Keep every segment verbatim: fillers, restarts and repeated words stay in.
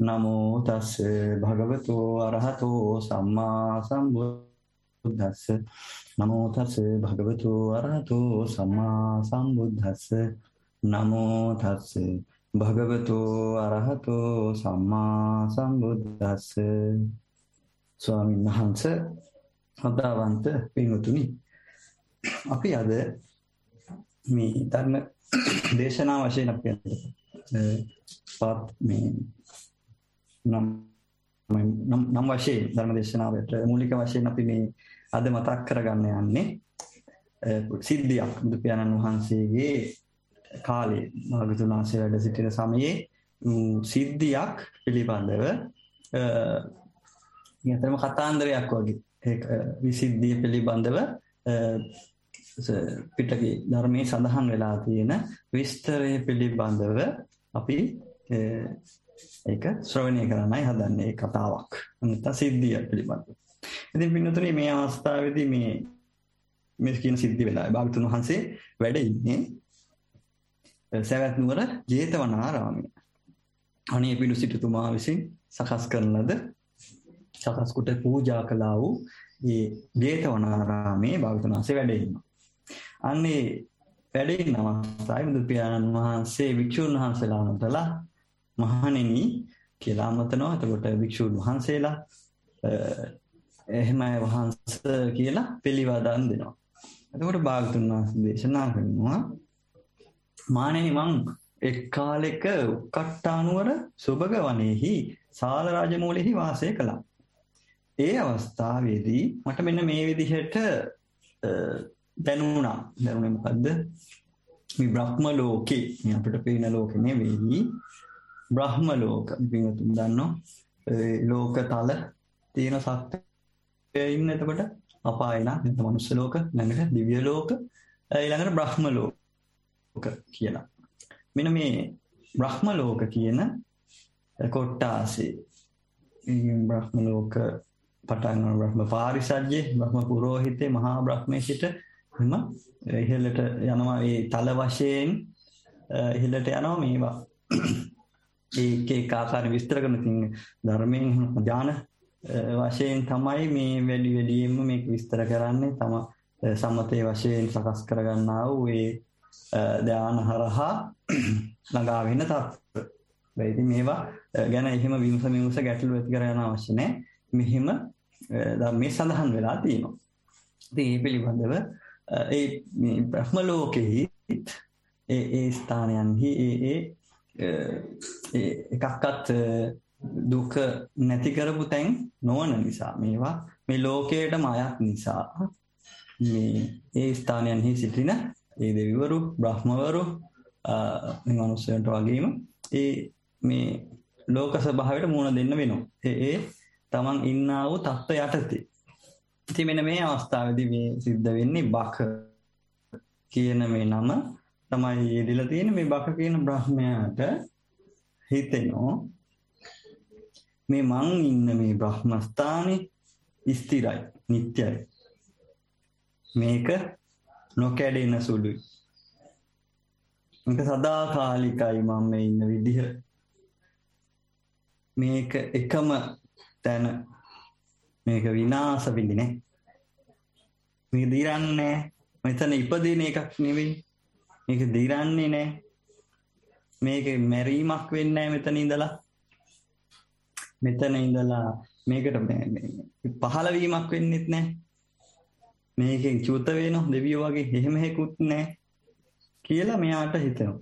නමෝ තස්ස භගවතු අරහතෝ සම්මා සම්බුද්දස්ස නමෝ තස්ස භගවතු අරහතෝ සම්මා සම්බුද්දස්ස නමෝ තස්ස භගවතු අරහතෝ සම්මා සම්බුද්දස්ස. ස්වාමීන් වහන්සේ සදාවන්ත පින්වතුනි, අපි අද මේ ධර්ම දේශනා වශයෙන් අපි පාත් මේ නම් නම් වශයෙන් ධර්ම දේශනාවට මූලික වශයෙන් අපි මේ අද මතක් කරගන්න යන්නේ සිද්ධියක්. බුදු පියාණන් වහන්සේගේ කාලේ භාගතුන් වහන්සේ වැඩ සිටින සමයේ සිද්ධියක් පිළිබඳව නිතරම කතාන්දරයක් වගේ ඒක විසිද්ධිය පිළිබඳව පිටකේ ධර්මයේ සඳහන් වෙලා තියෙන විස්තරය පිළිබඳව අපි ඒක ශ්‍රවණය කරන්නයි හදන්නේ. ඒ කතාවක් නැත්නම් සිද්ධිය පිළිබඳව. ඉතින් පින්නතුනි, මේ අවස්ථාවේදී මේ මේ කියන සිද්ධි වෙලාවේ භාගතුන් වහන්සේ වැඩ ඉන්නේ සවැත් නුවර ජේතවනාරාමයේ. අනේ පිඬු සිටුතුමා විසින් සකස් කරන ලද සකස් කොට පූජා කළා වූ මේ ජේතවනාරාමයේ භාගතුන් වහන්සේ වැඩ ඉන්නවා. අනේ වැඩ ඉන්න අවස්ථාවේ බුදු පියාණන් වහන්සේ වික්ෂුන් වහන්සේලාටලා මහණෙනි කියලා අමතනවා. එතකොට වික්ෂුන් වහන්සේලා එහෙමයි වහන්සේ කියලා පිළිවදන් දෙනවා. එතකොට භාගතුන් වහන්සේ දේශනා කරනවා, මාණෙනි මං එක් කාලෙක උක්කට්ටානුවර සුභග වනයේහි සාල රාජමූලෙහි වාසය කළා. ඒ අවස්ථාවේදී මට මෙන්න මේ විදිහට දැනුණා. දැනුනේ මොකද්ද? මේ බ්‍රහ්ම ලෝකේ, මේ අපිට පේන ලෝකෙ නෙවෙයි, බ්‍රහ්ම ලෝක. පින්වතුන් දන්නෝ ඒ ලෝකතල තියෙන සත්‍යය ඉන්න. එතකොට අපායන නැත්නම් මනුෂ්‍ය ලෝක, ළඟට දිව්‍ය ලෝක, ඊළඟට බ්‍රහ්ම ලෝක කියලා. මෙන්න මේ බ්‍රහ්ම ලෝක කියන කොටාසේ මේ බ්‍රහ්ම ලෝක පටන් ගන්න බ්‍රහ්ම පාරිසජ්ජේ, බ්‍රහ්ම පුරෝහිතේ, මහා බ්‍රහ්මයේ සිට එම ඉහළට යනවා. ඒ තල වශයෙන් ඉහළට යනවා. මේවා ඒක ඒක ආකාර විස්තර කරන තින් ධර්මයෙන් ඥාන වශයෙන් තමයි මේ වැඩි වැඩියෙන්ම මේක විස්තර කරන්නේ. තම සම්මතයේ වශයෙන් සකස් කරගන්නා වූ ඒ ධ්‍යාන හරහා ළඟා වෙන තත්ත්ව. වෙයිදී මේවා ගැන එහෙම විමස විමස ගැටලු ඇති කර යන අවශ්‍ය නැහැ. මෙහිම ධර්මයේ සඳහන් වෙලා තියෙනවා. ඉතින් මේ පිළිබඳව ඒ මේ බ්‍රහ්ම ලෝකෙහි ඒ ඒ ස්ථානයන්හි ඒ ඒ එකක්වත් දුක නැති කරපු තැන් නොවන නිසා, මේවා මේ ලෝකයටම අයත් නිසා මේ ඒ ස්ථානයන්හි සිටින ඒ දෙවිවරු, බ්‍රහ්මවරු, මේ මනුස්සයන්ට වගේම ඒ මේ ලෝක ස්වභාවයට මුහුණ දෙන්න වෙනවා. ඒ ඒ තමන් ඉන්නා වූ තත්ත්ව යටතේ. ඉතින් මෙන්න මේ අවස්ථාවේදී මේ සිද්ධ වෙන්නේ බක කියන මේ නම තමයි යෙදিলা තියෙන. මේ බක කියන බ්‍රහ්මයාට හිතෙනවා මේ මං ඉන්න මේ බ්‍රහ්මස්ථානේ ස්ථිරයි, නිට්ටයයි. මේක නොකැඩෙන සුළුයි. මේක සදාකාලිකයි. මම මේ ඉන්න විදිහ මේක එකම තැන. මේක විනාශ වෙන්නේ නැහැ. මේක දිරන්නේ. මෙතන ඉපදින එකක් නෙවෙයි. මේක දිරන්නේ නැහැ. මේක මැරීමක් වෙන්නේ නැහැ මෙතන ඉඳලා. මෙතන ඉඳලා මේකට පහළ වීමක් වෙන්නෙත් නැහැ. මේකෙන් චුත වෙනව දෙවියෝ වගේ එහෙම හේකුත් නැහැ කියලා මෙයාට හිතෙනවා.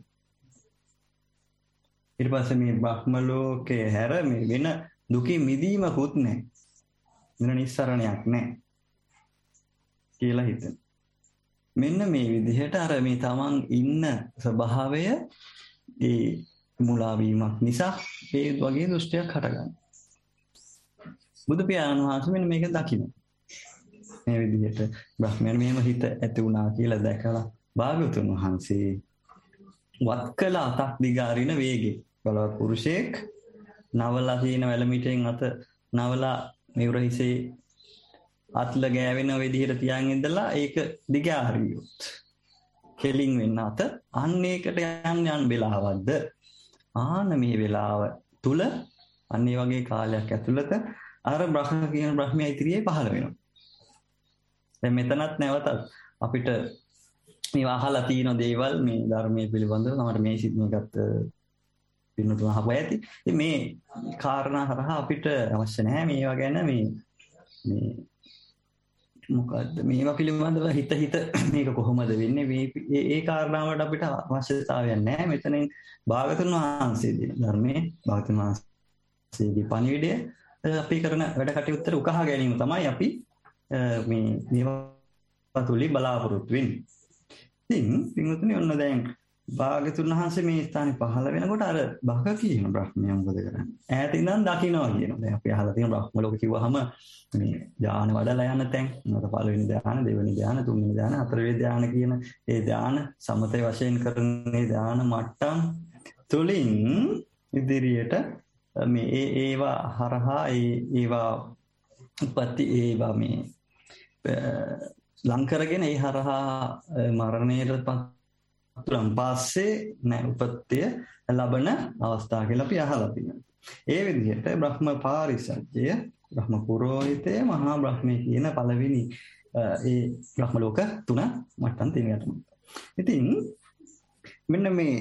ඊට පස්සේ මේ බ්‍රහ්ම ලෝකේ හැර මේ වෙන දුකින් මිදීමකුත් නැහැ. වෙන නිස්සරණයක් නැහැ කියලා හිතෙනවා. මෙන්න මේ විදිහට අර මේ තමන් ඉන්න ස්වභාවය ඒ මුලා වීමක් නිසා ඒ වගේ දෘෂ්ටියක් හටගන්නවා. බුදු පියාණන් වහන්සේ මෙන්න මේක දකින්න. මේ විදිහට බ්‍රහ්මයන් මෙහෙම හිත ඇති වුණා කියලා දැකලා භාගතුන් වහන්සේ වත්කල අතක් දිගාරින වේගේ බලවත් පුරුෂයෙක් නවලා තියෙන වැලමිටෙන් අත නවලා මෙවර හිසේ අත්ල ගෑවෙන විදිහට තියන් ඉඳලා ඒක දිගාරියොත් කෙලින් වෙන්න අත අන්න ඒකට යන්න යන වෙලාවක්ද ආන මේ වෙලාව තුල අන්න ඒ වගේ කාලයක් ඇතුළත අර බ්‍රහ්ම කියන බ්‍රහ්මයා ඉදිරියේ පහළ වෙනවා. දැන් මෙතනත් නැවතත් අපිට මේ අහලා තියෙන දේවල් මේ ධර්මයේ පිළිබඳව තමයි මේ සිත් මේකත් පින්නතුන් අහපුවා ඇති. ඉතින් මේ කාරණා හරහා අපිට අවශ්‍ය නැහැ මේවා ගැන මේ මේ මොකද්ද මේවා පිළිබඳව හිත හිත මේක කොහොමද වෙන්නේ මේ ඒ කාරණාවට අපිට අවශ්‍යතාවයක් නැහැ. මෙතනින් භාගතුන් වහන්සේ දෙන ධර්මයේ භාගතුන් වහන්සේගේ පණිවිඩය අපි කරන වැඩ කටයුත්තට උකහා ගැනීම තමයි අපි මේ මේවා තුලින් බලාපොරොත්තු වෙන්නේ. ඉතින් පින්වතුනි ඔන්න දැන් භාගතුන් වහන්සේ මේ ස්ථානේ පහළ වෙනකොට අර භග කියන බ්‍රහ්මයා මොකද කරන්නේ? ඈත ඉඳන් දකින්නවා කියනවා. දැන් අපි අහලා තියෙන බ්‍රහ්ම ලෝක කිව්වහම මේ ධානය වඩලා යන තැන්, මොකද පළවෙනි ධානය, දෙවෙනි ධානය, තුන්වෙනි ධානය, හතරවෙනි ධානය කියන ඒ ධාන සමතේ වශයෙන් කරන්නේ ධාන මට්ටම් තුලින් ඉදිරියට මේ ඒ ඒවා හරහා ඒ ඒවා උපත්ති ඒවා මේ ලං කරගෙන ඒ හරහා මරණයට පත්තුන් පස්සේ නෑ උපත්තිය ලබන අවස්ථාව කියලා අපි අහලා තියෙනවා. ඒ විදිහට බ්‍රහ්ම පාරිසජ්ජය, බ්‍රහ්ම පුරෝහිතය, මහා බ්‍රහ්මී කියන පළවෙනි ඒ බ්‍රහ්ම ලෝක තුන මට්ටම් තියෙනවා. ඉතින් මෙන්න මේ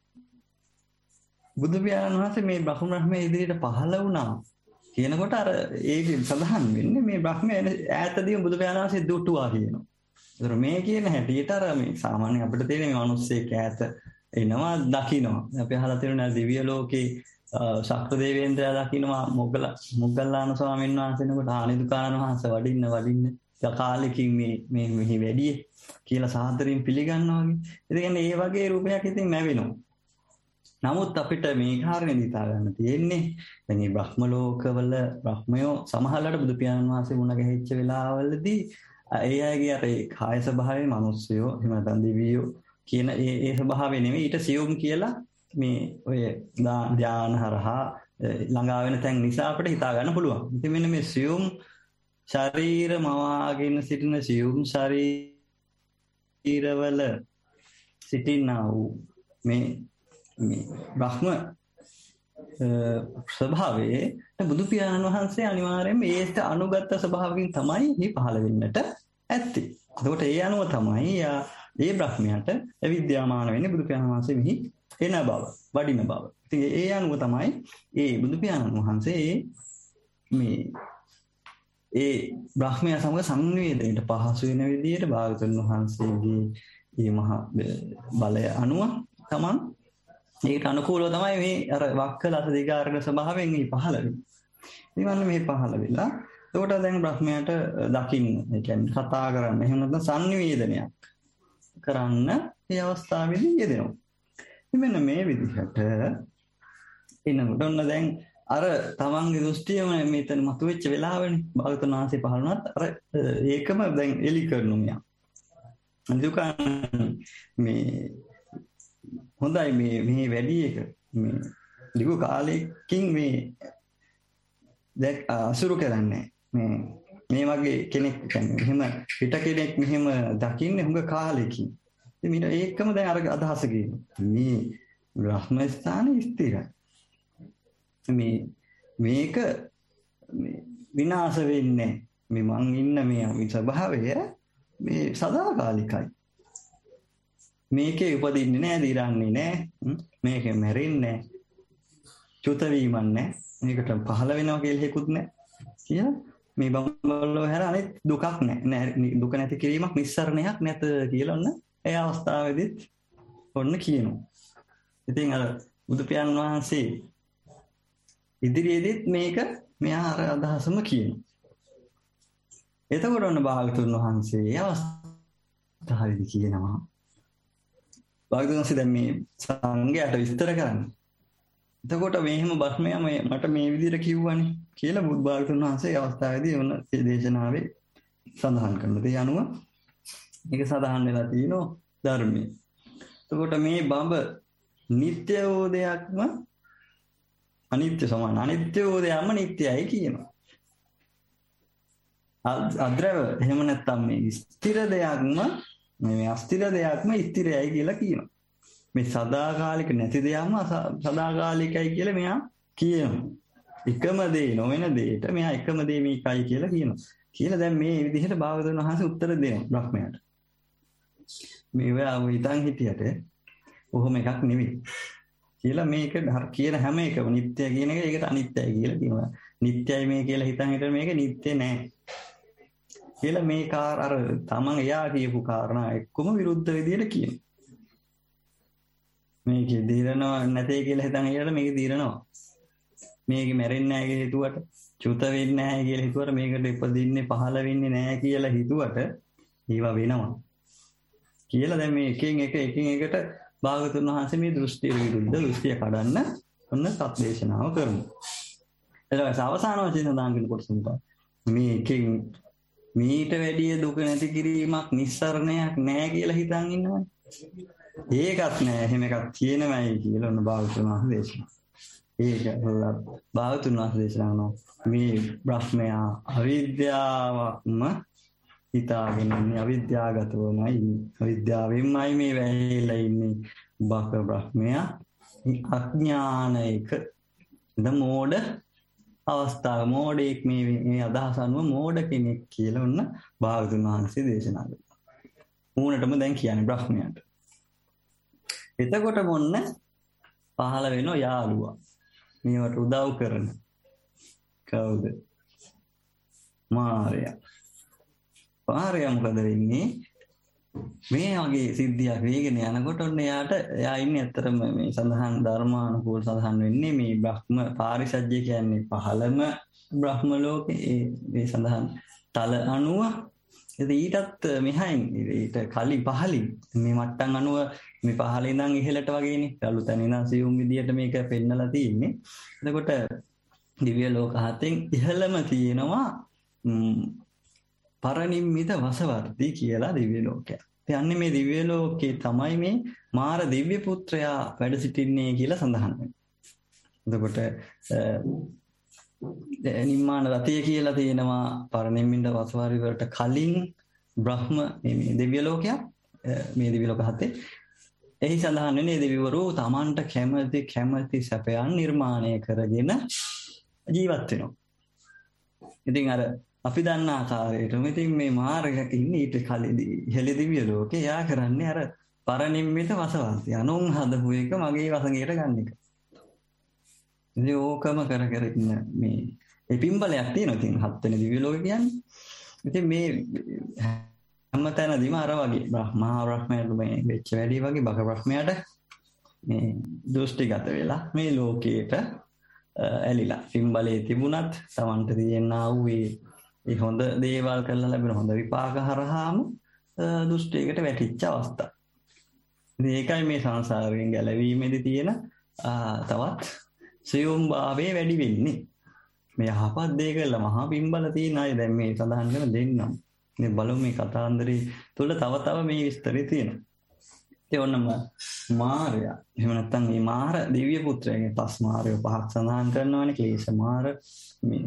බුදු පියාණන් වහන්සේ මේ බ්‍රහ්ම බ්‍රහ්මයේ ඉදිරියට පහළ වුණා කියනකොට අර ඒක සඳහන් වෙන්නේ මේ බ්‍රහ්මය ඈතදී බුදු පියාණන් වහන්සේ දුටුවා කියනවා. ඒතර මේ කියන හැටියට අර මේ සාමාන්‍ය අපිට තියෙන මේ මිනිස්සෙක් ඈත එනවා දකින්නවා. අපි අහලා තියෙනවා දිව්‍ය ලෝකේ ශක්‍ර දේවේන්ද්‍රයා දකින්නවා මොග්ගල මොග්ගල්ලාන ස්වාමීන් වහන්සේනකොට ආනිදුකාන වහන්සේ වඩින්න වඩින්න කාලෙකින් මේ මේ මෙහි වැඩි කියලා සාදරයෙන් පිළිගන්නවා වගේ. ඒ කියන්නේ ඒ වගේ රූපයක් ඉතින් ලැබෙනවා. නමුත් අපිට මේ කාරණේ දිතා ගන්න තියෙන්නේ දැන් මේ බ්‍රහ්ම ලෝකවල බ්‍රහ්මයෝ සමහරවිට බුදු පියාණන් වහන්සේ මුණ ගැහිච්ච වෙලාවවලදී ඒ අයගේ අර ඒ කාය ස්වභාවයේ මිනිස්සයෝ එහෙම නැත්නම් දිවියෝ කියන ඒ ඒ ස්වභාවය නෙමෙයි ඊට සියුම් කියලා මේ ඔය ධාන හරහා ළඟා වෙන තැන් නිසා අපිට හිතා ගන්න පුළුවන්. ඉතින් මෙන්න මේ සියුම් ශරීර මවාගෙන සිටින සියුම් ශරීරවල සිටිනා වූ මේ මේ බ්‍රහ්ම ස්වභාවයේ බුදු පියාණන් වහන්සේ අනිවාර්යයෙන්ම ඒට අනුගත ස්වභාවකින් තමයි මේ පහළ වෙන්නට ඇත්තේ. එතකොට ඒ අනුව තමයි ඒ බ්‍රහ්මයාට විද්‍යාමාන වෙන්නේ බුදු පියාණන් වහන්සේ මෙහි එන බව, වඩින බව. ඉතින් ඒ අනුව තමයි ඒ බුදු පියාණන් වහන්සේ මේ ඒ බ්‍රහ්මයා සමග සංවේදනයට පහසු වෙන විදිහට භාගතුන් වහන්සේගේ මේ මහා බලය අනුව තමයි ඒකට අනුකූලව තමයි මේ අර වක්කලස දිගාරණ ස්වභාවයෙන් මේ පහළ වෙන්නේ. ඉතින් මේ පහළ වෙලා එතකොට දැන් බ්‍රහ්මයාට දකින්න, ඒ කියන්නේ කතා කරන්න, එහෙම නැත්නම් සංනිවේදනයක් කරන්න මේ අවස්ථාවේදී යෙදෙනවා. ඉතින් මෙන්න මේ විදිහට එනකොට ඔන්න දැන් අර තමන්ගේ දෘෂ්ටියම මෙතන මතුවෙච්ච වෙලාවනේ භාගතුන් වහන්සේ පහළ වුණත් අර ඒකම දැන් එලි කරනු මියා. අනිදුකන් මේ හොඳයි මේ මේ වැඩි එක මේ දිගු කාලෙකින් මේ දැක් අසුරු කරන්නේ මේ මේ වගේ කෙනෙක් කියන්නේ එහෙම පිට කෙනෙක් මෙහෙම දකින්නේ හුඟ කාලෙකින්. ඉතින් ඒකම දැන් අර අදහස ගේනවා. මේ බ්‍රහ්ම ස්ථානේ ස්ථිරයි. මේ මේක මේ විනාශ වෙන්නේ මේ මං ඉන්න මේ ස්වභාවය මේ සදාකාලිකයි. මේකේ උපදින්නේ නැහැ, දිරන්නේ නැහැ, මේකේ මැරෙන්නේ නැහැ, චුත වීමක් නැහැ, මේකට පහළ වෙනවා කියලා හේකුත් නැහැ කියලා මේ බඹලෝ හැර අනෙක් දුකක් නැහැ, දුක නැති කිරීමක් නිස්සරණයක් නැත කියලා ඔන්න ඒ අවස්ථාවේදීත් ඔන්න කියනවා. ඉතින් අර බුදු පියාණන් වහන්සේ ඉදිරියේදීත් මේක මෙයා අර අදහසම කියනවා. එතකොට ඔන්න භාගතුන් වහන්සේ අවස්ථාවේදී කියනවා භාගතුන් වහන්සේ දැන් මේ සංඝයාට විස්තර කරන්නේ. එතකොට මේහෙම බ්‍රහ්මයා මට මේ විදිහට කිව්වනේ කියලා බුදු භාගතුන් වහන්සේ අවස්ථාවේදී ඔන්න දේශනාවේ සඳහන් කරනවා. ඒ අනුව මේක සඳහන් වෙලා තියෙනවා ධර්මයේ. එතකොට මේ බඹ නිත්‍ය වූ දෙයක්ම අනිත්‍ය සමාන, අනිත්‍ය වූ දෙයක්ම නිට්ටයයි කියනවා. අද්‍රව එහෙම නැත්නම් මේ ස්ථිර දෙයක්ම මේ අස්ථිර දෙයක්ම ස්ථිරයයි කියලා කියනවා. මේ සදාකාලික නැති දෙයක්ම සදාකාලිකයි කියලා මෙයා කියනවා. එකම දේ නොවන දෙයට මෙයා එකම දේ මේකයි කියලා කියනවා. කියලා දැන් මේ විදිහට භාගතුන් වහන්සේ උත්තර දෙනවා බ්‍රහ්මයාට. මේවා හිතන් හිටියට කොහොම එකක් නෙවෙයි. කියලා මේක කියන හැම එකම නිට්ටය කියන එක ඒකට අනිත්‍යයි කියලා කියනවා. නිට්ටයයි මේ කියලා හිතන් හිටියට මේක නිට්ටය නෑ. කියලා මේ කාර අර තමන් එයා කියපු කාරණා එක්කම විරුද්ධ විදියට කියනවා. මේකේ දිරනවා නැතේ කියලා හිතන් හිටියට මේක දිරනවා. මේක මැරෙන්නේ නැහැ කියලා හිතුවට, චුත වෙන්නේ නැහැ කියලා හිතුවට, මේකට ඉපදින්නේ පහළ වෙන්නේ නැහැ කියලා හිතුවට ඒවා වෙනවා. කියලා දැන් මේ එකෙන් එක එකෙන් එකට භාගතුන් වහන්සේ මේ දෘෂ්ටි විරුද්ධ දෘෂ්ටිය කඩන්න ඔන්න සත්‍යදේශනාව කරමු. ඊට අවසාන වශයෙන් සඳහන් කරන කොටස මේ එකෙන් මීට වැඩිය දුක නැති කිරීමක් නිස්සරණයක් නැහැ කියලා හිතන් ඉන්නවනේ. ඒකත් නැහැ. එහෙම එකක් තියෙනවයි කියලා ඔන්න භාගතුන් වහන්සේ දේශනා. ඒක භාගතුන් වහන්සේ දේශනා කරනවා මේ බ්‍රහ්මයා අවිද්‍යාවම හිතාගෙන ඉන්නේ අවිද්‍යාවගතවමයි අවිද්‍යාවෙන්මයි මේ වැහිලා ඉන්නේ බක බ්‍රහ්මයා අඥානයික ද මෝඩ අවස්ථාව මෝඩෙක් මේ මේ අදහස අනුව මෝඩ කෙනෙක් කියලා ඔන්න භාගතුන් වහන්සේ දේශනා කරනවා. ඌනටම දැන් කියන්නේ බ්‍රහ්මයාට. එතකොට මොන්න පහළ වෙනවා යාළුවා. මේවට උදව් කරන කවුද? මාරයා. මාරයා මොකද වෙන්නේ? මේ වගේ සිද්ධියක් වේගෙන යනකොට ඔන්න එයාට එයා ඉන්නේ ඇත්තටම මේ සඳහන් ධර්මානුකූල සඳහන් වෙන්නේ මේ බ්‍රහ්ම පාරිසජ්‍ය කියන්නේ පහළම බ්‍රහ්ම ලෝකේ මේ සඳහන් තල අණුව. ඊටත් මෙහයින් ඊට කලින් පහලින් මේ මට්ටම් අණුව මේ පහළ ඉඳන් ඉහළට වගේනේ රළු තැන ඉඳන් සියුම් විදියට මේක පෙන්නලා තියෙන්නේ. එතකොට දිව්‍ය ලෝක හතෙන් ඉහළම තියෙනවා පරනිම්මිත වසවර්ති කියලා දිව්‍ය ලෝකයක්. යන්නේ මේ දිව්‍ය ලෝකේ තමයි මේ මාර දිව්‍ය පුත්‍රයා වැඩ සිටින්නේ කියලා සඳහන් වෙනවා. එතකොට නිම්මාන රතිය කියලා තියෙනවා පරනිම්මිත වසවර්ති වලට කලින් බ්‍රහ්ම මේ දිව්‍ය ලෝකයක් මේ දිව්‍ය ලෝක හතේ එහි සඳහන් වෙන්නේ දෙවිවරු තමන්ට කැමති කැමති සැපයන් නිර්මාණය කරගෙන ජීවත් වෙනවා. ඉතින් අර අපි දන්න ආකාරයටම ඉතින් මේ මාර්ගයක ඉන්නේ ඊට කලින්දී ඉහළ දිව්‍ය ලෝකේ යා කරන්නේ අර පරනිම්මිත වසවර්ති අනුන් හදපු එක මගේ වසඟයට ගන්න එක. ඉතින් ඕකම කර කර ඉන්න මේ ඒ පින්බලයක් තියෙනවා. ඉතින් හත් වෙනි දිව්‍ය ලෝකේ කියන්නේ. ඉතින් මේ හැමතැනදීම අර වගේ බ්‍රහ්මා බ්‍රහ්මයාට මේ වෙච්ච වැඩි වගේ බක බ්‍රහ්මයාට මේ දෘෂ්ටිගත වෙලා මේ ලෝකයට ඇලිලා පින්බලයේ තිබුණත් Tamanට තියෙනා වූ ඒ හොඳ දේවල් කරලා ලැබෙන හොඳ විපාක හරහාම දෘෂ්ටියකට වැටිච්ච අවස්ථා. ඉතින් ඒකයි මේ සංසාරයෙන් ගැලවීමේදී තියෙන තවත් සියුම් භාවයේ වැඩි වෙන්නේ. මේ යහපත් දේ කළා මහා පින්බල තියෙන අය දැන් මේ සඳහන් කරන දෙන්නම්. මේ බලමු මේ කතාන්දරේ තුල තව තව මේ විස්තරي තියෙනවා. ඒ ඔන්නම මාරයා එහෙම නැත්නම් මේ මාර දිව්‍ය පුත්‍රයන්ගේ පස් මාරයෝ පහක් සඳහන් කරනවානේ. ක්ලේශ මාර, මේ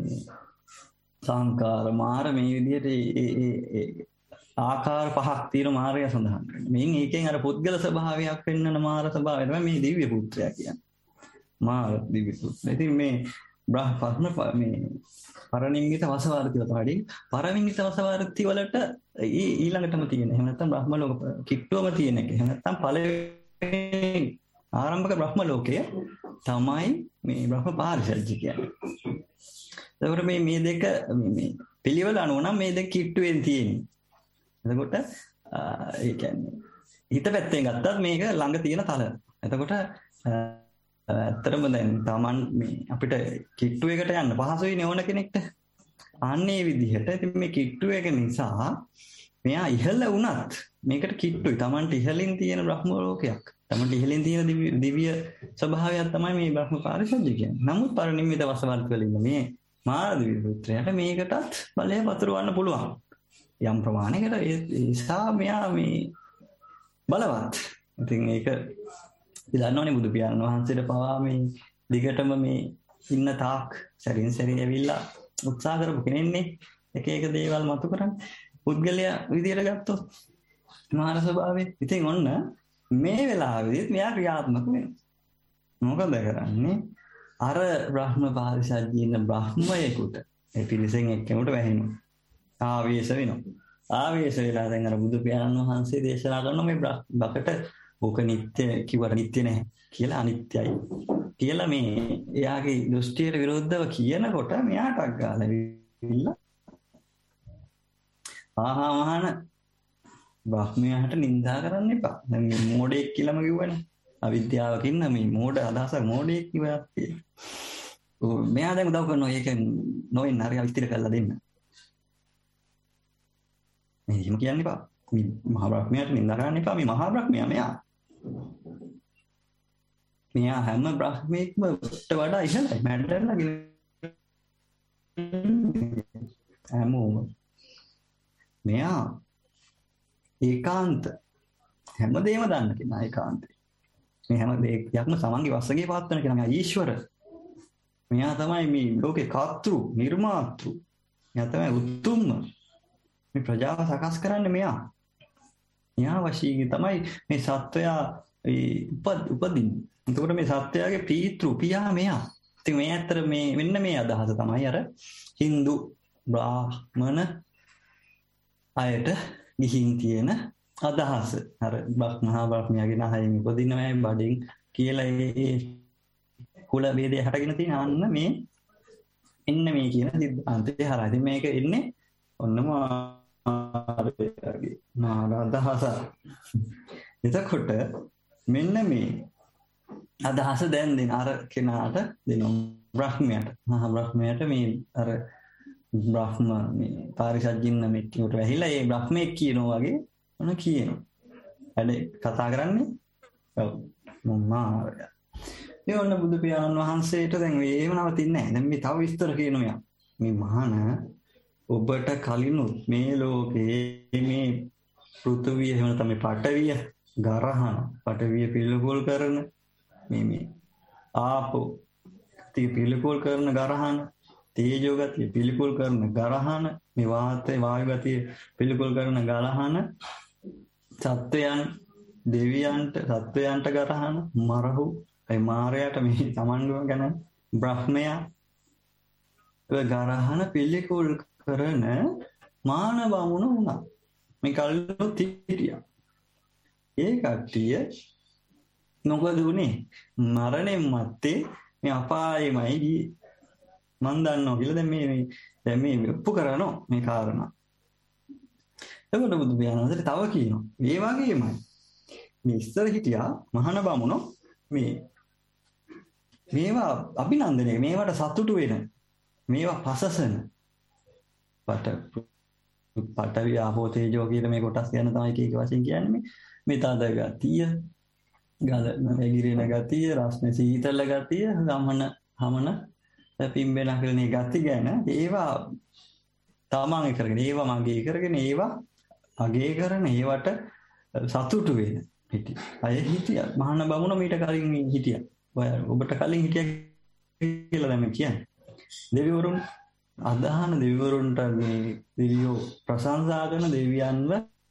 සංකාර මාර, මේ විදිහට ඒ ආකාර පහක් තියෙන මාරයා සඳහන් කරනවා. මේන් ඒකෙන් අර පුද්ගල ස්වභාවයක් වෙන්නන මාර ස්වභාවය තමයි මේ දිව්‍ය පුත්‍රයා කියන්නේ. මාර දිව්‍ය පුත්‍රයා. ඉතින් මේ බ්‍රහ්ම මේ පරනිම්මිත වසවර්ති වලට වඩා පරනිම්මිත වසවර්ති වලට ඊළඟටම තියෙන. එහෙම නැත්නම් බ්‍රහ්ම ලෝක කිට්ටුවම තියෙන එක. එහෙම නැත්නම් පළවෙනි ආරම්භක බ්‍රහ්ම ලෝකය තමයි මේ බ්‍රහ්ම පාරිසජ්‍ය කියන්නේ. එතකොට මේ මේ දෙක මේ පිළිවෙල අනුව නම් මේ දෙක කිට්ටුවෙන් තියෙන්නේ. එතකොට ඒ කියන්නේ හිත පැත්තෙන් ගත්තත් මේක ළඟ තියෙන තල. එතකොට ඇත්තටම දැන් Taman මේ අපිට කිට්ටු එකට යන්න පහසුයි නේ ඕන කෙනෙක්ට. අන්නේ විදිහට ඉතින් මේ කිට්ටු එක නිසා මෙයා ඉහළ වුණත් මේකට කිට්ටුයි. Tamanට ඉහළින් තියෙන බ්‍රහ්ම ලෝකයක්. Tamanට ඉහළින් තියෙන දිව්‍ය ස්වභාවයක් තමයි මේ බ්‍රහ්ම පාරිසජ්‍ය කියන්නේ. නමුත් පරිනිම්මිත වසවර්ති වල ඉන්න මේ මාර දිව්‍ය පුත්‍රයාට මේකටත් බලය වතුරවන්න පුළුවන්. යම් ප්‍රමාණයකට ඒ නිසා මෙයා මේ බලවත්. ඉතින් ඒක දන්නවනේ බුදු පියාණන් වහන්සේට පවා මේ දිගටම මේ ඉන්න තාක් සැරින් සැරේ ඇවිල්ලා උත්සාහ කරපු කෙනෙන්නේ එක එක දේවල් මතු කරන්නේ. පුද්ගලයා විදියට ගත්තොත් මාන ස්වභාවය. ඉතින් ඔන්න මේ වෙලාවෙදිත් මෙයා ක්‍රියාත්මක වෙනවා. මොකද කරන්නේ? අර බ්‍රහ්ම පාරිසජ්ජින බ්‍රහ්මයෙකුට ඒ පිරිසෙන් එක්කෙනෙකුට වැහෙනවා. ආවේශ වෙනවා. ආවේශ වෙලා දැන් අර බුදු පියාණන් වහන්සේ දේශනා කරන මේ බකට ඕක නිත්‍ය කිව්වට නිත්‍ය නැහැ කියලා අනිත්‍යයි. කියලා මේ එයාගේ දෘෂ්ටියට විරුද්ධව කියනකොට මෙයාටක් ගාලා විල්ලා ආහා මහාන බ්‍රහ්මයාට නිඳා කරන්න එපා. දැන් මේ මෝඩෙක් කියලාම කිව්වනේ. අවිද්‍යාවකින් මේ මෝඩ අදහස මෝඩෙක් කිව්වා කියලා. ඔව් මෙයා දැන් උදව් කරනවා ඒක නොවෙන්න හරි විස්තර කරලා දෙන්න. මේ එහෙම කියන්න එපා. මේ මහා බ්‍රහ්මයාට නිඳා කරන්න එපා. මේ මහා බ්‍රහ්මයා මෙයා. මෙයා හැම බ්‍රහ්මෙක්ම වඩා ඉහළයි. මැඩලලා ගිහින් හැමෝම මෙයා ඒකාන්ත හැමදේම දන්න කෙනා ඒකාන්තයි. මේ හැම දෙයක්ම සමන්ගේ වස්සගේ පාත්වන කෙනා මෙයා ඊශ්වර. මෙයා තමයි මේ ලෝකේ කර්තෘ නිර්මාතෘ. මෙයා තමයි උතුම්ම. මේ ප්‍රජාව සකස් කරන්නේ මෙයා. මෙයා වශයෙන් තමයි මේ සත්වයා උපද උපදින්නේ. එතකොට මේ සත්වයාගේ පීතෘ පියා මෙයා. ඉතින් මේ අතර මේ මෙන්න මේ අදහස තමයි අර Hindu බ්‍රාහ්මණ අයට ගිහින් තියෙන අදහස. අර මහා බ්‍රහ්මයාගේ නහයෙන් උපදිනවයි බඩින් කියලා ඒ කුල වේදේ හටගෙන තියෙන අන්න මේ එන්න මේ කියන සිද්ධාන්තය හරහා. ඉතින් මේක එන්නේ ඔන්නම ආරේගේ මහා අදහස. එතකොට මෙන්න මේ අදහස දැන් දෙන අර කෙනාට දෙනවා බ්‍රහ්මයාට. මහා බ්‍රහ්මයාට මේ අර බ්‍රහ්ම මේ පාරිසජ්ජින්න මෙට්ටියට වැහිලා ඒ බ්‍රහ්මෙක් කියනවා වගේ මොන කියනවා. වැඩ කතා කරන්නේ ඔව් මොමාරය. ඒ වන්න බුදු පියාණන් වහන්සේට දැන් මේව නවතින්නේ නැහැ. දැන් මේ තව විස්තර කියනවා. මේ මහාන ඔබට කලිනුත් මේ ලෝකේ මේ පෘථුවිය එහෙම තමයි පඨවිය ගරහන පඨවිය පිළිකුල් කරන මේ මේ ආපෝ තී පිළිකුල් කරන ගරහන තේජෝ ගතිය පිළිකුල් කරන ගරහන මේ වාතේ වායු ගතිය පිළිකුල් කරන ගරහන සත්වයන් දෙවියන්ට සත්වයන්ට ගරහන මරහු ඒ මාරයාට මේ තමන්ගම ගැන බ්‍රහ්මයා ඒ ගරහන පිළිකුල් කරන මාන බමුණු වුණා. මේ කල්ලෝ තිරියා ඒ කට්ටිය මොකද උනේ මරණයන් මැත්තේ මේ අපායෙමයි ගියේ. මන් දන්නවා කියලා දැන් මේ දැන් මේ ඔප්පු කරනවා මේ කාරණා. එතකොට බුදු පියාණන් තව කියනවා මේ වගේමයි මේ ඉස්සර හිටියා මහාන බමුණෝ මේ මේවා අභිනන්දනය මේවට සතුටු වෙන මේවා පසසන පට පඨවි ආපෝ තේජෝ කියලා මේ කොටස් ගැන තමයි කීක වශයෙන් කියන්නේ. මේ තද ගතිය ගල නැගිරින ගතිය රස්නේ සීතල ගතිය ගමන හමන පිම්බෙන කරන ගති ගැන ඒවා තමන් කරගෙන ඒවා මගේ කරගෙන ඒවා අගේ කරන ඒවට සතුටු වෙන හිටිය අය හිටියා. මහාන බමුණ මීට කලින් හිටියා. ඔය ඔබට කලින් හිටියා කියලා දැන් කියන්නේ. දෙවිවරුන් අදහන දෙවිවරුන්ට මේ දෙවියෝ ප්‍රශංසා කරන දෙවියන්ව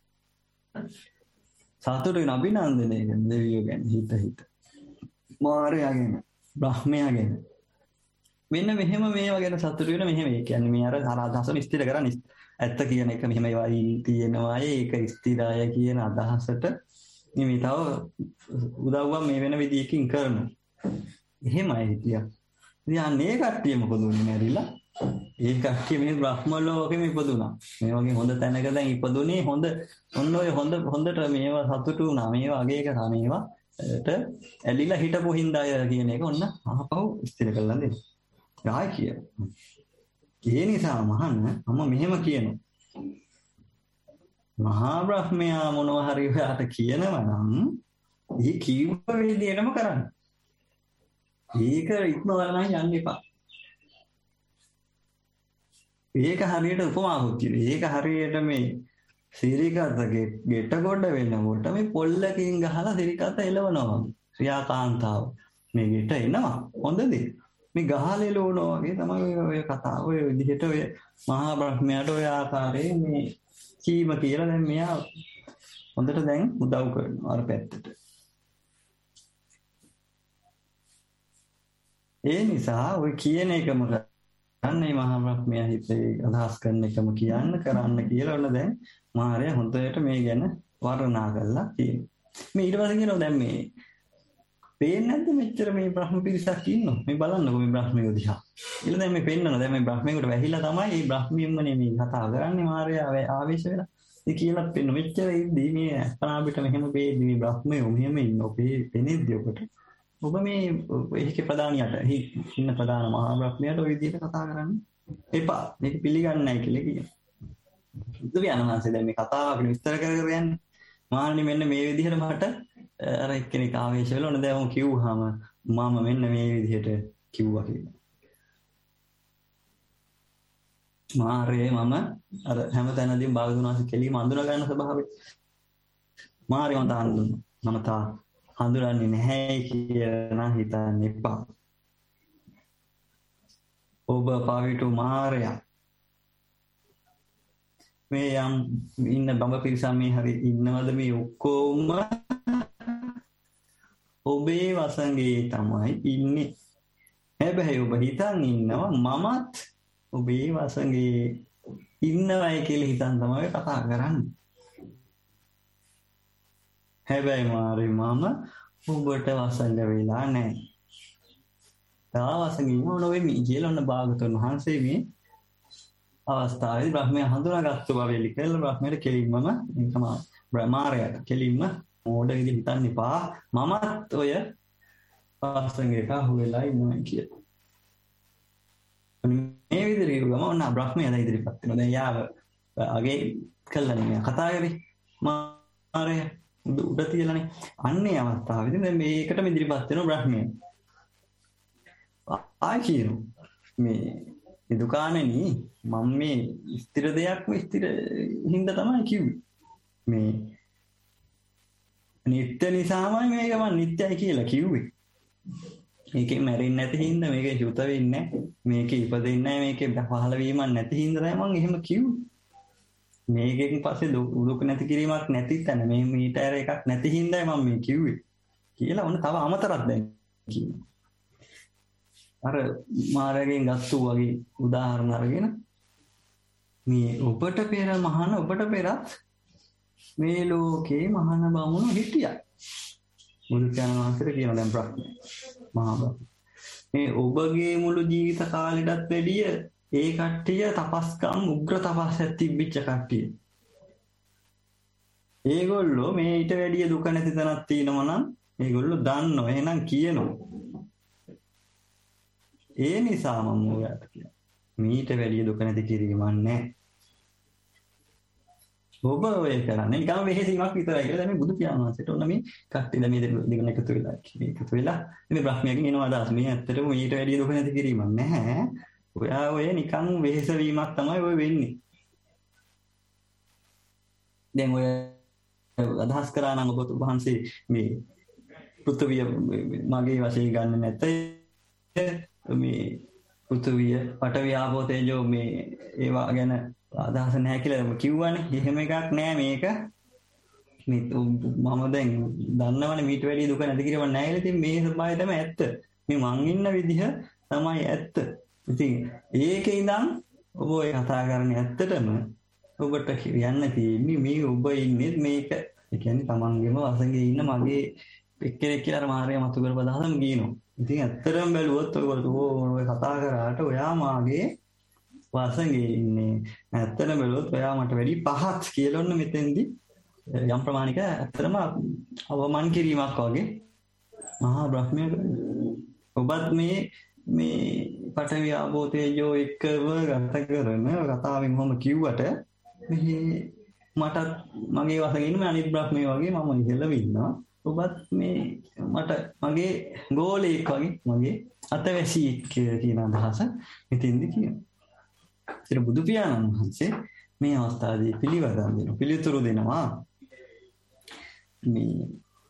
සතුටු වෙන අභිනන්දනය කරන දෙවියෝ ගැන හිත හිත මාරයා ගැන බ්‍රහ්මයා ගැන මෙන්න මෙහෙම මේවා ගැන සතුටු වෙන මෙහෙම ඒ කියන්නේ මේ අර අදහස ස්ථිර කරන්නේ ඇත්ත කියන එක මෙහෙම ඒවායි තියෙනවා ඒක ස්ථිරය කියන අදහසට මේ තව උදව්වක් මේ වෙන විදිහකින් කරනවා. එහෙමයි හිටියා. ඉතින් අනේ කට්ටිය මොකද උනේ මැරිලා ඒ කට්ටිය මේ බ්‍රහ්ම ලෝකෙම ඉපදුනා. මේ වගේ හොඳ තැනක දැන් ඉපදුනේ හොඳ ඔන්න ඔය හොඳ හොඳට මේවා සතුටු වුණා. මේවා අගේ කරා මේවාට ඇලිලා හිටපු හින්දා කියන එක ඔන්න අහපහු ස්ථිර කරලා දෙන්න. ආයි කිය. ඒ නිසා මහන්න මම මෙහෙම කියනවා. මහා බ්‍රහ්මයා මොනවා හරි ඔයාට කියනවා නම් ඒ කීව විදියටම කරන්න. ඒක ඉක්මවලා නම් යන්න එපා. ඒක හරියට උපමාවක් තියෙනවා. ඒක හරියට මේ සිරිකතගේ ගෙට ගොඩ වෙනකොට මේ පොල්ලකින් ගහලා සිරිකත එලවනවා. ශ්‍රියාකාන්තාව මේ ගෙට එනවා. හොඳද? මේ ගහලා එලවනවා වගේ තමයි ඔය කතාව. ඔය විදිහට ඔය මහා බ්‍රහ්මයාට ඔය ආකාරයෙන් මේ කීම කියලා දැන් මෙයා හොඳට දැන් උදව් කරනවා අර පැත්තට. ඒ නිසා ඔය කියන එකම කරන්නේ මහා බ්‍රහ්මයා හිතේ අදහස් කරන එකම කියන්න කරන්න කියලා ඔන්න දැන් මාර්යා හොඳට මේ ගැන වර්ණනා කරලා තියෙනවා. මේ ඊට පස්සේ කියනවා දැන් මේ පේන්නේ නැද්ද මෙච්චර මේ බ්‍රහ්ම පිරිසක් ඉන්නවා. මේ බලන්නකෝ මේ බ්‍රහ්මයෝ දිහා. ඊළ දැන් මේ පෙන්නනවා. දැන් මේ බ්‍රහ්මයෙකුට වැහිලා තමයි මේ බ්‍රහ්මියම්මනේ මේ කතා කරන්නේ මාර්යා ආවේශ වෙලා. ඒ කියලා පෙන්න මෙච්චර ඉද්දී මේ අපනාබිට මෙහෙම වේදී මේ බ්‍රහ්මයෝ මෙහෙම ඉන්නෝ. මේ පෙනෙද්දී ඔබට ඔබ මේ ඒකේ ප්‍රධානියට ඉන්න ප්‍රධාන මහා බ්‍රහ්මයාට ওই විදිහට කතා කරන්න එපා. මේක පිළිගන්නේ නැහැ කියලා කියනවා. බුදු වහන්සේ දැන් මේ කතාව විස්තර කර කර යන්නේ. මාන්නේ මෙන්න මේ විදිහට මට අර එක්කෙනෙක් ආවේශ වෙලා ඕන දැන් කිව්වහම මම මෙන්න මේ විදිහට කිව්වා කියලා. මාරේ මම අර හැමතැනදීම භාගතුන් වහන්සේ කෙලිම අඳුන ගන්න ස්වභාවය. මාරේ මම තාන්න මම තා හඳුනන්නේ නැහැ කියලා නම් හිතන්න එපා. ඔබ පාවිටු මාරයා මේ යම් ඉන්න බඹ පිරිසක් මේ හරි ඉන්නවද මේ ඔක්කොම ඔබේ වසඟේ තමයි ඉන්නේ. හැබැයි ඔබ හිතන් ඉන්නවා මමත් ඔබේ වසඟේ ඉන්නවයි කියලා හිතන් තමයි කතා කරන්නේ. හැබැයි මාරේ මම ඔබට වසඟ වෙලා නැහැ. තා වසඟේ මොන වෙමි කියලා ඔන්න භාගතුන් වහන්සේ මේ අවස්ථාවේදී බ්‍රහ්මයා හඳුනාගත්තු බව එලි කියලා බ්‍රහ්මයාට කෙලින්මම මේ තමයි බ්‍රහ්මාරයාට කෙලින්ම මොඩ විදිහ හිතන්න එපා මමත් ඔය වසඟේට අහු වෙලා ඉන්නවා කියලා. මේ විදිහට ගම ඔන්න බ්‍රහ්මයා දැන් ඉදිරියපත් වෙනවා. දැන් යාව අගේ කළා නේ කතා කරේ මාරයා උඩ තියලානේ. අන්නේ අවස්ථාවේදී දැන් මේකටම ඉදිරියපත් වෙනවා බ්‍රහ්මයා. ආයි කියනවා මේ මේ දුකාණෙනි මම මේ ස්ථිර දෙයක්ම ස්ථිර හින්දා තමයි කිව්වේ. මේ නිත්‍ය නිසාමයි මේක මම නිත්‍යයි කියලා කිව්වේ. මේකේ මැරෙන්නේ නැති හින්දා මේකේ චුත වෙන්නේ නැහැ. මේකේ ඉපදෙන්නේ නැහැ. මේකේ පහළ වීමක් නැති හින්දා තමයි මම එහෙම කිව්වේ. මේකෙන් පස්සේ දුක නැති කිරීමක් නැති තැන මේ මීටර එකක් නැති හින්දායි මම මේ කිව්වේ. කියලා ඔන්න තව අමතරක් දැන් කියනවා. අර මාරගෙන් ගත්තු වගේ උදාහරණ අරගෙන මේ ඔබට පෙර මහාන ඔබට පෙරත් මේ ලෝකේ මහාන බමුණු හිටියා. මුළු ජනමාන්තර කියන දැන් ප්‍රශ්න මහා බමුණු මේ ඔබගේ මුළු ජීවිත කාලෙටත් වැඩිය ඒ කට්ටිය තපස්කම් උග්‍ර තපස්සක් තිබිච්ච කට්ටිය. ඒගොල්ලෝ මේ ඊට වැඩිය දුක නැති තැනක් තියෙනවා නම් ඒගොල්ලෝ දන්නවා එහෙනම් කියනවා. ඒ නිසා මම ඔයාලට කියනවා මීට වැඩිය දුක නැති කිරීමක් නැහැ. ඔබ ඔය කරන්නේ නිකන් වෙහෙසීමක් විතරයි කියලා දැන් මේ බුදු පියාණන් වහන්සේට ඔන්න මේ කට්ටිය දැන් මේ දෙකම එකතු වෙලා එකතු වෙලා මේ බ්‍රහ්මයාගෙන් එනවා අදහස් මේ ඇත්තටම මීට වැඩිය දුක නැති කිරීමක් නැහැ. ඔයා ඔය නිකන් වෙහෙස වීමක් තමයි ඔය වෙන්නේ. දැන් ඔය අදහස් කරා නම් ඔබ වහන්සේ මේ පෘථිවිය මගේ වශයෙන් ගන්න නැත්නම් මේ පෘථිවිය පඨවි ආපෝ තේජෝ මේ ඒවා ගැන අදහස නැහැ කියලා කිව්වනේ. එහෙම එකක් නෑ මේක. මේ මම දැන් දන්නවනේ මීට වැඩි දුක නැති කිරීමක් නැහැ කියලා. ඉතින් මේ ස්වභාවය තමයි ඇත්ත. මේ මං ඉන්න විදිහ තමයි ඇත්ත. ඉතින් ඒකේ ඉඳන් ඔබ ඔය කතා කරන්නේ ඇත්තටම ඔබට කියන්න තියෙන්නේ මේ ඔබ ඉන්නේ මේක. ඒ කියන්නේ තමන්ගේම වසඟේ ඉන්න මගේ එක්කෙනෙක් කියලා අර මාර්යා මතු කරපදාසම කියනවා. ඉතින් ඇත්තටම බැලුවොත් ඔයගොල්ලෝ ඔය කතා කරාට ඔයා මාගේ වසඟේ ඉන්නේ. ඇත්තටම බැලුවොත් ඔයා මට වැඩි පහත් කියලා ඔන්න මෙතෙන්දී යම් ප්‍රමාණික ඇත්තටම අවමන් කිරීමක් වගේ මහා බ්‍රහ්මයා ඔබත් මේ මේ පඨවි ආපෝ තේජෝ එක්කව ගත කරන කතාවෙන් මම කිව්වට මේ මට මගේ වසඟේ ඉන්න අනිත් බ්‍රහ්මයේ වගේ මම ඉහෙලම ඉන්නවා. ඔබත් මේ මට මගේ ගෝලෙක් වගේ මගේ අතවැසියෙක් කියන අදහස මෙතෙන්දි කියනවා. ඉතින් බුදු පියාණන් වහන්සේ මේ අවස්ථාවේදී පිළිවදන් දෙනවා. පිළිතුරු දෙනවා. මේ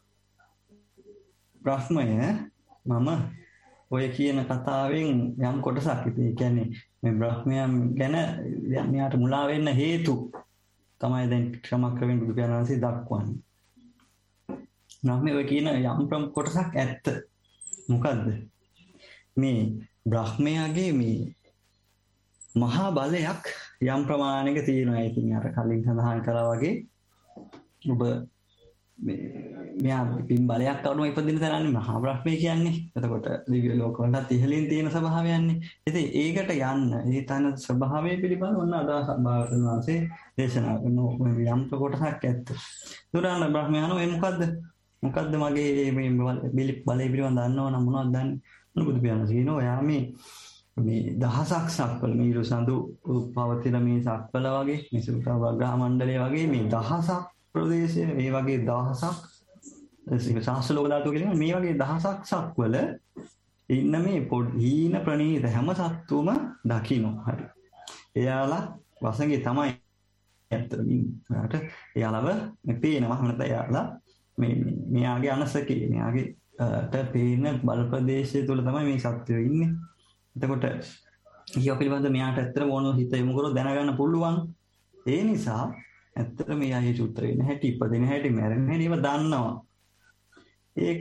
බ්‍රහ්මය මම ඔය කියන කතාවෙන් යම් කොටසක් ඉතින් ඒ කියන්නේ මේ බ්‍රහ්මයන් ගැන මෙයාට මුලා වෙන්න හේතු තමයි දැන් ක්‍රමක්‍රමයෙන් බුදු පියාණන් වහන්සේ දක්වන්නේ. බ්‍රහ්මය ඔය කියන යම් කොටසක් ඇත්ත. මොකද්ද? මේ බ්‍රහ්මයාගේ මේ මහා බලයක් යම් ප්‍රමාණයක තියෙනවා. ඉතින් අර කලින් සඳහන් කළා වගේ ඔබ මෙයා පින් බලයක් අනුව ඉපදින තරන්නේ මහා බ්‍රහ්මය කියන්නේ. එතකොට දිව්‍ය ලෝකවලට ඉහළින් තියෙන ස්වභාවයන්නේ. ඉතින් ඒකට යන්න ඒ තන ස්වභාවය පිළිබඳව ඔන්න අදහස් භාගතුන් වහන්සේ දේශනා කරන යම් කොටසක් ඇත්ත. දුරාන බ්‍රහ්මයානෝ ඒ මොකද්ද? මොකද්ද මගේ මේ බලය පිළිබඳව දන්නව නම් මොනවද දන්නේ? බුදු පියාණන් කියනවා එයා මේ මේ දහසක් සක්වල මේ ඉරුසඳු පවතින මේ සක්වල වගේ මේ සුතා වග්ගහ මණ්ඩලය වගේ මේ දහසක් ප්‍රදේශයේ මේ වගේ දහසක් ශාස්ත්‍රලෝක ධාතු කියන මේ වගේ දහසක් සක්වල ඉන්න මේ හීන ප්‍රණීත හැම සත්තුම දකින්න. හරි. එයාලා වසඟේ තමයි ඇත්තටම ඉන්නට එයාලව මේ පේනවා. නැත්නම් එයාලා මේ මෙයාගේ අනසකේ මෙයාගේ ට පේන බල ප්‍රදේශය තුල තමයි මේ සත්‍යය ඉන්නේ. එතකොට ඊය පිළිබඳ මෙයාට ඇත්තටම ඕන හිත යොමු කරලා දැනගන්න පුළුවන්. ඒ නිසා ඇත්තටම මේ අය චුත්‍ර වෙන හැටි, ඉපදෙන හැටි, මැරෙන හැටි ඒව දන්නවා. ඒක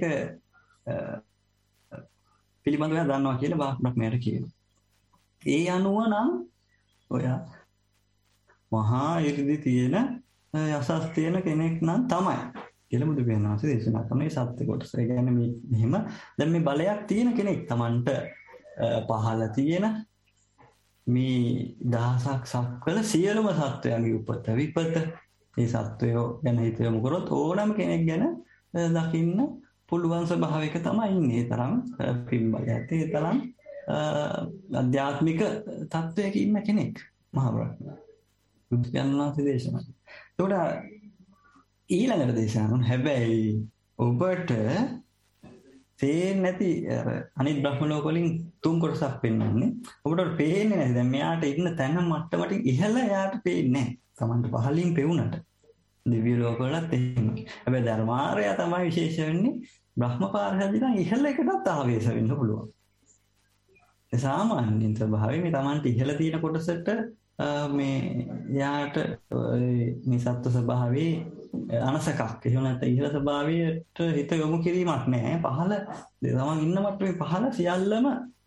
පිළිබඳව දන්නවා කියලා බ්‍රහ්මයාට කියනවා. ඒ අනුව නම් ඔය මහා 이르දි තියෙන යසස් තියෙන කෙනෙක් නම් තමයි කියලා බුදු පියාණන් වහන්සේ දේශනා කරන මේ සත්‍ය කොටස. ඒ කියන්නේ මේ මෙහිම දැන් මේ බලයක් තියෙන කෙනෙක් Tamanට පහළ තියෙන මේ දහසක් සක්වල සියලුම සත්වයන්ගේ උපත විපත මේ සත්වයෝ ගැන හිත යොමු කරොත් ඕනම කෙනෙක් ගැන දකින්න පුළුවන් ස්වභාවයක තමයි ඉන්නේ. ඒ තරම් පින්බලයක් ඒ තරම් අධ්‍යාත්මික තත්වයක ඉන්න කෙනෙක් මහා බ්‍රහ්මයා. බුදු පියාණන් වහන්සේ දේශනා කළා. ඒකට ඊළඟට දේශනා කරන හැබැයි ඔබට පේන්නේ නැති අනිත් බ්‍රහ්ම ලෝක වලින් තුන් කොටසක් පෙන්වන්නේ. ඔබට පේන්නේ නැහැ. දැන් මෙයාට ඉන්න තැන මට්ටමටින් ඉහළ එයාට පේන්නේ නැහැ. Tamanට පහලින් පෙවුනට. දිව්‍ය ලෝක වලත් එහෙම. හැබැයි ධර්මාරය තමයි විශේෂ වෙන්නේ. බ්‍රහ්ම පාරහදී නම් ඉහළ එකටත් ආවේශ වෙන්න පුළුවන්. ඒ සාමාන්‍යයෙන් ස්වභාවයෙන් මේ Tamanට ඉහළ තියෙන කොටසට මේ යාට මේ සත්ත්ව ස්වභාවයේ අනසකක් එහෙම නැත්නම් ඉහළ ස්වභාවයට හිත යොමු කිරීමක් නැහැ. පහළ තමන් ඉන්න මට්ටමේ පහළ සියල්ලම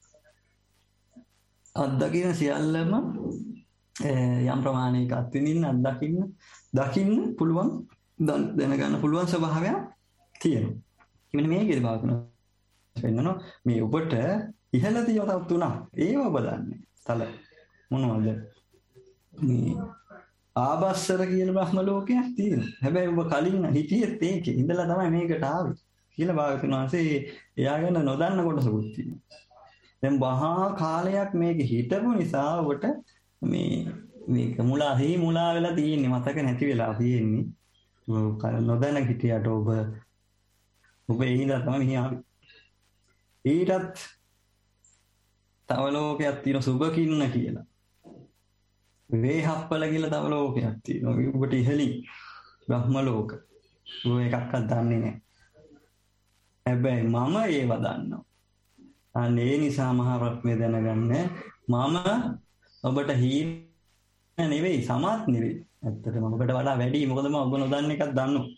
අත්දකින්න සියල්ලම යම් ප්‍රමාණයක අත්විඳින්න අත්දකින්න දකින්න පුළුවන් දැනගන්න පුළුවන් ස්වභාවයක් තියෙනවා. මෙන්න මේකේ බාගන වෙන්නනෝ මේ ඔබට ඉහළ තියෙන තව තුනක් ඒව ඔබ දන්නේ. තල මොනවද? මේ ආබස්සර කියන බ්‍රහ්ම ලෝකයක් තියෙනවා. හැබැයි ඔබ කලින් හිටියෙත් ඒකේ ඉඳලා තමයි මේකට ආවේ කියලා භාගතුන් වහන්සේ එයා ගැන නොදන්න කොටසකුත් තියෙනවා. දැන් වහා කාලයක් මේක හිටපු නිසා ඔබට මේ මේක මුලා හේ මුලා වෙලා තියෙන්නේ මතක නැති වෙලා තියෙන්නේ. නොදැන හිටියට ඔබ ඔබ ඒ ඉඳලා තමයි මෙහි ආවේ. ඊටත් තව ලෝකයක් තියෙන සුබකින්න කියලා. වේහප්පල කියලා තව ලෝකයක් තියෙනවා. ඔබට ඉහළින් බ්‍රහ්ම ලෝක. ඔය එකක්වත් දන්නේ නැහැ. හැබැයි මම ඒව දන්නවා. අන්න ඒ නිසා මහා බ්‍රහ්මය දැනගන්න මම ඔබට හීන නෙවෙයි සමත් නෙවෙයි. ඇත්තටම ඔබට වඩා වැඩි. මොකද මම ඔබ නොදන්න එකක් දන්නවා.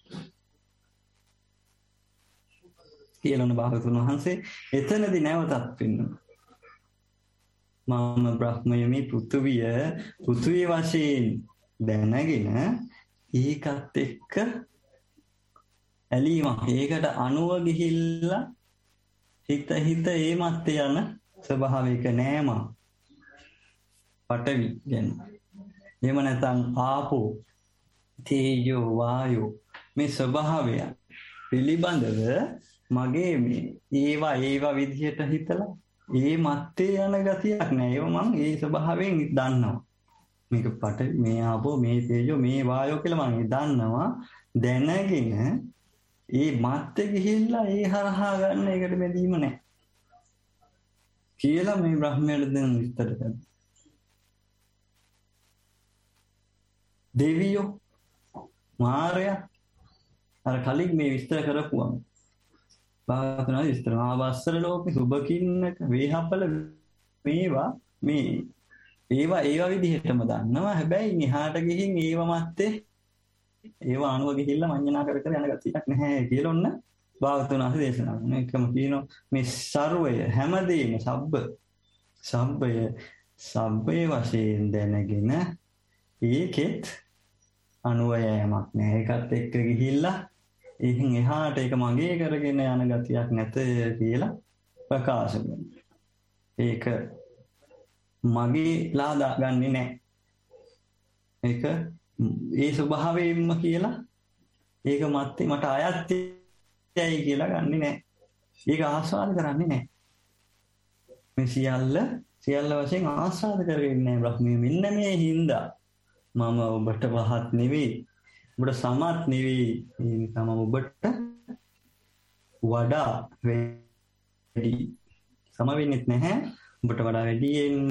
කියලාන භාගතුන් වහන්සේ එතනදී නැවතත් වෙනවා. මම බ්‍රහ්මය මේ පෘථුවිය පෘථුවිය වශයෙන් දැනගෙන ඒකත් එක්ක ඇලීමක් ඒකට අනුව ගිහිල්ලා හිත හිත ඒ මත් යන ස්වභාවික නෑම පඨවි කියන්නේ එහෙම නැත්නම් ආපෝ තේජෝ වායෝ මේ ස්වභාවය පිළිබඳව මගේ මේ ඒවා ඒවා විදිහට හිතලා ඒ මත්තේ යන ගතියක් නෑ. ඒව මම ඒ ස්වභාවයෙන් දන්නවා. මේක පට මේ ආපෝ මේ තේජෝ මේ වායෝ කියලා මම දන්නවා. දැනගෙන ඒ මත්තේ ගිහිල්ලා ඒ හරහා ගන්න එකට බැඳීම නෑ. කියලා මේ බ්‍රහ්මයාට දෙන විස්තර කරනවා. දෙවියෝ මාරයා අර කලින් මේ විස්තර කරපුවම බාහතන විස්තර ආවස්සර ලෝකේ සුබකින්නක වේහපල මේවා මේ ඒවා ඒවා විදිහටම දන්නවා. හැබැයි මෙහාට ගිහින් ඒව මැත්තේ ඒව අනුව ගිහිල්ලා මඤ්ඤණා කර කර යන ගතියක් නැහැ කියලා ඔන්න භාගතුන් වහන්සේ දේශනා කරන එකම කියනවා මේ සර්වය හැමදේම සබ්බ සබ්බය සබ්බේ වශයෙන් දැනගෙන ඒකෙත් අනුව යෑමක් නෑ. ඒකත් එක්ක ගිහිල්ලා ඉතින් එහාට ඒක මගේ කරගෙන යන ගතියක් නැත කියලා ප්‍රකාශ කරනවා. ඒක මගේ ලාදා ගන්නෙ නෑ. ඒක ඒ ස්වභාවයෙන්ම කියලා ඒක මත් මට අයත්යයි කියලා ගන්නෙ නෑ. ඒක ආස්වාද කරන්නේ නෑ. මේ සියල්ල සියල්ල වශයෙන් ආස්වාද කරගෙන ඉන්නේ බ්‍රහ්මයේ මෙන්න මේ හින්දා මම ඔබට වහත් නෙවෙයි. ඔබට සමත් නෙවෙයි. ඒ නිසා මම ඔබට වඩා වැඩි සම වෙන්නෙත් නැහැ. ඔබට වඩා වැඩියෙන්ම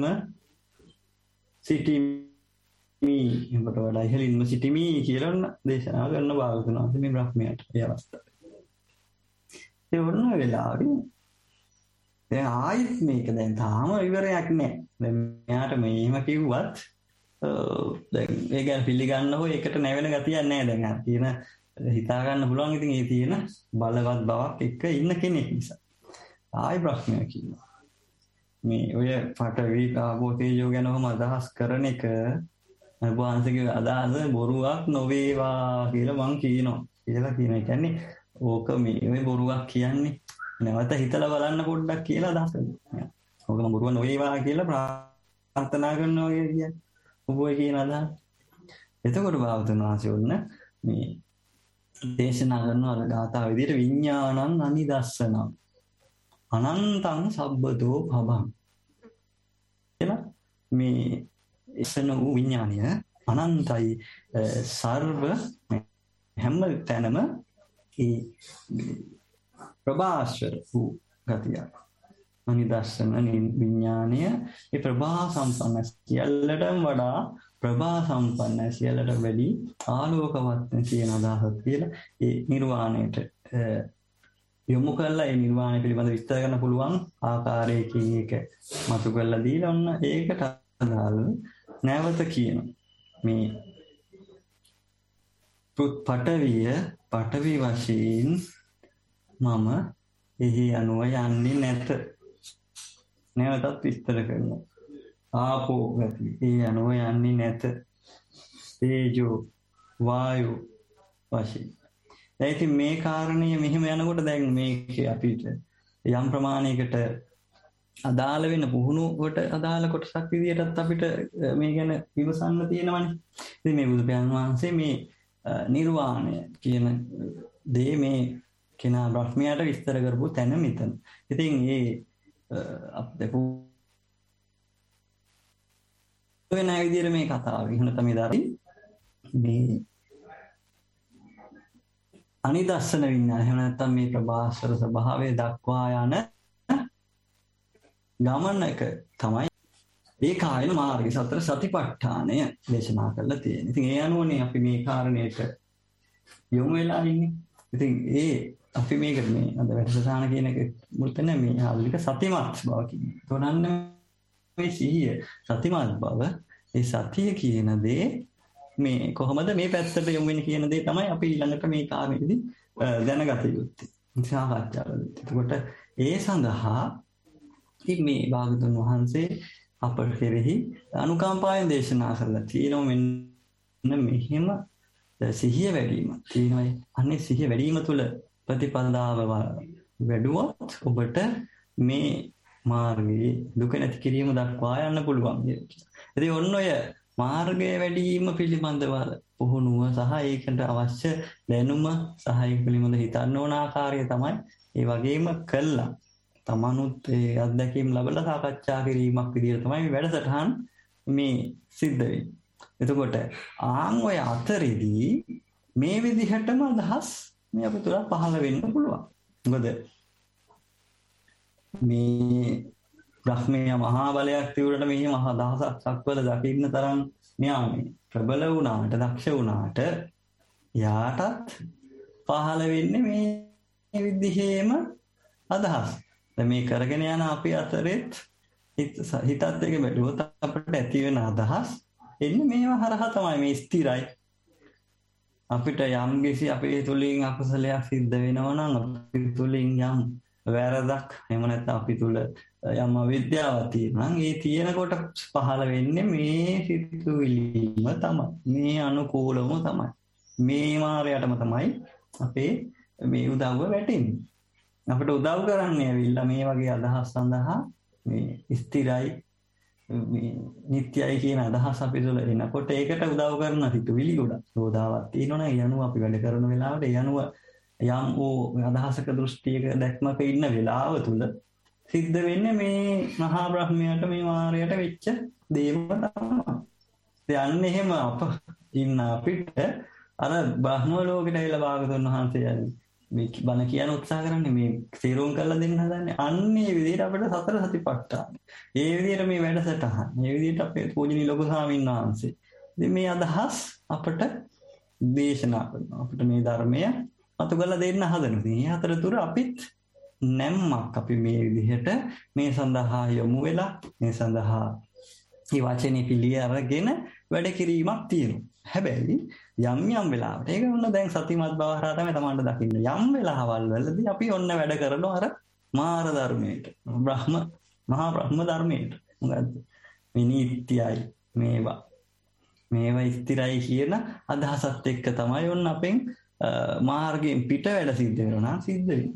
සිටිමි. ඔබට වඩා ඉහළින්ම සිටිමි කියලා දේශනා කරන භාගතුන් වහන්සේ මේ බ්‍රහ්මයාට ඒ අවස්ථාවේ. ඒ වුණ වෙලාවේ දැන් ආයෙත් මේක දැන් තාම ඉවරයක් නෑ. දැන් මෙයාට මේම කිව්වත් දැන් ඒ ගැන පිළිගන්නව ඒකට නැවෙන ගතියක් නෑ. දැන් අර තියෙන හිතා ගන්න පුළුවන් ඉතින් ඒ තියෙන බලවත් බවක් එක්ක ඉන්න කෙනෙක් නිසා. ආයි ප්‍රශ්නයක් කියනවා. මේ ඔය පටවි ආපෝ තේජෝ ගැන කොහොම අදහස් කරන එක වහන්සේගේ අදහස බොරුවක් නොවේවා කියලා මං කියනවා. කියලා කියන එක කියන්නේ ඕක මේ මේ බොරුවක් කියන්නේ නැවත හිතලා බලන්න පොඩ්ඩක් කියලා අදහස් කරනවා. ඕක මම බොරුවක් නොවේවා කියලා ප්‍රාර්ථනා කරනවා කියන්නේ. ඔබේ කියන අදහස. එතකොට භාවතුන් වහන්සේ වුණ මේ දේශනා කරන අර ගාථා විදිහට විඥානං අනිදස්සනං අනන්තං සබ්බතෝ භවං කියලා මේ එසන වූ විඥානය අනන්තයි සර්ව හැම තැනම ඒ ප්‍රභාස්වර වූ ගතිය අනිදස්සන විඥානය ඒ ප්‍රභා සම්පන්න සියල්ලටම වඩා ප්‍රභා සම්පන්න සියල්ලට වැඩි ආලෝකවත් කියන අදහස කියලා ඒ නිර්වාණයට යොමු කළා. ඒ නිර්වාණය පිළිබඳව විස්තර කරන්න පුළුවන් ආකාරයකින් ඒක මතු කරලා දීලා ඔන්න ඒකට අදාළ නැවත කියන මේ පඨවිය පඨවි වශයෙන් මම එහි අනුව යන්නේ නැත. නැවතත් විස්තර කරනවා. ආපෝ ගති ඒ අනුව යන්නේ නැත. තේජෝ වායෝ වශයෙන්. දැන් ඉතින් මේ කාරණය මෙහෙම යනකොට දැන් මේක අපිට යම් ප්‍රමාණයකට අදාළ වෙන පුහුණුවට අදාළ කොටසක් විදියටත් අපිට මේ ගැන විමසන්න තියෙනවනේ. ඉතින් මේ බුදු පියාණන් වහන්සේ මේ නිර්වාණය කියන දේ මේ කෙනා බ්‍රහ්මයාට විස්තර කරපු තැන මෙතන. ඉතින් මේ අපේ වෙන විදියට මේ කතාව ඉහළ තමයි දාරි මේ අනිදස්සන විඥානය එහෙම නැත්නම් මේ ප්‍රභාස්වර ස්වභාවය දක්වා යන ගමනක තමයි ඒ කායන මාර්ගය සතර සතිපට්ඨානය දේශනා කරලා තියෙන්නේ. ඉතින් ඒ අනුවනේ අපි මේ කාරණේට යොමු වෙලා ඉන්නේ. ඉතින් ඒ අපි මේක මේ අද වැඩසටහන කියන එක මුල්තන මේ ආධුනික සතිමත් බව කියන්නේ. තොනන්න මේ සිහිය සතිමත් බව ඒ සතිය කියන දේ මේ කොහොමද මේ පැත්තට යොමු වෙන්නේ කියන දේ තමයි අපි ඊළඟට මේ කාරණේදී දැනගත යුත්තේ. සාකච්ඡා කරලා. එතකොට ඒ සඳහා මේ භාගතුන් වහන්සේ අප කෙරෙහි අනුකම්පාවෙන් දේශනා කළා. තියෙනවා මෙන්න මෙහිම සිහිය වැඩිම තියෙනවා. අනේ සිහිය වැඩිම තුළ ප්‍රතිපදාව වැඩුවොත් ඔබට මේ මාර්ගයේ දුක නැති කිරීම දක්වා යන්න පුළුවන්. ඉතින් ඔන්න ඔය මාර්ගයේ වැඩිම පිළිබඳව පුහුණුව සහ ඒකට අවශ්‍ය දැනුම සහ ඒක පිළිබඳ හිතන්න ඕන ආකාරය තමයි ඒ වගේම කළා. තමනුත් ඒ අත්දැකීම් ලැබලා සාකච්ඡා කිරීමක් විදිහට තමයි මේ වැඩසටහන් මේ සිද්ධ වෙන්නේ. එතකොට ආන් ඔය අතරේදී මේ විදිහටම අදහස් මේ අපිට පහළ වෙන්න පුළුවන්. මොකද මේ බ්‍රහ්මයා මහා බලයක් තිබුණට මේ මහා දහසක් සක්වල දකින්න තරම් මෙයා මේ ප්‍රබල වුණාට දක්ෂ වුණාට යාටත් පහළ වෙන්නේ මේ විදිහේම අදහස්. මේ කරගෙන යන අපි අතරෙත් හිතත් එක බැලුවොත් අපිට ඇති වෙන අදහස් එන්නේ මේවා හරහා තමයි. මේ ස්ථිරයි අපිට යම් කිසි අපේ තුලින් අකුසලයක් සිද්ධ වෙනවා නම් අපි තුලින් යම් වැරදක් එහෙම නැත්නම් අපි තුල යම් අවිද්‍යාවක් තියෙනවා නම් ඒ තියෙනකොට පහළ වෙන්නේ මේ සිතුවිලිම තමයි. මේ අනුකූලම තමයි. මේ මායයටම තමයි අපේ මේ උදව්ව වැටෙන්නේ. අපිට උදව් කරන්නේ ඇවිල්ලා මේ වගේ අදහස් සඳහා මේ ස්ථිරයි මේ නිත්‍යයි කියන අදහස් අපි තුළ එනකොට ඒකට උදව් කරන සිතුවිලි ගොඩක් සෝදාවක් තියෙනවනේ. ඒ අනුව අපි වැඩ කරන වෙලාවට ඒ අනුව යම් වූ අදහසක දෘෂ්ටියක දැක්මක ඉන්න වෙලාව තුළ සිද්ධ වෙන්නේ මේ මහා බ්‍රහ්මයාට මේ මායයට වෙච්ච දේම තමයි. දැන් එහෙම අප ඉන්න අපිට අර බ්‍රහ්ම ලෝකෙට ඇවිල්ලා භාගතුන් වහන්සේ මේ බණ කියන උත්සාහ කරන්නේ මේ තීරුම් කරලා දෙන්න හදන්නේ. අන්නේ විදිහට අපිට සතර සතිපට්ඨාන. ඒ විදිහට මේ වැඩසටහන. මේ විදිහට අපේ පූජනීය ලොකු ස්වාමීන් වහන්සේ. ඉතින් මේ අදහස් අපට දේශනා කරනවා. අපිට මේ ධර්මය අතු කරලා දෙන්න හදනවා. මේ අතරතුර අපිත් නැම්මක් අපි මේ විදිහට මේ සඳහා යොමු වෙලා මේ සඳහා මේ වචනේ පිළිය අරගෙන වැඩ කිරීමක් තියෙනවා. හැබැයි යම් යම් වෙලාවට ඒක ඔන්න දැන් සතිමත් බව හරහා තමයි තමන්ට දකින්න. යම් වෙලාවල් වලදී අපි ඔන්න වැඩ කරනවා අර මාර ධර්මයට. බ්‍රහ්ම මහා බ්‍රහ්ම ධර්මයට. මොකද්ද? මේ නිට්ටයයි මේවා. මේවා ස්ථිරයි කියන අදහසත් එක්ක තමයි ඔන්න අපෙන් මාර්ගයෙන් පිට වැඩ සිද්ධ වෙනවා සිද්ධ වෙන්නේ.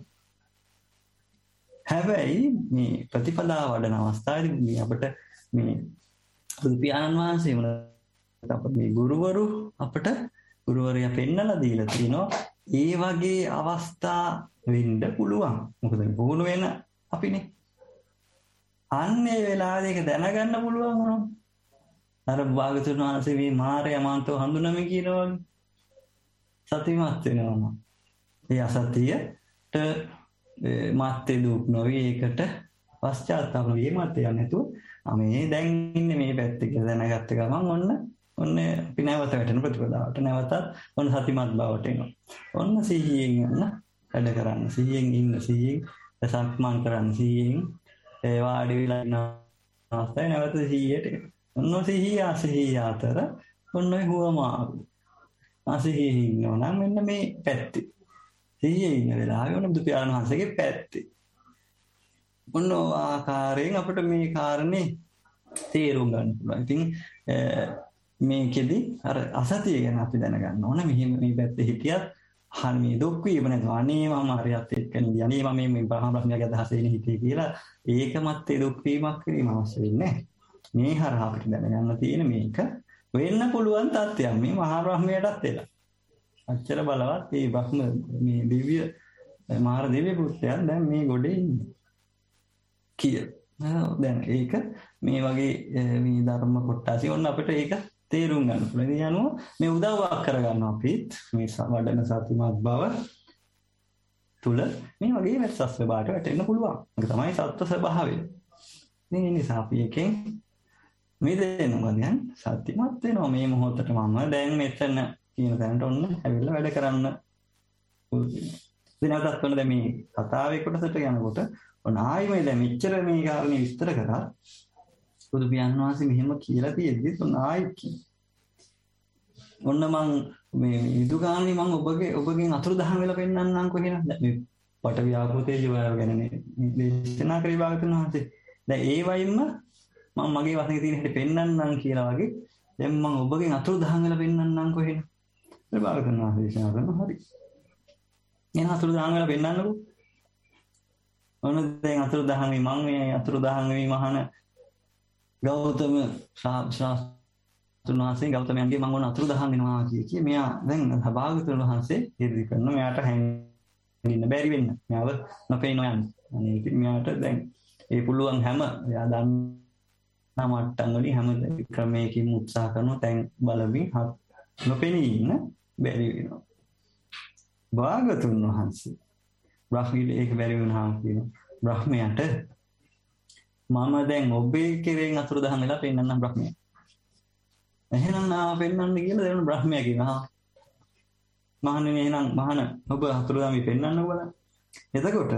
හැබැයි මේ ප්‍රතිපදාව වඩන අවස්ථාවේදී අපිට මේ බුදු පියාණන් වහන්සේ මොන අපේ මේ ගුරුවරු අපට ගුරුවරයා පෙන්නලා දීලා තිනවා ඒ වගේ අවස්ථා වෙන්න පුළුවන්. මොකද පුහුණු වෙන අපිනේ. අන්නේ වෙලාවේ ඒක දැනගන්න පුළුවන් වුණා. අර භාගතුන් වහන්සේ මේ මායя මාන්තව හඳුනමින් කියනවා සතිමත් වෙනවා. ඒ අසතියට මාත්‍ය දුක් නොවි ඒකට පශ්චාත්තාප නොවි මාත්‍ය නැතුව මේ දැන් ඉන්නේ මේ පැත්තේ කියලා දැනගත්ත ගමන් ඔන්න ඔන්න අපි නැවත වැටෙන ප්‍රතිපදාවට නැවතත් ඔන්න සතිමත් බවට එනවා. ඔන්න සිහියෙන් යන වැඩ කරන්න. සිහියෙන් ඉන්න සිහියෙන් සක්මන් කරන්න සිහියෙන් ඒ වාඩි වෙලා ඉන්න අවස්ථාවේ නැවත සිහියට ඔන්න සිහිය අසිහිය අතර ඔන්න හුවමාරු. අසිහිය ඉන්නවා නම් මෙන්න මේ පැත්තේ. සිහියේ ඉන්න වෙලාවේ ඔන්න බුදු පියාණන් වහන්සේගේ පැත්තේ. ඔන්න ආකාරයෙන් අපිට මේ කාරණේ තේරුම් ගන්න පුළුවන්. ඉතින් මේකෙදි අර අසතිය ගැන අපි දැනගන්න ඕන. මෙහි මේ පැත්තේ හිටියත් අහන මේ දුක් වීම නැත්නම් අනේ මම හරියට එක්ක නෙදී අනේ මම මේ බ්‍රහ්ම බ්‍රහ්මයාගේ අදහසේ ඉන්නේ හිතේ කියලා ඒකමත් ඒ දුක් වීමක් කිරීම අවශ්‍ය වෙන්නේ. මේ හරහා අපිට දැනගන්න තියෙන මේක වෙන්න පුළුවන් තත්ත්වයක් මේ මහා බ්‍රහ්මයාටත් එලා. අච්චර බලවත් මේ බ්‍රහ්ම මේ දිව්‍ය මහා දිව්‍ය පුත්‍රයන් දැන් මේ ගොඩේ ඉන්නේ. කිය. දැන් ඒක මේ වගේ මේ ධර්ම කොටසි ඔන්න අපිට ඒක තේරුම් ගන්න පුළුවන්. ඒ අනුව මේ උදව්වක් කරගන්න අපිත් මේ වඩන සතිමත් බව තුල මේ වගේ වෙනසක් ස්වභාවයට වැටෙන්න පුළුවන්. ඒක තමයි සත්‍ය ස්වභාවය. මේ නිසා අපි එකෙන් මේ දෙන්නවා දැන් සතිමත් වෙනවා මේ මොහොතට මම දැන් මෙතන කියන තැනට ඔන්න ඇවිල්ලා වැඩ කරන්න වෙනදත් වෙන දැන් මේ කතාවේ කොටසට යනකොට ඔන්න ආයිමයි දැන් මෙච්චර මේ කාරණේ විස්තර කරා බුදු පියාණන් වහන්සේ මෙහෙම කියලා තියෙද්දි ඔන්න ආයි ඔන්න මං මේ ඉදුගානේ මං ඔබගේ ඔබගෙන් අතුරුදහන් වෙලා පෙන්නන්නම් කොහෙද මේ පට ව්‍යාපෘතේ ජීවය ගැන මේ දේශනා කරේ භාගතුන් වහන්සේ. දැන් ඒ වයින්ම මම මගේ වශයෙන් තියෙන හැටි පෙන්නන්නම් කියලා වගේ දැන් මං ඔබගෙන් අතුරුදහන් වෙලා පෙන්නන්නම් කොහෙද? ඒ භාගතුන් වහන්සේ දේශනා කරනවා හරි. එන අතුරුදහන් වෙලා පෙන්නන්නකෝ. ඔන්න දැන් අතුරුදහන් වෙයි මං මේ අතුරුදහන් වෙයි මහාන ගෞතම ශාස්ත්‍රඥ වහන්සේ ගෞතමයන්ගේ මම ඕන අතුරුදහන් වෙනවා කිය කී මෙයා දැන් භාගතුන් වහන්සේ ඉදිරි කරන මෙයාට හැංගින්න බැරි වෙන්න මෙයාව නොපෙන්නන යන්නේ. අනේ ඉතින් මෙයාට දැන් ඒ පුළුවන් හැම එයා දන්න මට්ටම් වලින් හැම ක්‍රමයකින් උත්සාහ කරනවා දැන් බලමින් නොපෙනී ඉන්න බැරි වෙනවා. භාගතුන් වහන්සේ බ්‍රහ්මීට ඒක බැරි වුණාම කියනවා බ්‍රහ්මයාට මම දැන් ඔබේ කෙරෙන් අතුරුදහන් වෙලා පෙන්නන්නම් බ්‍රහ්මයා. එහෙනම් නා පෙන්නන්න කියලා දෙන බ්‍රහ්මයා කියනවා. මහණෙනි එහෙනම් මහණ ඔබ අතුරුදහන් වෙ පෙන්නන්න බලන්න. එතකොට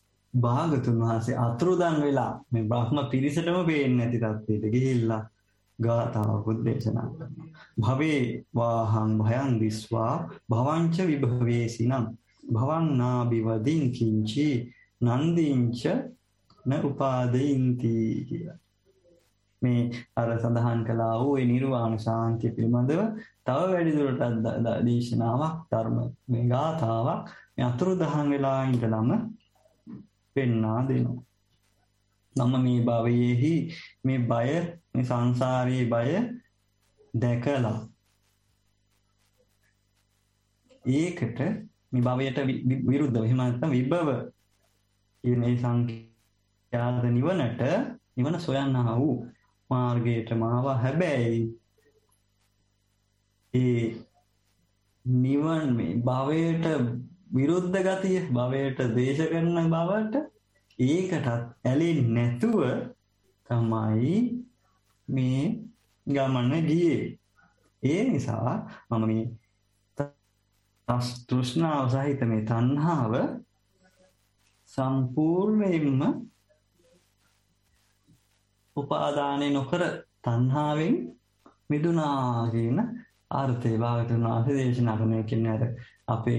භාගතුන් වහන්සේ අතුරුදහන් වෙලා මේ බ්‍රහ්ම පිරිසටම පේන්නේ නැති තත්ත්වයට ගිහිල්ලා ගාථාවකුත් දේශනා කරනවා. භවේ වාහං භයං දිස්වා භවංච විභවේසිනම් භවං නාබිවදින් කිංචි නන්දිංච න උපාදීන්ති කියලා. මේ අර සඳහන් කළා වූ ඒ නිර්වාණ ශාන්තිය පිළිබඳව තව වැඩිදුරටත් දේශනාවක් ධර්ම මේ ගාථාවක් මේ අතුරුදහන් වෙලා ඉඳලම පෙන්වා දෙනවා. මම මේ භවයේහි මේ බය මේ සංසාරයේ බය දැකලා ඒකට මේ භවයට විරුද්ධව එහෙම නැත්නම් විභව කියන මේ සංඛ්‍යාත නිවනට නිවන සොයන්නා වූ මාර්ගයට මාව හැබැයි ඒ නිවන් මේ භවයට විරුද්ධ ගතිය භවයට දේශ කරන බවට ඒකටත් ඇලෙන්නේ නැතුව තමයි මේ ගමන ගියේ. ඒ නිසා මම මේ තෘෂ්ණාව සහිත මේ තණ්හාව සම්පූර්ණයෙන්ම උපාදානය නොකර තණ්හාවෙන් මිදුණා කියන අර්ථය භාගතුන් වහන්සේ දේශනා කරන කියන්නේ අර අපේ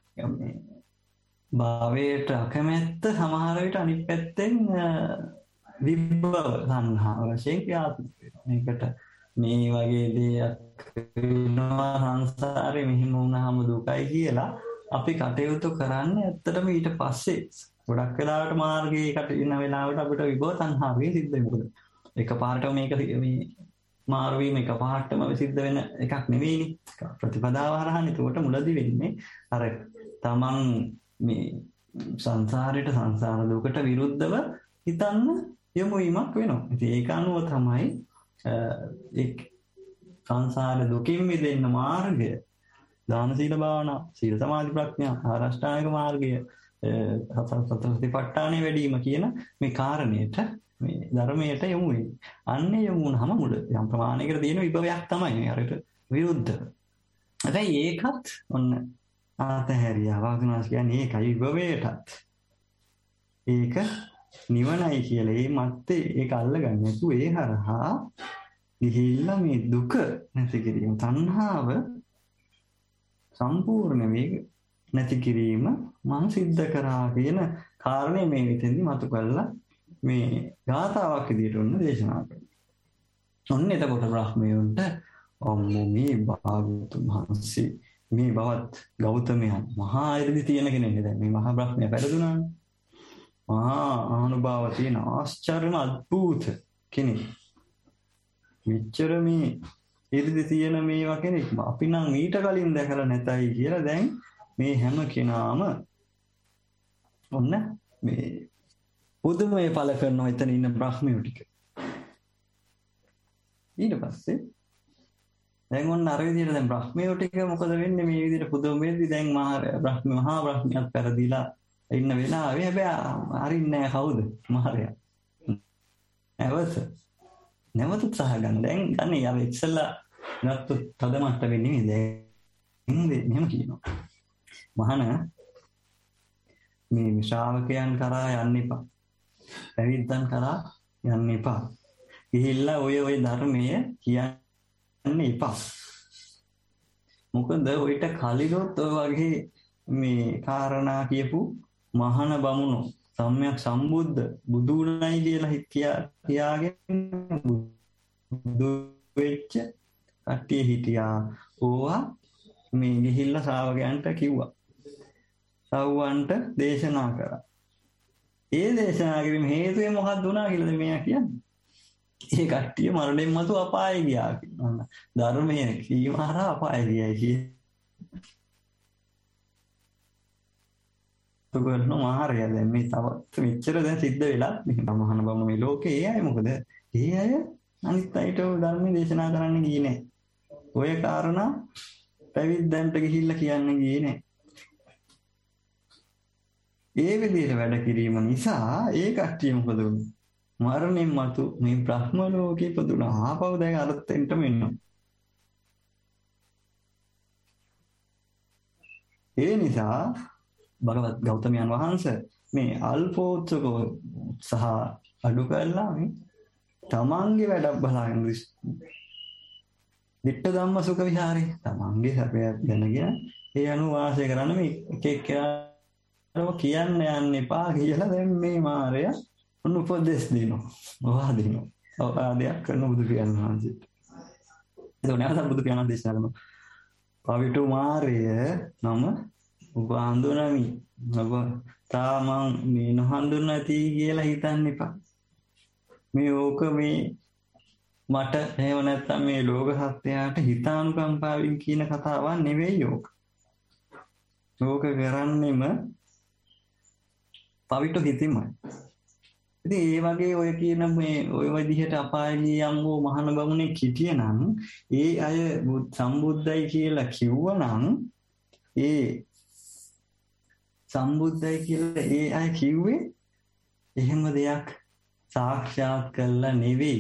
භවයට අකමැත්ත සමහර විට අනිත් පැත්තෙන් විභව තණ්හාව වශයෙන් ක්‍රියාත්මක වෙනවා. මේකට මේ වගේ දෙයක් වෙනවා සංසාරේ මෙහිම වුණාම දුකයි කියලා අපි කටයුතු කරන්නේ ඇත්තටම ඊට පස්සේ ගොඩක් වෙලාවට මාර්ගයේ කටින වෙලාවට අපිට විභව තණ්හාවේ සිද්ධ වෙනවා. එකපාරටම මේක මේ මාරු වීම එකපාරටම සිද්ධ වෙන එකක් නෙවෙයිනේ. ප්‍රතිපදාව හරහානේ. ඒකට මුලදී වෙන්නේ අර තමන් මේ සංසාරයට සංසාර දුකට විරුද්ධව හිතන්න යොමු වීමක් වෙනවා. ඉතින් ඒක අනුව තමයි එක් සංසාර දුකින් මිදෙන්න මාර්ගය දාන සීල භාවනා සීල සමාධි ප්‍රඥා ආරෂ්ඨාංගික මාර්ගය සතර සතිපට්ඨානෙ වැඩිම කියන මේ කාරණේට මේ ධර්මයට යොමු වෙන්නේ. අන්නේ යොමු වුණාම මුල යම් ප්‍රමාණයකට තියෙන විභවයක් තමයි මේ අරට විරුද්ධව. හැබැයි ඒකත් ඔන්න ආතහැරියා වාග්නාස් කියන්නේ ඒකයි විභවයටත් ඒක නිවනයි කියලා ඒ මැත්තේ ඒක අල්ලගන්නේ නැතුව ඒ හරහා ගිහිල්ලා මේ දුක නැති කිරීම තණ්හාව සම්පූර්ණ වේග නැති කිරීම මම සිද්ධ කරා කියන කාරණේ මේ විදිහින් මතු කළා මේ ගාථාවක් විදිහට උන්න දේශනා කරනවා. ඔන්න එතකොට බ්‍රහ්මයන්ට ඔම්මු මේ භාගතුන් වහන්සේ මේ බවත් ගෞතමයන් මහා ඉර්ධි තියෙන කෙනෙක් නේද මේ මහා බ්‍රහ්මයා පැරදුනානේ. මහා ආනුභාව තියෙන ආශ්චර්යම අద్භූත කෙනෙක්. මෙච්චර මේ ඉර්ධි තියෙන මේවා කෙනෙක් අපි නම් ඊට කලින් දැකලා නැතයි කියලා දැන් මේ හැම කෙනාම ඔන්න මේ පුදුමයේ පළ කරනවා එතන ඉන්න බ්‍රහ්මයෝ ටික. ඊට පස්සේ දැන් ඔන්න අර විදිහට දැන් බ්‍රහ්මයෝ ටික මොකද වෙන්නේ මේ විදිහට පුදුම වෙද්දි දැන් මහා බ්‍රහ්ම මහා බ්‍රහ්මියත් පෙරදිලා ඉන්න වෙලාවේ හැබැයි අරින්නේ නැහැ කවුද මහරයා. නැවත නැවත උත්සාහ ගන්න දැන් අනේ යාව ඉස්සලා නැත්තු තදමට වෙන්නේ දැන් මෙහෙම කියනවා. මහාන මේ ශ්‍රාවකයන් කරා යන්න එපා. පැවිද්දන් කරා යන්න එපා. ගිහිල්ලා ඔය ඔය ධර්මයේ කියන්න එපා. මොකද ඔයිට කලිරොත් ඔය වගේ මේ කාරණා කියපු මහාන බමුණෝ සම්‍යක් සම්බුද්ධ බුදුණයි කියලා හිතියා කියාගෙන බුදු වෙච්ච කට්ටිය හිටියා. ඕවා මේ ගිහිල්ලා ශ්‍රාවකයන්ට කිව්වා. සව්වන්ට දේශනා කරා. ඒ දේශනා කිරීම හේතුව මොකක්ද වුණා කියලාද මෙයා කියන්නේ. ඒ කට්ටිය මරණයෙන් මතු අපාය ගියා කියනවා. ධර්මයේ කීම හරහා අපාය ගියයි කිය. තොගල්න මහරය දැන් මේ තවත් මෙච්චර දැන් සිද්ධ වෙලා මේ මහාන බමුණු මේ ලෝකේ ඒ අය මොකද? ඒ අය අනිත් අයට ධර්මයේ දේශනා කරන්න ගියේ නැහැ. ඔය කාරණා පැවිද්දන්ට ගිහිල්ලා කියන්න ගියේ නැහැ. ඒ විදිහට වැඩ කිරීම නිසා ඒ කට්ටිය මොකද වුනේ? මරණයෙන් මතු මේ බ්‍රහ්ම ලෝකේ ඉපදුණා. ආපහු දැන් අරතෙන්ටම එනවා. ඒ නිසා භගවත් ගෞතමයන් වහන්සේ මේ අල්පෝත්සක සහ අඩු කළා මේ තමන්ගේ වැඩක් බලාගෙන දිට්ඨ ධම්ම සුඛ විහාරේ තමන්ගේ හැපයක් දැනගෙන ඒ අනුව වාසය කරන්න මේ එක එක්කම කියන්න යන්න එපා කියලා දැන් මේ මාරය උපදෙස් දෙනවා. ඔවා දෙනවා. ඔවාදයක් කරන බුදු පියාණන් වහන්සේට. ඒක නැවත බුදු පියාණන් දේශනා කරනවා. පවිතු මාරය නම ඔබ හඳුනමි. ඔබ තාමන් මේ නොහඳුන නැති කියලා හිතන්න එපා. මේ ඕක මේ මට එහෙම නැත්නම් මේ ලෝක සත්‍යයට හිතානුකම්පාවෙන් කියන කතාවක් නෙවෙයි ඕක. ඕක කරන්නේම පවිතු හිතීමයි. ඉතින් ඒ වගේ ඔය කියන මේ ඔය විදිහට අපායදී යම්වෝ මහාන බමුණේ කිටියනම් ඒ අය සම්බුද්දයි කියලා කිව්වනම් ඒ සම්බුද්දයි කියලා ඒ අය කිව්වේ එහෙම දෙයක් සාක්ෂාත් කළා නෙවෙයි.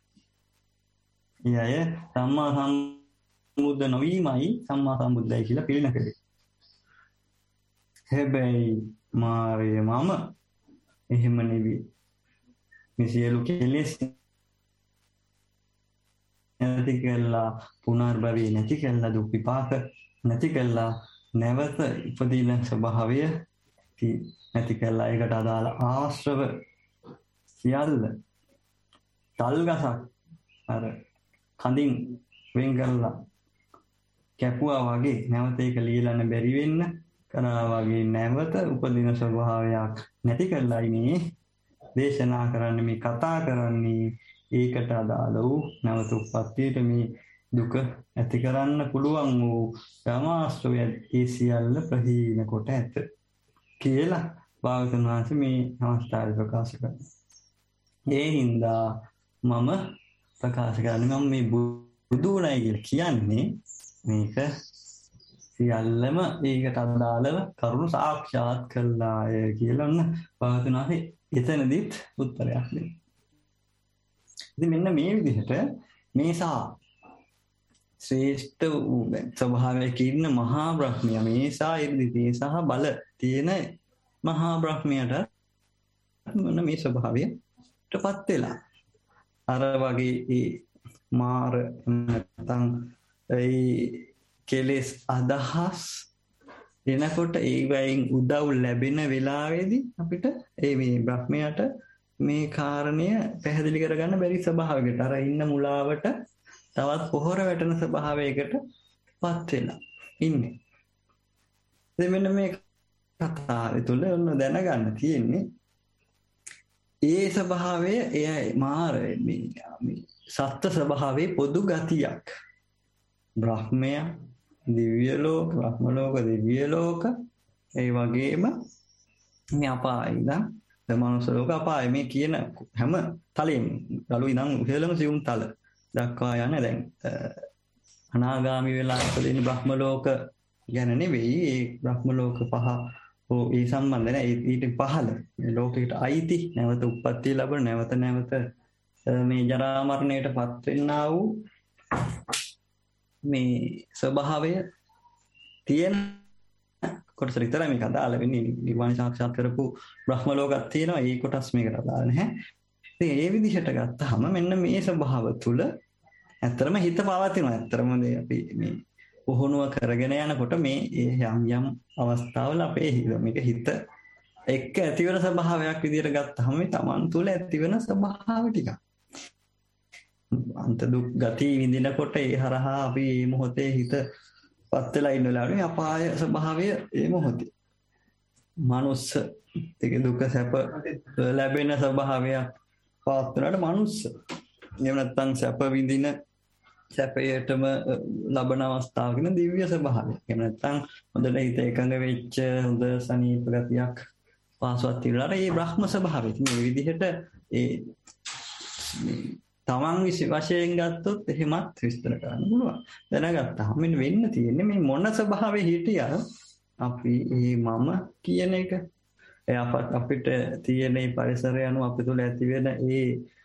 ඒ අය සම්මා සම්බුද්ධ නොවීමයි සම්මා සම්බුද්දයි කියලා පිළින කළේ. හැබැයි මාර්ය මම එහෙම නෙවෙයි. මේ සියලු කෙලෙස් නැති කළා පුනර්භවී නැති කළා දුක් විපාක නැති කළා නැවත ඉපදින ස්වභාවය නැති කළා ඒකට අදාළ ආශ්‍රව සියල්ල තල්ගසක් අර කඳින් වෙන් කරලා කැපුවා වගේ නැවත ඒක ලියලන්න බැරි වෙන්න කරා වගේ නැවත උපදින ස්වභාවයක් නැති කළායි මේ දේශනා කරන්නේ මේ කතා කරන්නේ ඒකට අදාළ වූ නැවත උප්පත්තියට මේ දුක ඇති කරන්න පුළුවන් වූ සමාස්ත්‍රය ඒ සියල්ල ප්‍රහීන කොට ඇත කියලා භාගතුන් වහන්සේ මේ අවස්ථාවේ ප්‍රකාශ කරනවා. ඒ හින්දා මම ප්‍රකාශ කරන්නේ මම මේ බුදු වුණයි කියලා කියන්නේ මේක සියල්ලම ඒකට අදාළව කරුණු සාක්ෂාත් කළාය කියලා ඔන්න භාගතුන් වහන්සේ එතනදිත් උත්තරයක් දෙනවා. ඉතින් මෙන්න මේ විදිහට මේසා ශ්‍රේෂ්ඨ වූ ස්වභාවයක ඉන්න මහා බ්‍රහ්මයා මේසා ඉර්ධිතේ සහ බල තියෙන මහා බ්‍රහ්මයාට මොන මේ ස්වභාවයටපත් වෙලා අර වගේ ඒ මාර නැත්නම් ඒ කෙලෙස් අදහස් එනකොට ඒ වයින් උදව් ලැබෙන වෙලාවේදී අපිට ඒ මේ බ්‍රහ්මයාට මේ කාරණය පැහැදිලි කරගන්න බැරි ස්වභාවයකට අර ඉන්න මුලාවට තවත් පොහොර වැටෙන ස්වභාවයකට පත් වෙලා ඉන්නේ. ඉතින් මෙන්න මේ කතාවේ තුල ඔන්න දැනගන්න තියෙන්නේ ඒ ස්වභාවය එයයි මාර මේ සත්ත්ව ස්වභාවයේ පොදු ගතියක්. බ්‍රහ්මයා දිව්‍ය ලෝක, බ්‍රහ්ම ලෝක, දිව්‍ය ලෝක ඒ වගේම මේ අපාය ඉඳන් මනුස්ස ලෝක අපාය මේ කියන හැම තලෙම රළු ඉඳන් ඉහළම සියුම් තල දක්වා යන දැන් අනාගාමී වෙලා ඉපදෙන බ්‍රහ්ම ලෝක ගැන නෙවෙයි ඒ බ්‍රහ්ම ලෝක පහ ඕ ඒ සම්බන්ධ නැහැ ඊට පහළ මේ ලෝකයට අයිති නැවත උප්පත්ති ලැබෙන නැවත නැවත මේ ජරා මරණයටපත් වෙන්නා වූ මේ ස්වභාවය තියෙන කොටස විතරයි මේක අදාළ වෙන්නේ. නිර්වාණ සාක්ෂාත් කරපු බ්‍රහ්ම ලෝකයක් තියෙනවා ඒ කොටස් මේකට අදාළ නැහැ. ඉතින් ඒ විදිහට ගත්තාම මෙන්න මේ ස්වභාව තුල ඇත්තරම හිත පවතිනවා. ඇත්තරම අපි මේ පුහුණුව කරගෙන යනකොට මේ යම් යම් අවස්ථාවල අපේ හිත මේක හිත එක්ක ඇතිවන ස්වභාවයක් විදිහට ගත්තාම මේ Taman තුල ඇතිවන ස්වභාව ටික අන්ත දුක් ගති විඳිනකොට ඒ හරහා අපි මේ මොහොතේ හිත පත් වෙලා ඉන්න වෙලාවේ අපාය ස්වභාවය ඒ මොහොතේ මනුස්ස ඒක දුක සැප ලැබෙන ස්වභාවයක් පත් වෙනාට මනුස්ස එහෙම නැත්නම් සැප විඳින සැපයටම ලබන අවස්ථාවකින් දිව්‍ය ස්වභාවය. එහෙම නැත්නම් හොඳට හිත එකඟ වෙච්ච හොඳ සනීප ගතියක් පාසවත් තිරලා ඒ බ්‍රහ්ම ස්වභාවය. මේ විදිහට ඒ තමන් වශයෙන් ගත්තොත් එහෙමත් විස්තර කරන්න පුළුවන්. දැනගත්තාම මෙන්න වෙන්න තියෙන්නේ මේ මොන ස්වභාවයේ හිටියා අපි මේ මම කියන එක ඒ අපිට තියෙන මේ පරිසරය අනුව අපි තුළ ඇති වෙන ඒ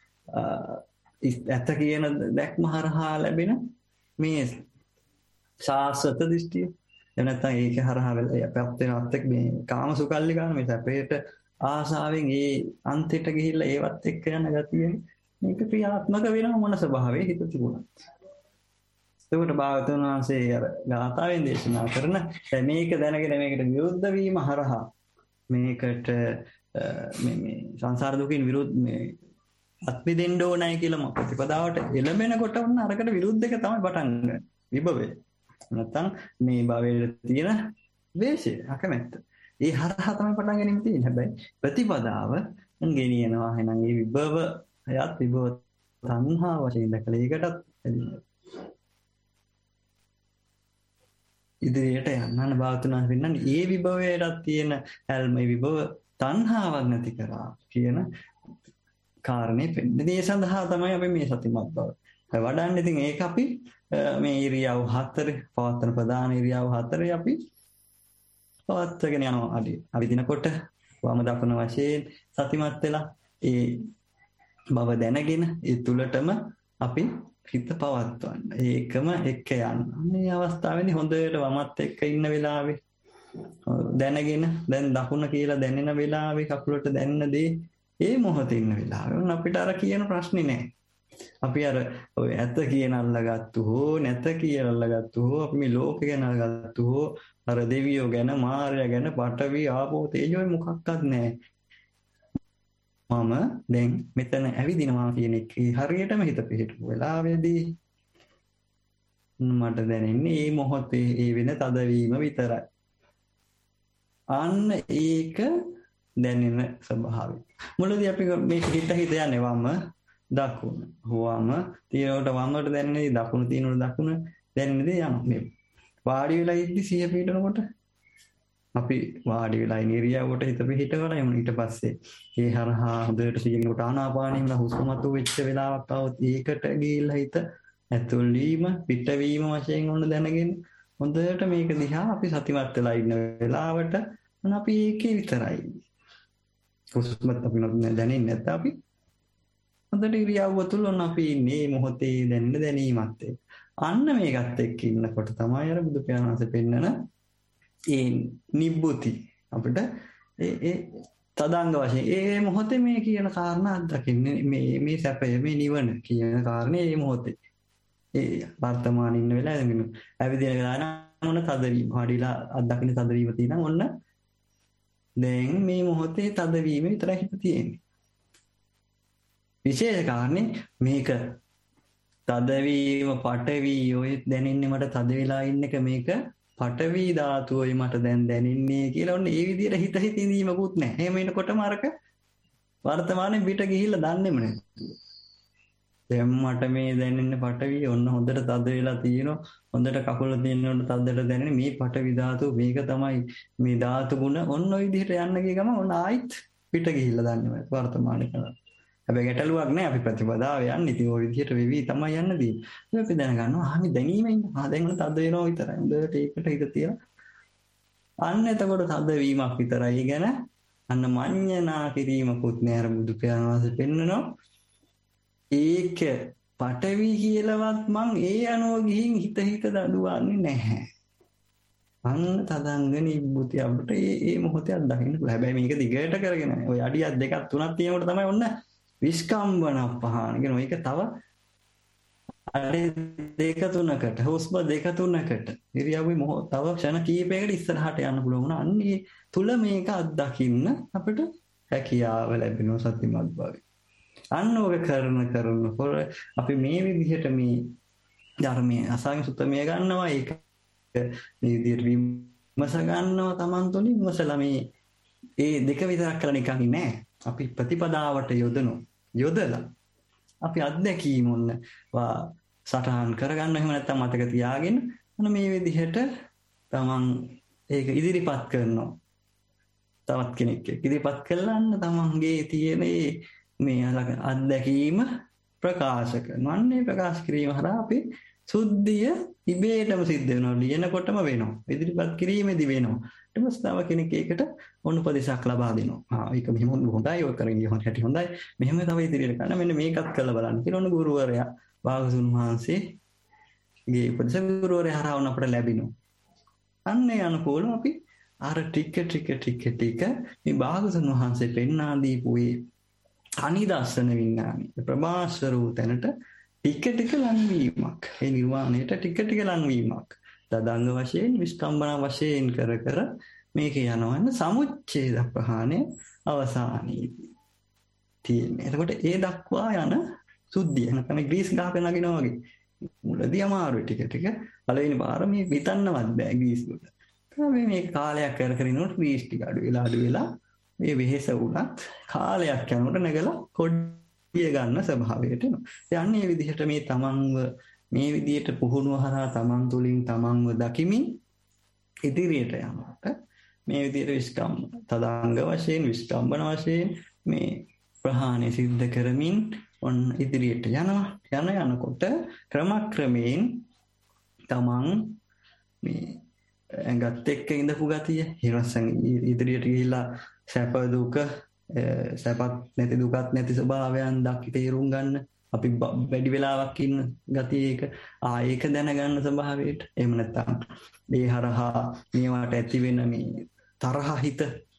ඇත්ත කියන දැක්ම හරහා ලැබෙන මේ සාස්වත දෘෂ්ටිය එහෙම නැත්නම් ඒක හරහා අපත් වෙනත් එක්ක මේ කාම සුකල්ලි ගන්න මේ සැපේට ආසාවෙන් ඒ අන්තයට ගිහිල්ලා ඒවත් එක්ක යන ගතියෙන් මේක ක්‍රියාත්මක වෙන මොන ස්වභාවයේ හිත තිබුණත්. ඒකට භාගතුන් වහන්සේ අර ගාථාවෙන් දේශනා කරන මේක දැනගෙන මේකට විරුද්ධ වීම හරහා මේකට මේ මේ සංසාර දුකින් විරුද්ධ මේ අත්මි දෙන්න ඕනයි කියලා ප්‍රතිපදාවට එළඹෙනකොට උන්න අරකට විරුද්ධ එක තමයි පටන් ගන්න. විභවය. නැත්තම් මේ භවයේ තියෙන ද්වේෂය, අකමැත්ත. ඒ හරහා තමයි පටන් ගැනීම තියෙන්නේ. හැබැයි ප්‍රතිපදාව ගෙනියනවා. එහෙනම් මේ විභව යත් විභව තණ්හා වශයෙන් දැකලා ඒකටත් ඉදිරියට යන්න භාවතුනා වෙනන්නේ ඒ විභවයටත් තියෙන ඇල්ම විභව තණ්හාවක් නැති කරා කියන කාරණේ පෙන්නේ. ඒ සඳහා තමයි අපි මේ සතිමත් බව වඩන්නේ. ඉතින් ඒක අපි මේ ඉරියව් හතර පවත්වන ප්‍රධාන ඉරියව් හතරේ අපි පවත්වාගෙන යනවා. අඩි අපි දිනකොට වම දකුණ වශයෙන් සතිමත් වෙලා ඒ බව දැනගෙන ඒ තුලටම අපි හිත පවත්වන්න. ඒකම එක්ක යන්න. මේ අවස්ථාවේදී හොඳට වමත් එක්ක ඉන්න වෙලාවේ දැනගෙන දැන් දකුණ කියලා දැනෙන වෙලාවේ කකුලට දැනෙන දේ ඒ මොහොතේ ඉන්න වෙලාවේ උන් අපිට අර කියන ප්‍රශ්නේ නැහැ. අපි අර ඔය ඇත කියන අල්ලගත්තු හෝ නැත කියලා අල්ලගත්තු හෝ අපි මේ ලෝකේ ගැන අල්ලගත්තු හෝ අර දෙවියෝ ගැන මාර්යා ගැන පඨවි ආපෝ තේජෝ මොකක්වත් නැහැ. මම දැන් මෙතන ඇවිදිනවා කියන එක හරියටම හිත පිහිටපු වෙලාවේදී මට දැනෙන්නේ මේ මොහොතේ ඒ වෙන තදවීම විතරයි. අන්න ඒක දැනෙන ස්වභාවය. මුලදී අපි මේක හිත හිත යන්නේ වම දකුණ. වම තියනකොට වමට දැනෙන්නේ දකුණ තියනකොට දකුණ දැනෙන්නේ යන්නේ. වාඩි වෙලා ඉද්දි සිහිය පිටනකොට අපි වාඩි වෙලා ඉරියව්වට හිත පිහිටවලා යමු. ඊට පස්සේ ඒ හරහා හොඳට සිහිනකොට ආනාපානෙම හුස්ම මතු වෙච්ච වෙලාවක් આવොත් ඒකට ගිහිල්ලා හිත ඇතුල් වීම පිටවීම වශයෙන් ඔන්න දැනගෙන හොඳට මේක දිහා අපි සතිමත් වෙලා ඉන්න වෙලාවට මොන අපි ඒකේ විතරයි. හුස්මත් අපි දැනෙන්නේ නැත්නම් අපි හොඳට ඉරියව්ව තුල ඔන්න අපි ඉන්නේ මොහොතේ දැනෙන දැනීමත් එක්ක. අන්න මේකත් එක්ක ඉන්නකොට තමයි අර බුදු පියාණන් වහන්සේ පෙන්නන ඒ නිබ්බුති අපිට ඒ ඒ තදංග වශයෙන් ඒ මොහොතේ මේ කියන කාරණා අත්දකින්නේ මේ මේ සැපය මේ නිවන කියන කාරණේ මේ මොහොතේ ඒ වර්තමාන ඉන්න වෙලාවෙ ඇවිදින වෙලාව මොන තදවීම හරිලා අත්දකින්න තදවීම තියෙනවා ඔන්න දැන් මේ මොහොතේ තදවීම විතරයි හිත තියෙන්නේ. විශේෂ කාරණේ මේක තදවීම පටවි ඔය දැනෙන්නේ මට තද වෙලා ඉන්න එක මේක පටවි ධාතුවයි මට දැන් දැනෙන්නේ කියලා ඔන්න ඒ විදිහට හිත හිත ඉඳීමකුත් නැහැ. එහෙම එනකොටම අරක වර්තමානයේ පිට ගිහිල්ලා දන්නේම නැහැ. දැන් මට මේ දැනෙන්නේ පටවි ඔන්න හොඳට තද වෙලා තියෙනවා. හොඳට කකුල තියෙනකොට තදට දැනෙන්නේ මේ පටවි ධාතුව මේක තමයි මේ ධාතු ගුණ ඔන්න ඔය විදිහට යන්න ගිය ගම ඔන්න ආයිත් පිට ගිහිල්ලා දන්නේ වර්තමානයේ කරා. හැබැයි ගැටලුවක් නැහැ අපි ප්‍රතිපදාව යන්නේ. ඉතින් ওই විදිහට වෙවි තමයි යන්න දී. අපි දැනගන්නවා ආ මේ දැනීම ඉන්න. ආ දැන් උන තද වෙනවා විතරයි. හොඳට ඒකට හිත තියලා. අන්න එතකොට තද වීමක් විතරයි ගැන අන්න මඤ්ඤණා කිරීමකුත් නෑ. අර බුදු පියාණන් වහන්සේ පෙන්නනවා. ඒක පටවි කියලාවත් මං ඒ අනුව ගිහින් හිත හිත දඩුවන්නේ නැහැ. අන්න තදංග නිබ්බුති අපිට ඒ ඒ මොහොතේ අත්දකින්න පුළුවන්. හැබැයි මේක දිගට කරගෙන නැහැ. ඔය අඩියක් දෙකක් තුනක් තියෙනකොට තමයි ඔන්න විස්කම්බන පහන කියන එක තව අඩි දෙක තුනකට හුස්ම දෙක තුනකට ඉරියව්වේ මොහොත තව ක්ෂණ කීපයකට ඉස්සරහට යන්න පුළුවන් වුණා. අන්න ඒ තුල මේක අත්දකින්න අපිට හැකියාව ලැබෙනවා සතිමත් භාවය. අන්න ඔක කරන කරනකොට අපි මේ විදිහට මේ ධර්මයේ අසං සුත්තමය ගන්නවා. ඒක මේ විදිහට විමස ගන්නවා Taman තුලින් විමසලා මේ ඒ දෙක විතරක් කරලා නිකන් නෑ. අපි ප්‍රතිපදාවට යොදනවා. යොදලා අපි අත්දැකීම් ඔන්න සටහන් කරගන්න. එහෙම නැත්නම් මතක තියාගෙන මොන මේ විදිහට තමන් ඒක ඉදිරිපත් කරනවා. තවත් කෙනෙක් එක්ක ඉදිරිපත් කළාන්න තමන්ගේ තියෙන මේ අත්දැකීම ප්‍රකාශ කරනවා. අන්නේ ප්‍රකාශ කිරීම හරහා අපි සුද්ධිය ඉබේටම සිද්ධ වෙනවා. ලියනකොටම වෙනවා. ඉදිරිපත් කිරීමේදී වෙනවා. ඊට පස්සේ තව කෙනෙක් ඒකට උපදෙසක් ලබා දෙනවා. ආ ඒක මෙහෙම හොඳයි. ඔය කරගෙන ගියොත් හැටි හොඳයි. මෙහෙම තව ඉදිරියට කරන්න. මෙන්න මේකත් කරලා බලන්න කියලා ඔන්න ගුරුවරයා භාගතුන් වහන්සේගේ උපදෙස් ගුරුවරයා හරහා වුණ අපට ලැබෙනවා. අන්නේ අනුකූලව අපි අර ටික ටික ටික ටික මේ භාගතුන් වහන්සේ පෙන්වා දීපු අනිදස්සන විඥානය ප්‍රභාස්වර වූ තැනට ටික ටික ලංවීමක්. ඒ නිර්වාණයට ටික ටික ලංවීමක්. තදංග වශයෙන් විස්කම්බන වශයෙන් කර කර මේක යනවන්න සමුච්ඡේද ප්‍රහාණය අවසානයේදී තියෙන්නේ. එතකොට ඒ දක්වා යන සුද්ධිය නැත්නම් ග්‍රීස් ගහක නගිනවා වගේ. මුලදී අමාරුයි ටික ටික. පළවෙනි පාර මේ විතන්නවත් බෑ ග්‍රීස් වල. තමයි මේ කාලයක් කර කර ඉන්නකොට ග්‍රීස් ටික අඩු වෙලා අඩු වෙලා මේ වෙහෙස වුණත් කාලයක් යනකොට නැගලා කොඩිය ගන්න ස්වභාවයට එනවා. යන්නේ මේ විදිහට මේ තමන්ව මේ විදිහට පුහුණුව හරහා තමන් තුළින් තමන්ව දකිමින් ඉදිරියට යනකොට මේ විදිහට විස්කම්බ තදාංග වශයෙන් විස්කම්බන වශයෙන් මේ ප්‍රහාණය සිද්ධ කරමින් ඔන්න ඉදිරියට යනවා. යන යනකොට ක්‍රමක්‍රමයෙන් තමන් මේ ඇඟත් එක්ක ඉඳපු ගතිය ඊළඟ ඉදිරියට ගිහිලා සැප දුක සැපත් නැති දුකත් නැති ස්වභාවයන් දකි තේරුම් ගන්න අපි වැඩි වෙලාවක් ඉන්න ගතිය ඒක ආ ඒක දැනගන්න ස්වභාවයට එහෙම නැත්නම් මේ හරහා මේවට ඇති වෙන මේ තරහ හිත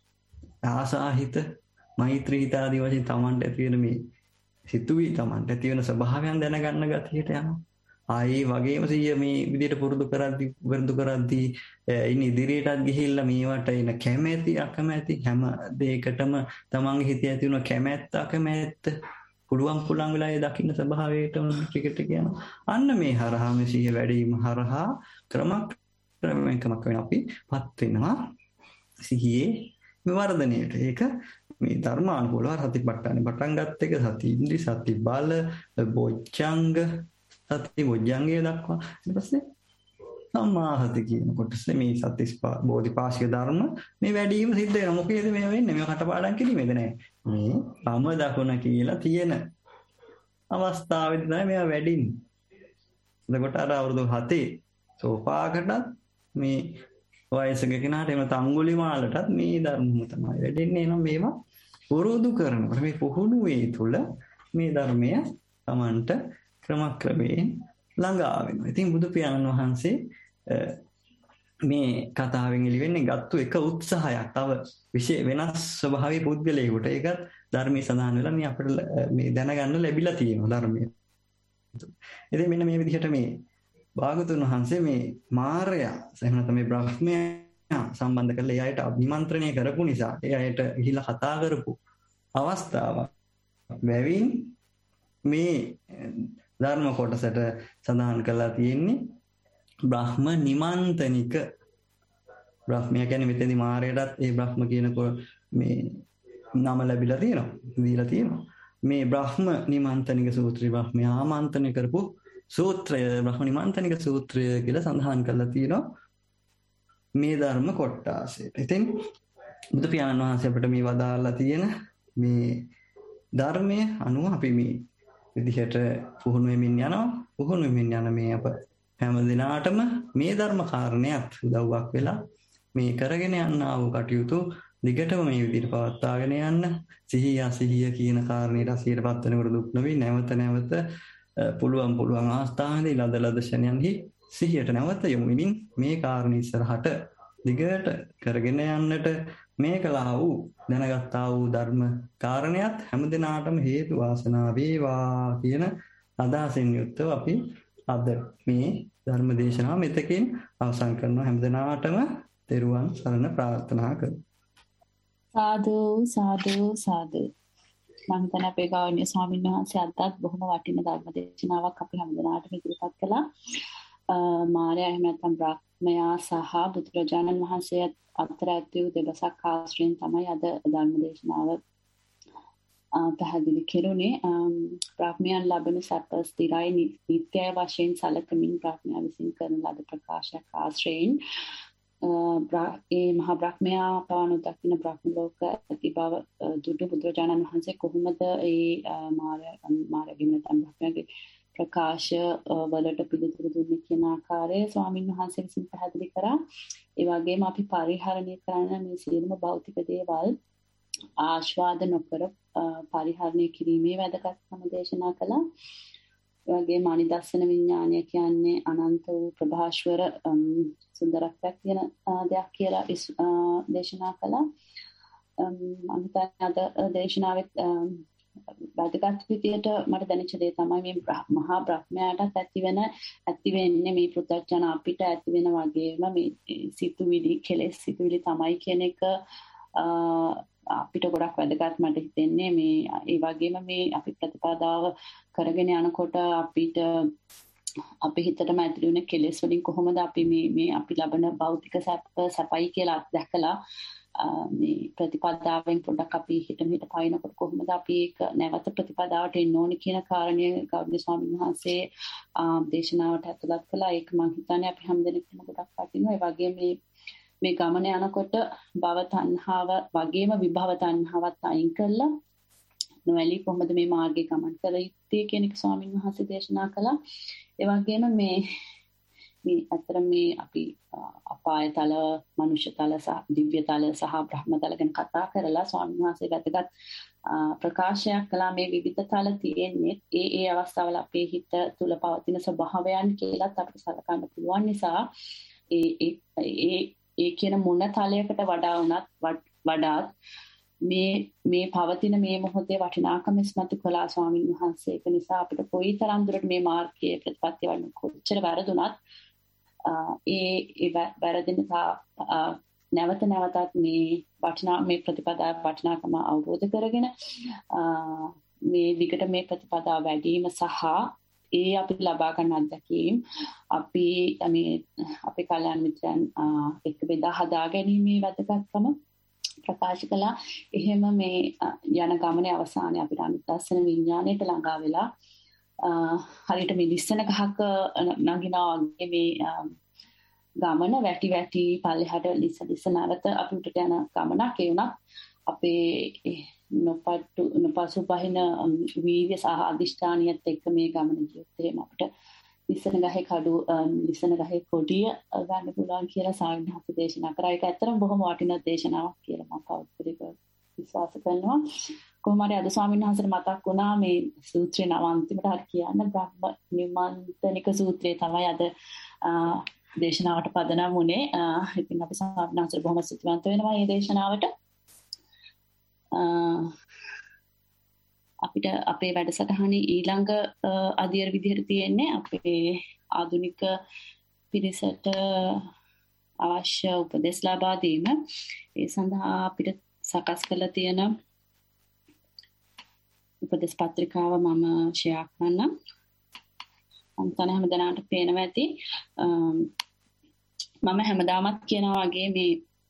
ආසා හිත මෛත්‍රී හිත ආදී වශයෙන් තමන්ට ඇති වෙන මේ සිතුවි තමන්ට ඇති වෙන ස්වභාවයන් දැනගන්න ගතියට යනවා. ආයේ වගේම සිය මේ විදිහට පුරුදු කරද්දි වර්ධු කරද්දි ඉන් ඉදිරියටත් ගිහිල්ලා මේවට එන කැමැති අකමැති හැම දෙයකටම තමන්ගේ හිතේ ඇති වෙන කැමැත්ත අකමැත්ත පුළුවන් පුළුවන් වෙලා ඒ දකින්න ස්වභාවයට ටික ටික යනවා. අන්න මේ හරහා මේ සිහිය වැඩිම හරහා ක්‍රමක් ක්‍රමයෙන් ක්‍රමක් වෙන අපිපත් වෙනවා සිහියේ වර්ධනයට. ඒක මේ ධර්මානුකූලව සතිපට්ඨානෙ පටන් ගත්ත එක සති ඉන්ද්‍රි සති බල බොජ්ජංග සති බොජ්ජංගය දක්වා ඊට පස්සේ සම්මාසති කියන කොටස මේ සති බෝධිපාශික ධර්ම මේ වැඩිම සිද්ධ වෙනවා. මොකේද මේ වෙන්නේ? මේ කටපාඩම් කිරීමේද නෑ. මේ වම දකුණ කියලා තියෙන අවස්ථාවේදී තමයි මේවා වැඩින්නේ. එතකොට අර අවුරුදු හතේ සෝපාකටත් මේ වයසක කෙනාට එම තංගුලිමාලටත් මේ ධර්මම තමයි වැඩෙන්නේ. එනවා මේවා පුරුදු කරනකොට මේ පුහුණුවේ තුල මේ ධර්මය Tamanට ක්‍රමක්‍රමයෙන් ළඟා වෙනවා. ඉතින් බුදු පියාණන් වහන්සේ මේ කතාවෙන් එළිවෙන්නේ ගත්තු එක උත්සාහයක් තව විශේෂ වෙනස් ස්වභාවී පුද්ගලයෙකුට ඒකත් ධර්මයේ සඳහන් වෙලා මේ අපිට මේ දැනගන්න ලැබිලා තියෙනවා ධර්මයේ. ඉතින් මෙන්න මේ විදිහට මේ භාගතුන් වහන්සේ මේ මාර්යා එහෙම නැත්නම් මේ බ්‍රහ්මයා සම්බන්ධ කරලා ඒ අයට අභිමන්ත්‍රණය කරපු නිසා ඒ අයට ගිහිලා කතා කරපු අවස්ථාවක් බැවින් මේ ධර්ම කොටසට සඳහන් කරලා තියෙන්නේ බ්‍රහ්ම නිමන්තනික බ්‍රහ්මයා කියන්නේ මෙතනදී මාර්යයටත් ඒ බ්‍රහ්ම කියන මේ නම ලැබිලා තියෙනවා දීලා තියෙනවා. මේ බ්‍රහ්ම නිමන්තනික සූත්‍රය බ්‍රහ්මයා ආමන්ත්‍රණය කරපු සූත්‍රය බ්‍රහ්ම නිමන්තනික සූත්‍රය කියලා සඳහන් කරලා තියෙනවා මේ ධර්ම කොටාසේ. ඉතින් බුදු පියාණන් වහන්සේ අපිට මේ වදාළා තියෙන මේ ධර්මයේ අනුව අපි මේ විදිහට පුහුණු වෙමින් යනවා. පුහුණු වෙමින් යන මේ අප හැම දිනාටම මේ ධර්ම කාරණයක් උදව්වක් වෙලා මේ කරගෙන යනා වූ කටයුතු දිගටම මේ විදිහට පවත්වාගෙන යන්න සිහිය අසිහිය කියන කාරණේට අසිහියටපත් වෙනකොට දුක් නොවි නැවත නැවත පුළුවන් පුළුවන් අවස්ථාවේදී ලද ලද ශරණයන්හි සිහියට නැවත යොමු වෙමින් මේ කාරණේ ඉස්සරහට දිගට කරගෙන යන්නට මේකලා වූ දැනගත්තා වූ ධර්ම කාරණයක් හැමදිනාටම හේතු වාසනා වේවා කියන අදහසින් යුක්තව අපි අද මේ ධර්ම දේශනාව මෙතකින් අවසන් කරනවා. හැමදිනාටම තෙරුවන් සරණ ප්‍රාර්ථනා කරමු. සාදු සාදු සාදු. මම හිතන්නේ අපේ ගෞරවනීය ස්වාමීන් වහන්සේ අදත් බොහොම වටින ධර්ම දේශනාවක් අපි හැමදිනාටම ඉදිරිපත් කළා. මාර්යා එහෙම නැත්නම් බ්‍රහ්මයා සහ බුදුරජාණන් වහන්සේ අතර ඇති වූ දෙබසක් ආශ්‍රයෙන් තමයි අද ධර්ම දේශනාව පැහැදිලි කෙරුණේ. බ්‍රහ්මයන් ලබන සැප ස්ථිරයි නිත්‍යයි වශයෙන් සැලකමින් බ්‍රහ්මයා විසින් කරන ලද ප්‍රකාශයක් ආශ්‍රයෙන් ඒ මහා බ්‍රහ්මයා පවණු දකින්න බ්‍රහ්ම ලෝක ඇති බව දුටු බුදුරජාණන් වහන්සේ කොහොමද ඒ මාර්ගයෙන් නැත්නම් බ්‍රහ්මයාගේ ප්‍රකාශ වලට පිළිතුරු දුන්නේ කියන ආකාරය ස්වාමින් වහන්සේ විසින් පැහැදිලි කරා. ඒ වගේම අපි පරිහරණය කරන මේ සියලුම භෞතික දේවල් ආස්වාද නොකර පරිහරණය කිරීමේ වැදගත්කම දේශනා කළා. ඒ වගේම අනිදස්සන විඥානය කියන්නේ අනන්ත වූ ප්‍රභාස්වර සුන්දරත්වයක් කියන දෙයක් කියලා දේශනා කළා. මම හිතන්නේ අද දේශනාවෙත් වැදගත් විදියට මට දැනෙච්ච දේ තමයි මේ මහා බ්‍රහ්මයාටත් ඇති වෙන ඇති වෙන්නේ මේ පෘථග්ජන අපිට ඇති වෙන වගේම මේ සිතුවිලි කෙලෙස් සිතුවිලි තමයි කියන එක අපිට ගොඩක් වැදගත් මට හිතෙන්නේ මේ ඒ වගේම මේ අපි ප්‍රතිපදාව කරගෙන යනකොට අපිට අපි හිතටම ඇතුළු වෙන කෙලෙස් වලින් කොහොමද අපි මේ මේ අපි ලබන භෞතික සැප සැපයි කියලා අත්දැකලා මේ ප්‍රතිපදාවෙන් පොඩ්ඩක් අපි හිතම හිත පයින්නකොට කොහොමද අපි ඒක නැවත ප්‍රතිපදාවට එන්න ඕනේ කියන කාරණය ගෞරවනීය ස්වාමීන් වහන්සේ දේශනාවට ඇතුළත් කළා. ඒක මම හිතන්නේ අපි හැමදෙනෙක්ම ගොඩක් වටිනවා. ඒ වගේම මේ මේ ගමන යනකොට භව තණ්හාව වගේම විභව තණ්හාවත් අයින් කරලා නොඇලී කොහොමද මේ මාර්ගයේ ගමන් කළ යුත්තේ කියන එක ස්වාමීන් වහන්සේ දේශනා කළා. ඒ වගේම මේ මේ අතර මේ අපි අපායතල, මනුෂ්‍යතල, දිව්‍යතල සහ බ්‍රහ්මතල ගැන කතා කරලා ස්වාමීන් වහන්සේ වැදගත් ප්‍රකාශයක් කළා. මේ විවිධ තල තියෙන්නේ ඒ ඒ අවස්ථාවල අපේ හිත තුල පවතින ස්වභාවයන් කියලාත් අපිට සලකන්න පුළුවන් නිසා ඒ ඒ ඒ කියන මොන තලයකට වඩා වුණත් වඩාත් මේ මේ පවතින මේ මොහොතේ වටිනාකම ඉස්මතු කළා ස්වාමීන් වහන්සේ. ඒක නිසා අපිට කොයිතරම් දුරට මේ මාර්ගයේ ප්‍රතිපත්තිය වඩන කොච්චර වැරදුනත් ඒ ඒ වැරදින නැවත නැවතත් මේ වටිනා මේ ප්‍රතිපදාව වටිනාකම අවබෝධ කරගෙන මේ විකට මේ ප්‍රතිපදාව වැඩිම සහ ඒ අපි ලබා ගන්න අත්දැකීම් අපි මේ අපේ කල්‍යාණ මිත්‍රයන් එක්ක බෙදා හදා ගැනීමේ වැදගත්කම ප්‍රකාශ කළා. එහෙම මේ යන ගමනේ අවසානයේ අපිට අනිත්‍යසන විඥාණයට ළඟා වෙලා හරියට මේ ලිස්සන ගහක නගිනා වගේ මේ ගමන වැටි වැටි පල්ලෙහාට ලිස්ස ලිස්ස නැවත අපිට යන ගමනක් ඒ වුණත් අපේ නොපටු නොපසු පහින වීර්ය සහ අධිෂ්ඨානියත් එක්ක මේ ගමන ගියොත් එහෙම අපිට ලිස්සන ගහේ කඩු ලිස්සන ගහේ කොඩිය ගන්න පුළුවන් කියලා සාවින්හස දේශනා කරා. ඒක ඇත්තටම බොහොම වටිනා දේශනාවක් කියලා මම පෞද්ගලිකව විශ්වාස කරනවා. කොහොම හරි අද ස්වාමීන් වහන්සේට මතක් වුණා මේ සූත්‍රේ නම අන්තිමට හරි කියන්න බ්‍රහ්ම නිමන්තනික සූත්‍රය තමයි අද දේශනාවට පදනම් වුණේ. ඉතින් අපි ස්වාමීන් වහන්සේට බොහොම ස්තුතිවන්ත වෙනවා මේ දේශනාවට. අපිට අපේ වැඩසටහනේ ඊළඟ අධ්‍යයන විදිහට තියෙන්නේ අපේ ආධුනික පිරිසට අවශ්‍ය උපදෙස් ලබා දීම. ඒ සඳහා අපිට සකස් කරලා තියෙන උපදෙස් පත්‍රිකාව මම ෂෙයා කරන්නම්. මම තන හැමදාමත් පේනවා ඇති. මම හැමදාමත් කියනවා වගේ මේ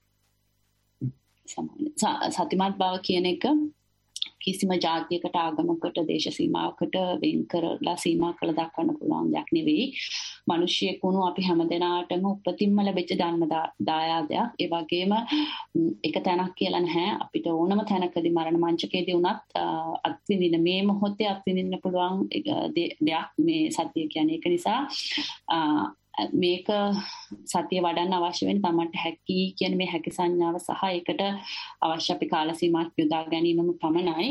සතිමත් බව කියන එක කිසිම ජාතියකට ආගමකට දේශ සීමාවකට වෙන් කරලා සීමා කළ දක්වන්න පුළුවන් දෙයක් නෙවෙයි. මිනිස්සෙකුණු අපි හැමදෙනාටම උපතින්ම ලැබෙච්ච ධර්ම දායාදයක්. ඒ වගේම එක තැනක් කියලා නැහැ. අපිට ඕනම තැනකදී මරණ මංචකයේදී වුණත් අත්විඳින මේ මොහොතේ අත්විඳින්න පුළුවන් දෙයක් මේ සත්‍ය කියන්නේ. ඒක නිසා මේක සතිය වඩන්න අවශ්‍ය වෙන තමන්ට හැකි කියන මේ හැකි සංඥාව සහ ඒකට අවශ්‍ය අපි කාල සීමාවක් යොදා ගැනීමම පමණයි.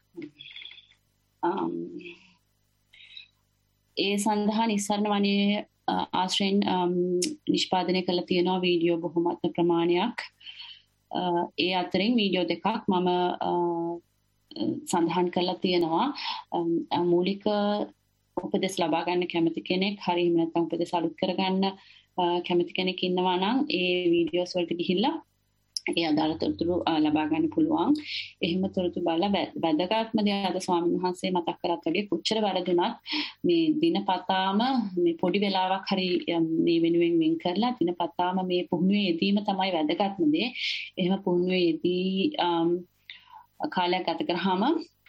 ඒ සඳහා නිස්සරණ වනේ ආශ්‍රයෙන් නිෂ්පාදනය කළ තියෙනවා වීඩියෝ බොහොමත්ම ප්‍රමාණයක්. ඒ අතරින් වීඩියෝ දෙකක් මම සඳහන් කරලා තියෙනවා. මූලික උපදෙස් ලබා ගන්න කැමති කෙනෙක් හරි එහෙම නැත්නම් උපදෙස් අලුත් කරගන්න කැමති කෙනෙක් ඉන්නවා නම් ඒ වීඩියෝස් වලට ගිහිල්ලා ඒ අදාළ තොරතුරු ලබා ගන්න පුළුවන්. එහෙම තොරතුරු බලලා වැදගත්ම දේ අද ස්වාමීන් වහන්සේ මතක් කරත් වගේ කොච්චර වැරදුනත් මේ දිනපතාම මේ පොඩි වෙලාවක් හරි මේ වෙනුවෙන් වෙන් කරලා දිනපතාම මේ පුහුණුවේ යෙදීම තමයි වැදගත්ම දේ. එහෙම පුහුණුවේ යෙදී කාලයක් ගත කරාම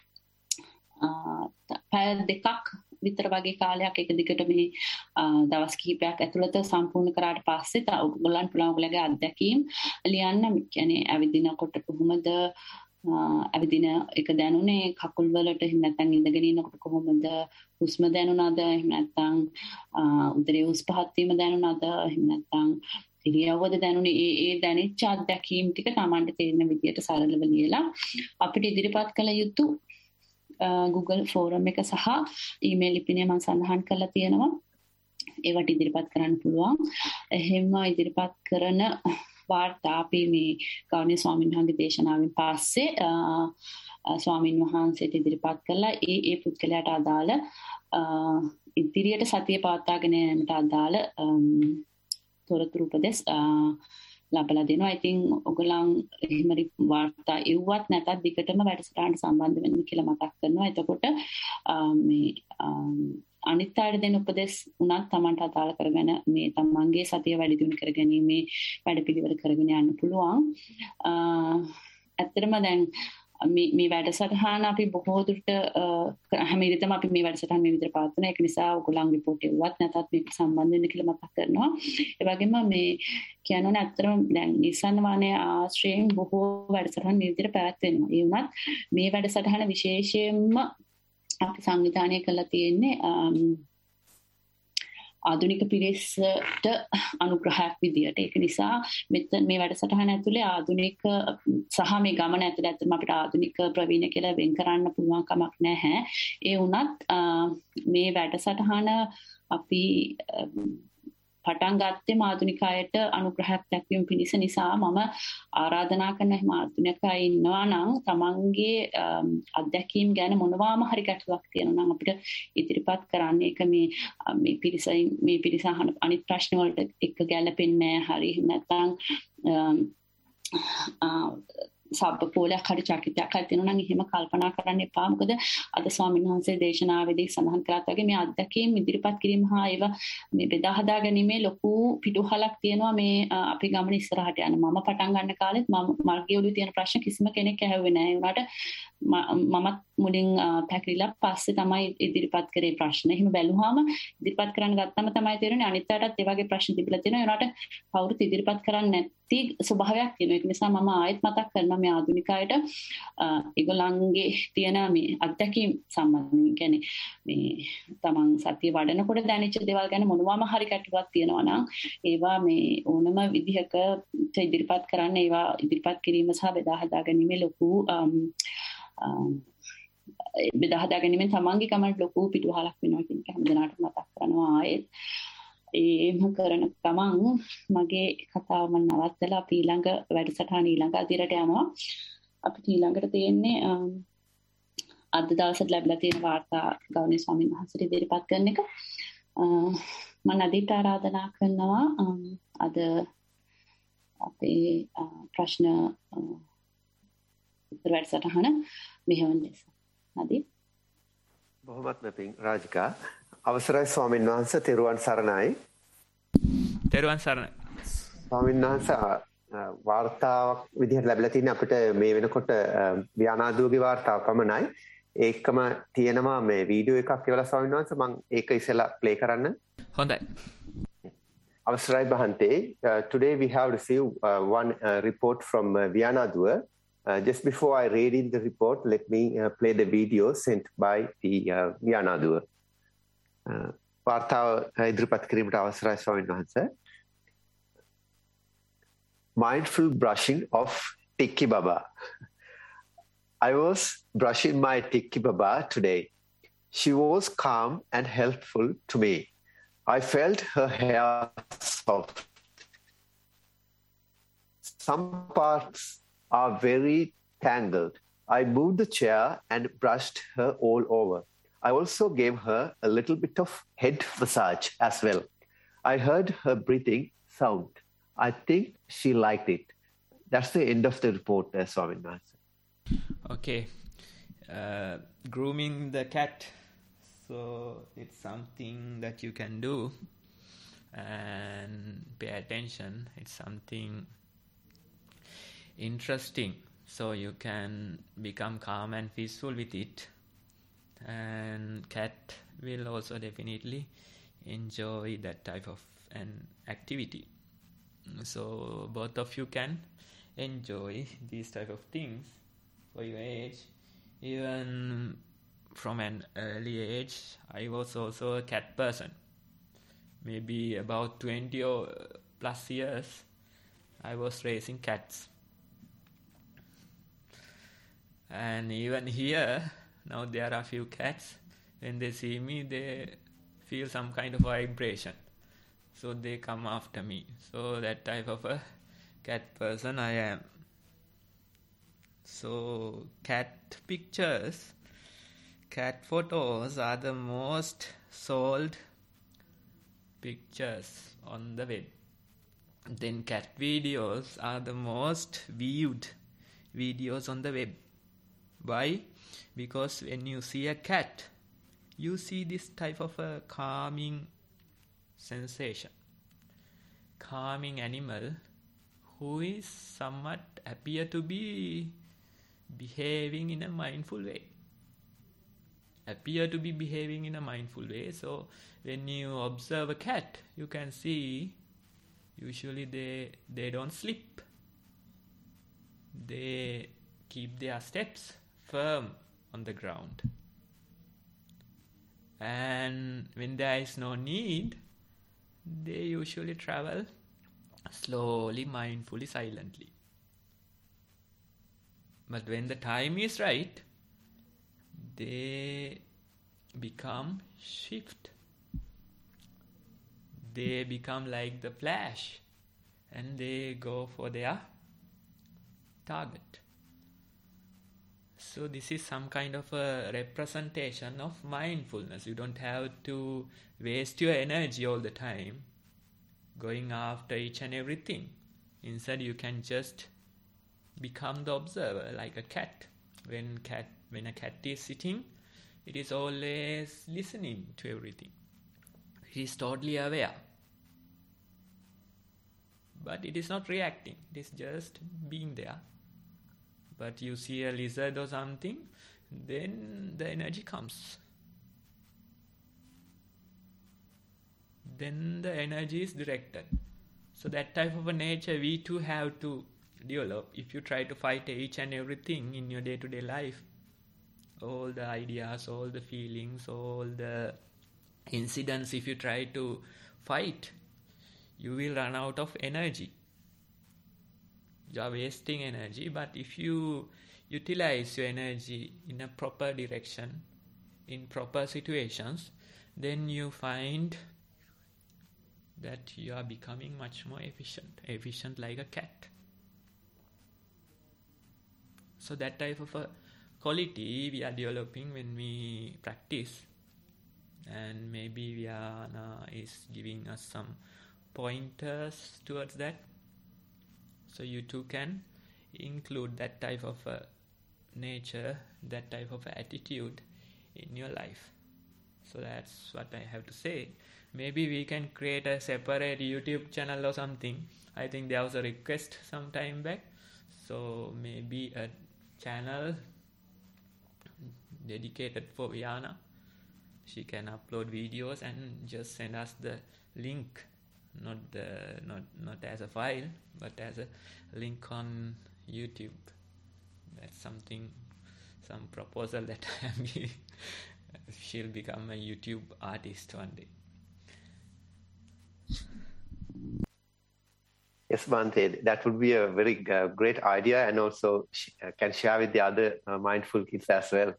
පැය දෙකක් විතර වගේ කාලයක් එක දිගට මේ දවස් කිහිපයක් ඇතුළත සම්පූර්ණ කරාට පස්සේ ඔයගොල්ලන් පුළුවන් ඔයගොල්ලගේ අත්දැකීම් ලියන්න. කියන්නේ ඇවිදිනකොට කොහොමද ඇවිදින එක දැනුනේ, කකුල් වලට එහෙම නැත්නම් ඉඳගෙන ඉන්නකොට කොහොමද හුස්ම දැනුණාද, එහෙම නැත්නම් උදරයේ උස් පහත් වීම දැනුණාද, එහෙම නැත්නම් ඉරියව්වද දැනුනේ. ඒ ඒ දැනෙච්ච අත්දැකීම් ටික Tamanට තේරෙන විදියට සරලව ලියලා අපිට ඉදිරිපත් කළ යුතු Google ෆෝරම් එක සහ ඊමේල් ලිපිනය මම සඳහන් කරලා තියෙනවා. ඒවට ඉදිරිපත් කරන්න පුළුවන්. එහෙම ඉදිරිපත් කරන වාර්තා අපි මේ ගෞරවනීය ස්වාමීන් වහන්සේගේ දේශනාවෙන් පස්සේ ස්වාමින් වහන්සේට ඉදිරිපත් කළා. ඒ ඒ පුද්ගලයාට අදාළ ඉදිරියට සතිය පවත්වාගෙන යාමට අදාළ තොරතුරු උපදෙස් ලබලා දෙනවා. ඉතින් ඔයගොල්ලන් එහෙම වාර්තා එව්වත් නැතත් දිගටම වැඩසටහනට සම්බන්ධ වෙන්න කියලා මතක් කරනවා. එතකොට මේ අනිත් අයට දෙන උපදෙස් උනත් Tamanට අදාළ කරගෙන මේ තමන්ගේ සතිය වැඩි දියුණු කරගැනීමේ වැඩපිළිවෙල කරගෙන යන්න පුළුවන්. ඇත්තටම දැන් මේ මේ වැඩසටහන අපි බොහෝ දුරට හැම ඉරිතම අපි මේ වැඩසටහන මේ විදිහට පවත්වනවා. ඒක නිසා ඔයගොල්ලන් රිපෝට් එව්වත් නැතත් මේක සම්බන්ධ වෙන්න කියලා මතක් කරනවා. ඒ වගේම මේ කියනෝනේ ඇත්තටම දැන් නිසන් වානේ ආශ්‍රයෙන් බොහෝ වැඩසටහන් මේ විදිහට පැවැත්වෙනවා. ඒ වුණත් මේ වැඩසටහන විශේෂයෙන්ම අපි සංවිධානය කරලා තියෙන්නේ ආධුනික පිරිසට අනුග්‍රහයක් විදියට. ඒක නිසා මෙතන මේ වැඩසටහන ඇතුලේ ආධුනික සහ මේ ගමන ඇතුලේ ඇත්තටම අපිට ආධුනික ප්‍රවීණ කියලා වෙන් කරන්න පුළුවන් කමක් නැහැ. ඒ වුණත් මේ වැඩසටහන අපි පටන් ගත්තේ ආධුනික අයට අනුග්‍රහයක් දැක්වීම පිණිස නිසා මම ආරාධනා කරන හැම ආධුනිකයෙක් ඉන්නවා නම් තමන්ගේ අත්දැකීම් ගැන මොනවාම හරි ගැටලුවක් තියෙනවා නම් අපිට ඉදිරිපත් කරන්න. ඒක මේ මේ පිරිසයි මේ පිරිස අහන අනිත් ප්‍රශ්න වලට එක ගැලපෙන්නේ නැහැ. හරි නැත්නම් සබ්බපෝලයක් හරි චකිතයක් හරි තියෙනවා නම් එහෙම කල්පනා කරන්න එපා. මොකද අද ස්වාමීන් වහන්සේ දේශනාවේදී සඳහන් කරාත් වගේ මේ අත්දැකීම් ඉදිරිපත් කිරීම හා ඒවා මේ බෙදා හදා ගැනීමේ ලොකු පිටුහලක් තියෙනවා මේ අපේ ගමන ඉස්සරහට යන. මම පටන් ගන්න කාලෙත් මම මල්ගේ ඔළුවේ තියෙන ප්‍රශ්න කිසිම කෙනෙක් ඇහුවේ නැහැ. ඒ වුණාට මමත් මුලින් පැකිලිලා පස්සේ තමයි ඉදිරිපත් කරේ ප්‍රශ්න. එහෙම බැලුවාම ඉදිරිපත් කරන්න ගත්තම තමයි තේරෙන්නේ අනිත් අයටත් ඒ වගේ ප්‍රශ්න තිබිලා තියෙනවා. ඒ වුණාට කවුරුත් ඉදිරිපත් කරන්නේ නැති ස්වභාවයක් තියෙනවා. ඒක නිසා මම ආයෙත් මතක් කරනවා මේ ආධුනිකයට ඒගොල්ලන්ගේ තියෙන මේ අත්දැකීම් සම්බන්ධයෙන් කියන්නේ මේ තමන් සතිය වඩනකොට දැනෙච්ච දේවල් ගැන මොනවාම හරි කටුවක් තියෙනවා නම් ඒවා මේ ඕනම විදිහක ඉදිරිපත් කරන්න ඒවා ඉදිරිපත් කිරීම සහ බෙදා හදා ගැනීම ලොකු බෙදා හදා ගැනීමෙන් තමන්ගේ කමට ලොකු පිටුවහලක් වෙනවා කියන එක හැමදෙනාටම මතක් කරනවා ආයෙත්. ඒම කරන ගමන් මගේ කතාව මම නවත්තලා අපි ඊළඟ වැඩසටහන ඊළඟ අදියරට යනවා. අපිට ඊළඟට තියෙන්නේ අද දවසට ලැබිලා තියෙන වාර්තා ගෞරවනීය ස්වාමීන් වහන්සේට ඉදිරිපත් කරන එක. මම අදිට ආරාධනා කරනවා අද අපේ ප්‍රශ්න උත්තර වැඩසටහන මෙහෙවන ලෙස. නදී බොහොමත්ම පිං රාජිකා. අවසරයි ස්වාමීන් වහන්සේ, තෙරුවන් සරණයි. තෙරුවන් සරණයි. ස්වාමීන් වහන්සේ වාර්තාවක් විදිහට ලැබිලා තියෙන අපිට මේ වෙනකොට ව්‍යානාදුවගේ වාර්තාව පමණයි. ඒකම තියෙනවා මේ වීඩියෝ එකක් කියලා ස්වාමීන් වහන්සේ මම ඒක ඉස්සෙල්ලා ප්ලේ කරන්න. හොඳයි. අවසරයි බහන්තේ. Today we have received uh, one uh, report from uh, Vyanadua. Uh, just before I read in the report, let me uh, play the video sent by the uh, Vyanadua. වාර්තාව ඉදිරිපත් කිරීමට අවසරයි ස්වාමීන් වහන්සේ. Mindful brushing of Tikki Baba. I was brushing my Tikki Baba today. She was calm and helpful to me. I felt her hair soft. Some parts are very tangled. I moved the chair and brushed her all over. I also gave her a little bit of head massage as well. I heard her breathing sound. I think she liked it. That's the end of the report, uh, Swamin Master. Okay. Uh, grooming the cat. So it's something that you can do and pay attention. It's something interesting. So you can become calm and peaceful with it. And cat will also definitely enjoy that type of an activity. So both of you can enjoy these type of things for your age. Even from an early age, I was also a cat person. Maybe about twenty or plus years, I was raising cats. And even here, now there are few cats. When they see me, they feel some kind of vibration. So they come after me. So that type of a cat person I am. So cat pictures, cat photos are the most sold pictures on the web. Then cat videos are the most viewed videos on the web. Why? Because when you see a cat, you see this type of a calming sensation. Calming animal who is somewhat appear to be behaving in a mindful way. Appear to be behaving in a mindful way. So when you observe a cat, you can see usually they they don't slip. They keep their steps firm on the ground. And when there is no need, they usually travel slowly, mindfully, silently. But when the time is right, they become swift. They become like the flash and they go for their target. So this is some kind of a representation of mindfulness. You don't have to waste your energy all the time going after each and everything. Instead, you can just become the observer like a cat. When cat when a cat is sitting, it is always listening to everything. It is totally aware. But it is not reacting. It is just being there. But you see a lizard or something, then the energy comes. Then the energy is directed. So that type of a nature we too have to develop. If you try to fight each and everything in your day-to-day life, all the ideas, all the feelings, all the incidents, if you try to fight, you will run out of energy. You are wasting energy. But if you utilize your energy in a proper direction, in proper situations, then you find that you are becoming much more efficient, efficient like a cat. So that type of a quality we are developing when we practice, and maybe Viana is giving us some pointers towards that. So you too can include that type of a nature, that type of attitude in your life. So that's what I have to say. Maybe we can create a separate YouTube channel or something. I think there was a request some time back. So maybe a channel dedicated for Viana. She can upload videos and just send us the link. Not the not not as a file, but as a link on YouTube. That's something, some proposal that I am giving. She'll become a YouTube artist one day. Yes, Bhante, that would be a very uh, great idea, and also sh- uh, can share with the other uh, mindful kids as well.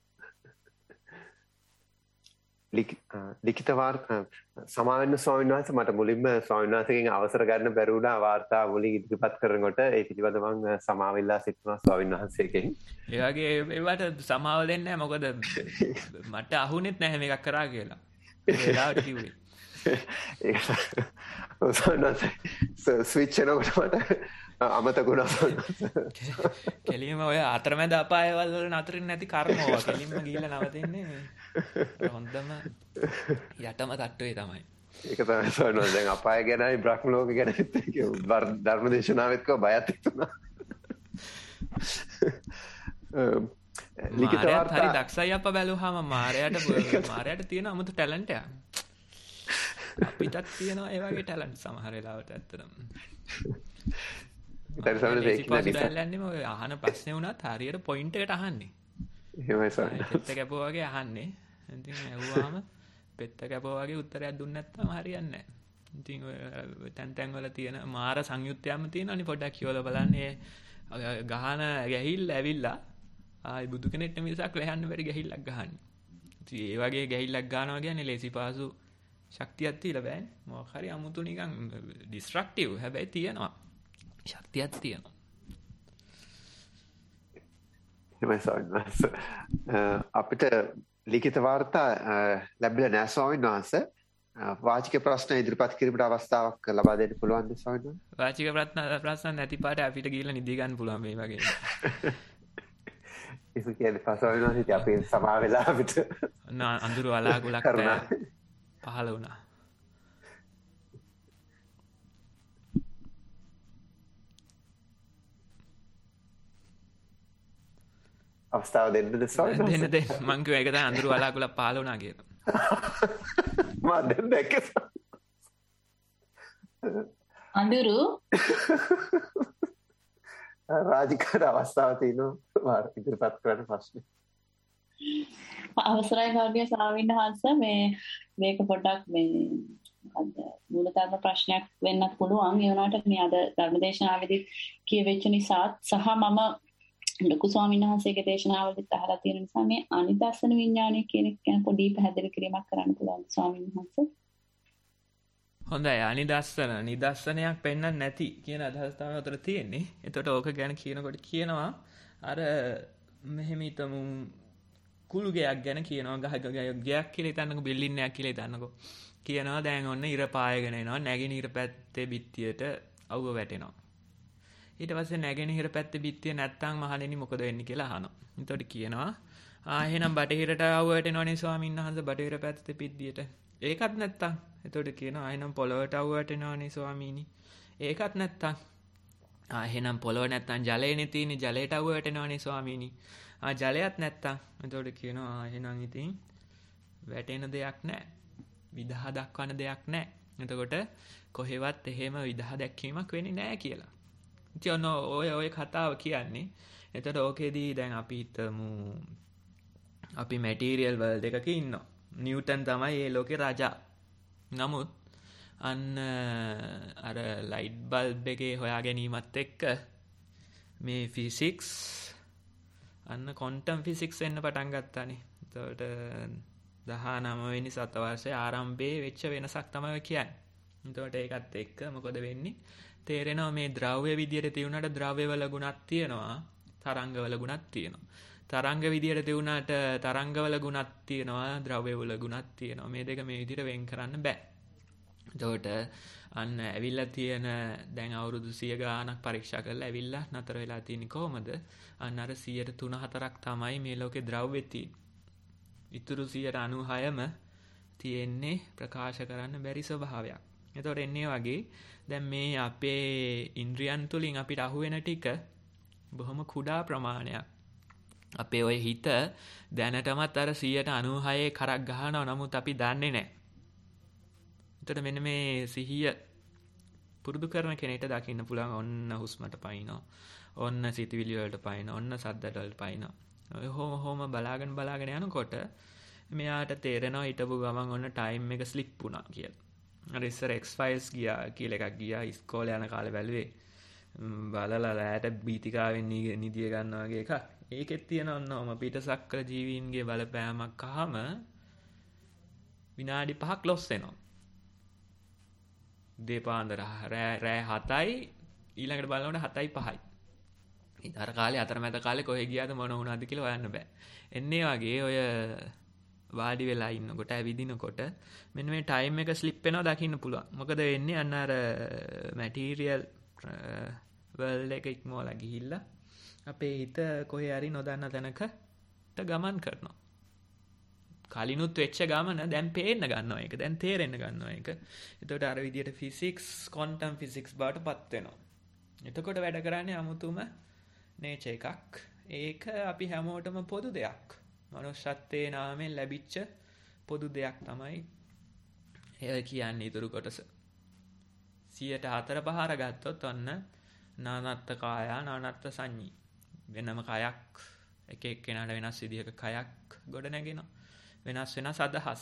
ලිඛිත වාර්තා සමාවෙන්න ස්වාමීන් වහන්සේ මට මුලින්ම ස්වාමීන් වහන්සේගෙන් අවසර ගන්න බැරි වුණා වාර්තා මුලින් ඉදිරිපත් කරනකොට ඒ පිළිබඳව මම සමාවෙලා සිටිනවා ස්වාමීන් වහන්සේගෙන්. ඒ වගේ ඒවට සමාව දෙන්නේ නැහැ මොකද මට අහුනෙත් නැහැ මේක කරා කියලා. ඒ වෙලාවට කිව්වේ. ඒක ස්වාමීන් වහන්සේ ස්විච් එනකොට මට අමතකුණා. කෙලින්ම ඔය අතරමැද අපායවල වල නතරින් නැති කර්මෝවා කෙලින්ම ගිහිල්ලා නවතින්නේ හොඳම යටම තට්ටුවේ තමයි. ඒක තමයි සෝනෝ දැන් අපාය ගැනයි බ්‍රහ්ම ලෝක ගැනයි ධර්ම දේශනාවෙත් කව බයත් හිතුණා. ලිඛිත වාර්තා හරි දක්ෂයි අප්පා බැලුවාම මාරයාට මාරයාට තියෙන අමුතු ටැලන්ට් එකක්. අපිටත් තියෙනවා ඒ වගේ ටැලන්ට් සමහර වෙලාවට ඇත්තටම. ඉතින් සමහරවිට ඒක දැල්ලන්නේ ඔය අහන ප්‍රශ්නේ වුණත් හරියට පොයින්ට් එකට අහන්නේ. එහෙමයි සර්. පෙත්ත කැපුවා වගේ අහන්නේ. ඉතින් ඇහුවාම පෙත්ත කැපුවා වගේ උත්තරයක් දුන්නේ නැත්නම් හරියන්නේ නැහැ. ඉතින් ඔය තැන් තැන් වල තියෙන මාර සංයුත්තයක්ම තියෙනවනේ පොඩ්ඩක් කියවලා බලන්න. ඒ ගහන ගැහිල්ල ඇවිල්ලා ආයි බුදු කෙනෙක්ට මිසක් ලැහන්න බැරි ගැහිල්ලක් ගහන්නේ. ඉතින් ඒ වගේ ගැහිල්ලක් ගන්නවා කියන්නේ ලේසි පාසු ශක්තියක් තියලා බෑනේ. මොකක් හරි අමුතු නිකන් ඩිස්ට්‍රක්ටිව් හැබැයි තියෙනවා. ශක්තියක් තියෙනවා. එහෙමයි ස්වාමීන් වහන්සේ. අපිට ලිඛිත වාර්තා ලැබිලා නැහැ ස්වාමීන් වහන්සේ. වාචික ප්‍රශ්න ඉදිරිපත් කිරීමට අවස්ථාවක් ලබා දෙන්න පුළුවන්ද ස්වාමීන් වහන්සේ? වාචික ප්‍රශ්න ප්‍රශ්න නැති පාට අපිට ගිහිල්ලා නිදි ගන්න පුළුවන් මේ වගේ. ඒක කියන්නේ ස්වාමීන් වහන්සේ අපි සමා වෙලා අපිට අඳුරු වලාකුලක් පහළ වුණා. අවස්ථාව දෙන්නද ස්වාමීන් වහන්සේ? දෙන්න දෙන්න මං කිව්වා ඒක තමයි අඳුරු වලාකුලක් පහළ වුණා කියලා. මම දැන් දැක්කේ. අඳුරු රාජිකාට අවස්ථාව තියෙනවා ඉදිරිපත් කරන්න ප්‍රශ්න. අවසරයි ගෞරවනීය ස්වාමීන් වහන්සේ මේ මේක පොඩ්ඩක් මේ මොකද්ද මූලධර්ම ප්‍රශ්නයක් වෙන්නත් පුළුවන්. ඒ වුණාට මේ අද ධර්මදේශනාවේදී කියවෙච්ච නිසා සහ මම ලොකු ස්වාමීන් වහන්සේගේ දේශනාවලදීත් අහලා තියෙන නිසා මේ අනිදර්ශන විඥානය කියන එක ගැන පොඩි පැහැදිලි කිරීමක් කරන්න පුළුවන් ස්වාමීන් වහන්සේ. හොඳයි අනිදර්ශන නිදර්ශනයක් පෙන්වන්න නැති කියන අදහස තමයි උතර තියෙන්නේ. එතකොට ඕක ගැන කියනකොට කියනවා අර මෙහෙම හිතමු කුළු ගයක් ගැන කියනවා ගහ ගයක් කියලා හිතන්නකෝ බිල්ඩින් එකක් කියලා හිතන්නකෝ. කියනවා දැන් ඔන්න ඉර පායගෙන එනවා නැගෙනහිර පැත්තේ බිත්තියට අවුව වැටෙනවා. ඊට පස්සේ නැගෙනහිර පැත්තේ බිත්තිය නැත්තම් මහණෙනි මොකද වෙන්නේ කියලා අහනවා. එතකොට කියනවා ආ එහෙනම් බටහිරට අවුව වැටෙනවනේ ස්වාමීන් වහන්සේ බටහිර පැත්තේ බිත්තියට. ඒකත් නැත්තම් එතකොට කියනවා එහෙනම් පොළොවට අවුව වැටෙනවනේ ස්වාමීනි. ඒකත් නැත්තම් ආ එහෙනම් පොළොව නැත්තම් ජලයනේ තියෙන්නේ ජලයට අවුව වැටෙනවනේ ස්වාමීනි. ආ ජලයක් නැත්තම් එතකොට කියනවා ආ එහෙනම් ඉතින් වැටෙන දෙයක් නැහැ. විදහා දක්වන දෙයක් නැහැ. එතකොට කොහෙවත් එහෙම විදහා දැක්වීමක් වෙන්නේ නැහැ කියලා. ඉතින් ඔය ඔය කතාව කියන්නේ. එතකොට ඕකේදී දැන් අපි හිතමු අපි මැටීරියල් වර්ල්ඩ් එකක ඉන්නවා. නිව්ටන් තමයි මේ ලෝකේ රජා. නමුත් අන්න අර ලයිට් බල්බ් එකේ හොයා ගැනීමත් එක්ක මේ ෆිසික්ස් අන්න ක්වොන්ටම් ෆිසික්ස් වෙන්න පටන් ගත්තානේ. එතකොට දහනවය වෙනි සතවර්ෂයේ ආරම්භයේ වෙච්ච වෙනසක් තමයි කියන්නේ. එතකොට ඒකත් එක්ක මොකද වෙන්නේ? තේරෙනවා මේ ද්‍රව්‍ය විදියට තියුණාට ද්‍රව්‍යවල ගුණක් තියෙනවා, තරංගවල ගුණක් තියෙනවා. තරංග විදියට තියුණාට තරංගවල ගුණක් තියෙනවා, ද්‍රව්‍යවල ගුණක් තියෙනවා. මේ දෙක මේ විදියට වෙන් කරන්න බෑ. එතකොට අන්න ඇවිල්ලා තියෙන දැන් අවුරුදු සිය ගාණක් පරීක්ෂා කරලා ඇවිල්ලා නතර වෙලා තියෙන්නේ කොහමද? අන්න අර සියයට තුන හතරක් තමයි මේ ලෝකේ ද්‍රව්‍ය තියෙන්නේ. ඉතුරු සියයට අනූහයම තියෙන්නේ ප්‍රකාශ කරන්න බැරි ස්වභාවයක්. එතකොට එන්නේ වගේ දැන් මේ අපේ ඉන්ද්‍රියන් තුලින් අපිට අහුවෙන ටික බොහොම කුඩා ප්‍රමාණයක්. අපේ ওই හිත දැනටමත් අර සියයට අනූහයේ කරක් ගහනවා නමුත් අපි දන්නේ නැහැ. එතකොට මෙන්න මේ සිහිය පුරුදු කරන කෙනෙක්ට දකින්න පුළුවන් ඔන්න හුස්මට පයින්නවා. ඔන්න සිතවිලි වලට පයින්නවා. ඔන්න සද්දට වලට පයින්නවා. ඔය හොම හොම බලාගෙන බලාගෙන යනකොට මෙයාට තේරෙනවා හිටපු ගමන් ඔන්න ටයිම් එක ස්ලිප් වුණා කියලා. අර ඉස්සර X-Files ගියා කියලා එකක් ගියා ඉස්කෝලේ යන කාලේ බැලුවේ. බලලා රැට බීතිකාවෙන් නිදිය ගන්නවා වගේ එකක්. ඒකෙත් තියෙන ඔන්නම පිටසක්කල ජීවීන්ගේ බලපෑමක් අහම විනාඩි පහක් ලොස් වෙනවා. දෙපාන්දර රෑ රෑ හතයි ඊළඟට බලනකොට හතයි පහයි. ඉතර කාලේ අතරමැද කාලේ කොහෙ ගියාද මොන වුණාද කියලා හොයන්න බෑ. එන්නේ වගේ ඔය වාඩි වෙලා ඉන්නකොට ඇවිදිනකොට මෙන්න මේ ටයිම් එක ස්ලිප් වෙනවා දකින්න පුළුවන්. මොකද වෙන්නේ අන්න අර මැටීරියල් වර්ල්ඩ් එක ඉක්මවලා ගිහිල්ලා අපේ හිත කොහේ හරි නොදන්න තැනකට ගමන් කරනවා. කලිනුත් වෙච්ච ගමන දැන් පේන්න ගන්නවා ඒක. දැන් තේරෙන්න ගන්නවා ඒක. එතකොට අර විදියට ෆිසික්ස් ක්වොන්ටම් ෆිසික්ස් බවට පත් වෙනවා. එතකොට වැඩ කරන්නේ 아무තුම නේචර් එකක්. ඒක අපි හැමෝටම පොදු දෙයක්. මනුෂ්‍යත්වයේ නාමයෙන් ලැබිච්ච පොදු දෙයක් තමයි ඒ කියන්නේ ඊතුරු කොටස. සියයට හතර පහර ගත්තොත් ඔන්න නානත්ත් කාය නානත්ත් සංඤී. වෙනම කයක් එක එක්කෙනාට වෙනස් විදිහක කයක් ගොඩ නැගෙනවා. වෙනස් වෙනස් අදහස්.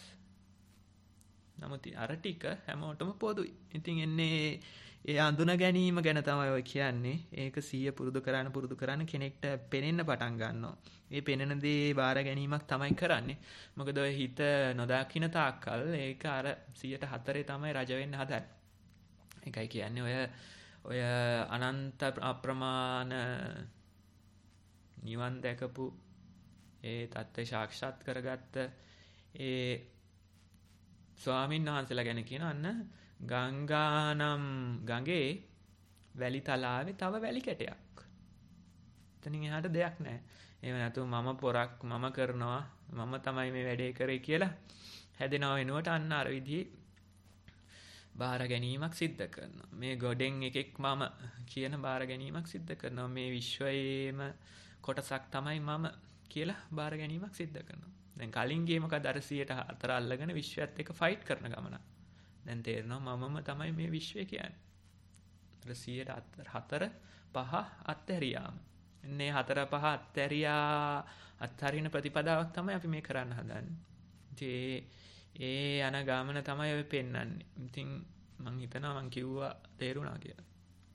නමුත් අර ටික හැමෝටම පොදුයි. ඉතින් එන්නේ ඒ අඳුන ගැනීම ගැන තමයි ඔය කියන්නේ. ඒක සිහිය පුරුදු කරන්න පුරුදු කරන්න කෙනෙක්ට පෙනෙන්න පටන් ගන්නවා. මේ පෙනෙන දේ බාර ගැනීමක් තමයි කරන්නේ. මොකද ඔය හිත නොදකින්න තාක්කල් ඒක අර සියයට හතරේ තමයි රජ වෙන්න හදන්නේ. ඒකයි කියන්නේ ඔය ඔය අනන්ත අප්‍රමාණ නිවන් දැකපු ඒ தත්ත්වය සාක්ෂාත් කරගත්ත ඒ ස්වාමීන් වහන්සේලා ගැන කියන අන්න ගංගානම් ගඟේ වැලි තලාවේ තව වැලි කැටයක්. එතනින් එහාට දෙයක් නැහැ. එහෙම නැතු මම පොරක් මම කරනවා මම තමයි මේ වැඩේ කරේ කියලා හැදෙනව වෙනුවට අන්න අර විදිහේ බාර ගැනීමක් සිද්ධ කරනවා. මේ ගොඩෙන් එකෙක් මම කියන බාර ගැනීමක් සිද්ධ කරනවා. මේ විශ්වයේම කොටසක් තමයි මම කියලා බාර ගැනීමක් සිද්ධ කරනවා. දැන් කලින් ගේ මොකද අර සියයට හතර අල්ලගෙන විශ්වයත් එක්ක ෆයිට් කරන ගමන. දැන් තේරෙනවා මමම තමයි මේ විශ්වය කියන්නේ. අර සියයට හතර පහ අත්හැරියාම. එන්නේ හතර පහ අත්හැරියා අත්හරින ප්‍රතිපදාවක් තමයි අපි මේ කරන්න හදන්නේ. ඉතින් ඒ යන ගමන තමයි ඔය පෙන්වන්නේ. ඉතින් මං හිතනවා මං කිව්වා තේරුණා කියලා.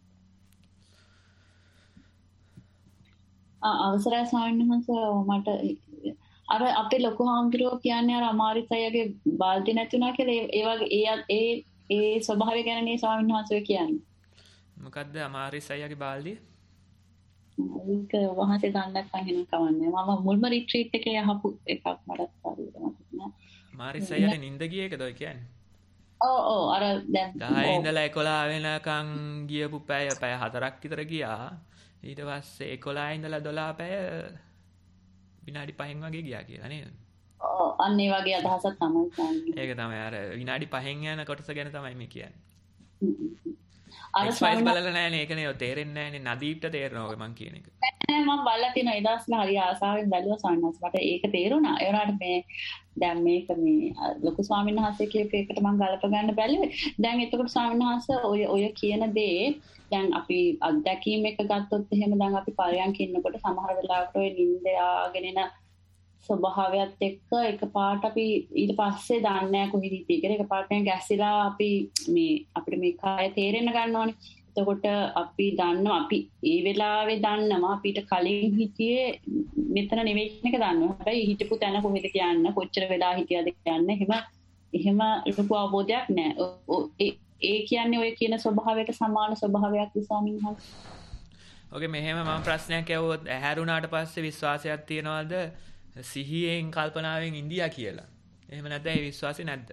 අවසරයි ස්වාමීන් වහන්සේ මට අර අපේ ලොකු හාමුදුරුවෝ කියන්නේ අර අමාරිස් අයියාගේ බාල්දි නැතුණා කියලා ඒ වගේ ඒ ඒ ඒ ස්වභාවය ගැන නේ ස්වාමීන් වහන්සේ කියන්නේ. මොකද්ද අමාරිස් අයියාගේ බාල්දිය? ඒක වහන්සේ දන්නත් අහින කවන්නේ. මම මුල්ම රිට්‍රීට් එකේ අහපු එකක් මට හරියට මතක නෑ. අමාරිස් අයියාට නිින්ද ගිය එකද ඔය කියන්නේ? ඔව් ඔව් අර දැන් දහය ඉඳලා එකොළහ වෙනකන් ගියපු පැය පැය හතරක් විතර ගියා. ඊට පස්සේ එකොළහ ඉඳලා දොළහ පැය විනාඩි පහෙන් වගේ ගියා කියලා නේද? ඔව් අන්න ඒ වගේ අදහසක් තමයි කියන්නේ. ඒක තමයි අර විනාඩි පහෙන් යන කොටස ගැන තමයි මේ කියන්නේ. අර ස්පයිස් බලලා නැහැනේ ඒකනේ තේරෙන්නේ නැහැනේ නදීප්ට තේරෙනවා ඔය මං කියන එක. නෑ මම බලලා තියෙනවා ඒ දවස්වල හරි ආසාවෙන් බැලුවා සාන්නස් මට ඒක තේරුණා. ඒ වුණාට මේ දැන් මේක මේ ලොකු ස්වාමීන් වහන්සේ කියපු එකට මම ගලප ගන්න බැලුවේ. දැන් එතකොට ස්වාමීන් වහන්සේ ඔය ඔය කියන දේ දැන් අපි අත්දැකීම් එක ගත්තොත් එහෙම දැන් අපි පරයන්ක ඉන්නකොට සමහර වෙලාවට ඔය නිින්ද ආගෙන එන ස්වභාවයත් එක්ක එකපාරට අපි ඊට පස්සේ දන්නේ නැහැ කොහෙද ඉතින් කියලා එකපාරට ගැස්සිලා අපි මේ අපිට මේ කය තේරෙන්න ගන්නවානේ. එතකොට අපි දන්නවා අපි ඒ වෙලාවේ දන්නවා අපිට කලින් හිටියේ මෙතන නෙවෙයි කියන එක දන්නවා. හැබැයි හිටපු තැන කොහෙද කියන්න කොච්චර වෙලා හිටියද කියන්න එහෙම එහෙම ලොකු අවබෝධයක් නැහැ. ඒ කියන්නේ ඔය කියන ස්වභාවයට සමාන ස්වභාවයක් ස්වාමීන් වහන්සේ. ඔකේ මෙහෙම මම ප්‍රශ්නයක් ඇහුවොත් ඇහැරුණාට පස්සේ විශ්වාසයක් තියනවාද සිහියෙන් කල්පනාවෙන් ඉන්දියා කියලා? එහෙම නැත්නම් ඒ විශ්වාසය නැද්ද?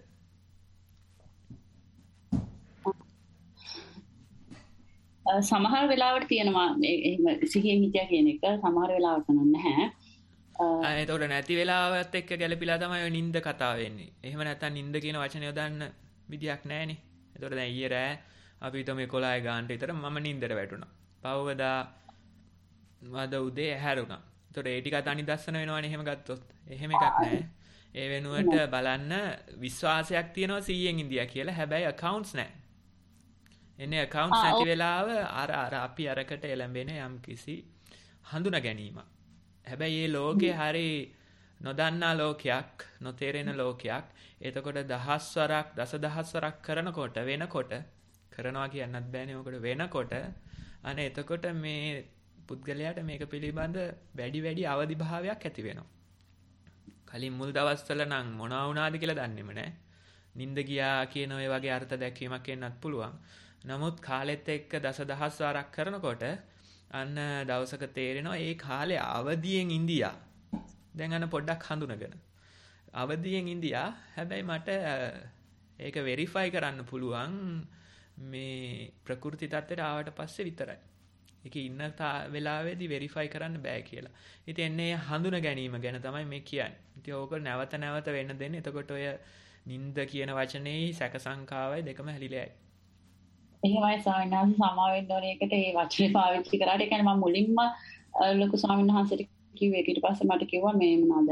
සමහර වෙලාවට තියෙනවා එහෙම සිහියෙන් හිටියා කියන එක සමහර වෙලාවට නැහැ. ආ ඒතකොට නැති වෙලාවත් එක්ක ගැලපිලා තමයි ඔය නිින්ද කතාව වෙන්නේ. එහෙම නැත්නම් නිින්ද කියන වචනේ යොදන්න විදියක් නැහැනේ. ඒතකොට දැන් ඊයේ රෑ අපි හිතමු එකොළහයි ගානට විතර මම නිින්දට වැටුණා. පවවදා වද උදේ ඇහැරුණා. ඒතකොට ඒ ටිකත් අනිදස්සන වෙනවනේ එහෙම ගත්තොත්. එහෙම එකක් නැහැ. ඒ වෙනුවට බලන්න විශ්වාසයක් තියෙනවා සීයෙන් ඉන්දියා කියලා. හැබැයි accounts නැහැ. එන්නේ accounts නැති වෙලාව අර අර අපි අරකට එළඹෙන යම් කිසි හඳුනා ගැනීමක්. හැබැයි මේ ලෝකේ හරි නොදන්නා ලෝකයක්, නොතේරෙන ලෝකයක්. එතකොට දහස් වරක්, දසදහස් වරක් කරනකොට වෙනකොට කරනවා කියන්නත් බෑනේ මොකද වෙනකොට අනේ එතකොට මේ පුද්ගලයාට මේක පිළිබඳ වැඩි වැඩි අවදි භාවයක් ඇති වෙනවා. කලින් මුල් දවස්වල නම් මොනවා වුණාද කියලා දන්නේම නැහැ. නිින්ද ගියා කියන ඔය වගේ අර්ථ දැක්වීමක් එන්නත් පුළුවන්. නමුත් කාලෙත් එක්ක දසදහස් වාරක් කරනකොට අන්න දවසක තේරෙනවා ඒ කාලේ අවදියෙන් ඉඳියා. දැන් අන්න පොඩ්ඩක් හඳුනගෙන. අවදියෙන් ඉඳියා. හැබැයි මට ඒක වෙරිෆයි කරන්න පුළුවන් මේ ප්‍රകൃති tattweට ආවට පස්සේ විතරයි. ඒක ඉන්න වෙලාවේදී වෙරිෆයි කරන්න බෑ කියලා. ඉතින් එන්නේ හඳුන ගැනීම ගැන තමයි මේ කියන්නේ. ඉතින් ඕක නැවත නැවත වෙන්න දෙන්න. එතකොට ඔය නිින්ද කියන වචනේ සැක සංකාවයි දෙකම හැලිලා යයි. එහෙමයි ස්වාමීන් වහන්සේ සමාවෙන්න ඕනේ එකට ඒ වචනේ පාවිච්චි කරාට ඒ කියන්නේ මම මුලින්ම ලොකු ස්වාමීන් වහන්සේට කිව්වේ ඊට පස්සේ මට කිව්වා මේ මොනවාද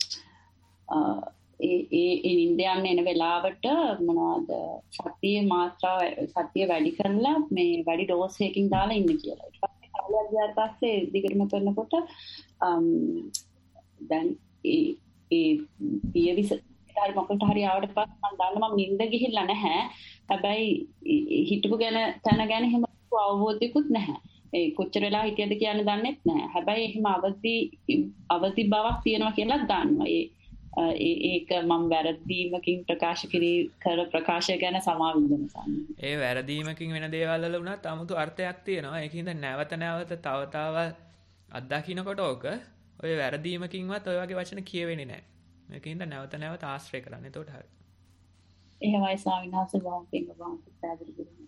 ඒ ඒ ඒ නිින්ද යන වෙලාවට මොනවාද සතියේ මාත්‍රාව සතිය වැඩි කරලා මේ වැඩි ඩෝස් එකකින් දාලා ඉන්න කියලා. ඊට පස්සේ කාලයක් ගියාට පස්සේ දිගටම කරනකොට දැන් ඒ ඒ පියවිස හරි මොකකට හරි ආවට පස්සේ මම දන්නවා මම නිින්ද ගිහිල්ලා නැහැ. හැබැයි හිටපු ගැන තන ගැන එහෙම අවබෝධයකුත් නැහැ. ඒ කොච්චර වෙලා හිටියද කියන්න දන්නෙත් නැහැ. හැබැයි එහෙම අවදි අවදි බවක් තියෙනවා කියලා දන්නවා. ඒ ඒක මම වැරදීමකින් ප්‍රකාශ කිරි කර ප්‍රකාශය ගැන සමාවෙන්න නිසා. ඒ වැරදීමකින් වෙන දේවල් වල උනත් 아무තු අර්ථයක් තියෙනවා. ඒකින්ද නැවත නැවත තව තව අත්දකින්නකොට ඕක ඔය වැරදීමකින්වත් ඔය වගේ වචන කියවෙන්නේ නැහැ. මේකින්ද නැවත නැවත ආශ්‍රය කරන්න. එතකොට හරි. එහෙමයි ස්වාමීන් වහන්සේ වම් පිංග වම් පැහැදිලි කරනවා.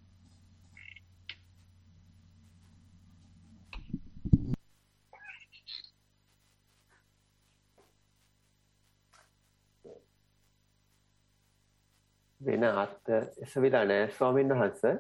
වෙන අත් එසවිලා නැහැ ස්වාමීන් වහන්සේ.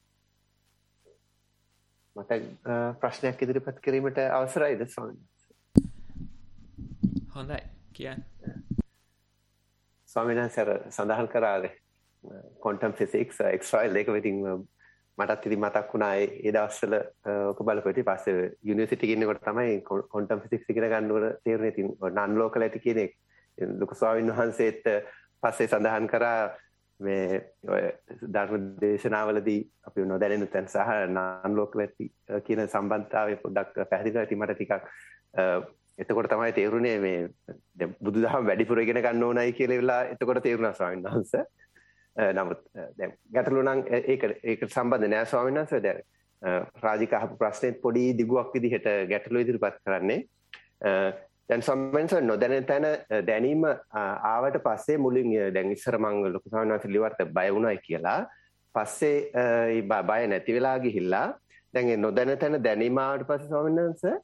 මට ප්‍රශ්නයක් ඉදිරිපත් කිරීමට අවසරයිද ස්වාමීන් වහන්සේ? හොඳයි කියන්න. ස්වාමීන් වහන්සේ සඳහන් කරානේ quantum physics X-ray එක ඉතින් මටත් ඉතින් මතක් වුණා ඒ දවස්වල ඔක බලපුවා. ඊට පස්සේ යුනිවර්සිටි එකේ ඉන්නකොට තමයි quantum physics ඉගෙන ගන්න ඕන තේරුනේ. ඉතින් non local ඇති කියන එක ලොකු ස්වාමීන් වහන්සේත් පස්සේ සඳහන් කරා මේ ධර්ම දේශනාවලදී අපි නොදැනෙන තැන් සහ non local ඇති කියන සම්බන්ධතාවය පොඩ්ඩක් පැහැදිලි කරලා ඉතින් මට ටිකක් එතකොට තමයි තේරුනේ මේ දැන් බුදුදහම වැඩිපුර ඉගෙන ගන්න ඕනයි කියලා වෙලා එතකොට තේරුණා ස්වාමීන් වහන්සේ. නමුත් දැන් ගැටලු නම් ඒක ඒකට සම්බන්ධ නෑ ස්වාමීන් වහන්සේ. දැන් රාජික අහපු ප්‍රශ්නෙත් පොඩි දිගුවක් විදිහට ගැටලු ඉදිරිපත් කරන්නේ. දැන් ස්වාමීන් වහන්සේ නොදැනෙන තැන දැනීම ආවට පස්සේ මුලින් දැන් ඉස්සර මම ලොකු ස්වාමීන් වහන්සේ ලිව්වට බය වුණායි කියලා. පස්සේ ඒ බය නැති වෙලා ගිහිල්ලා දැන් ඒ නොදැනෙන තැන දැනීම ආවට පස්සේ ස්වාමීන් වහන්සේ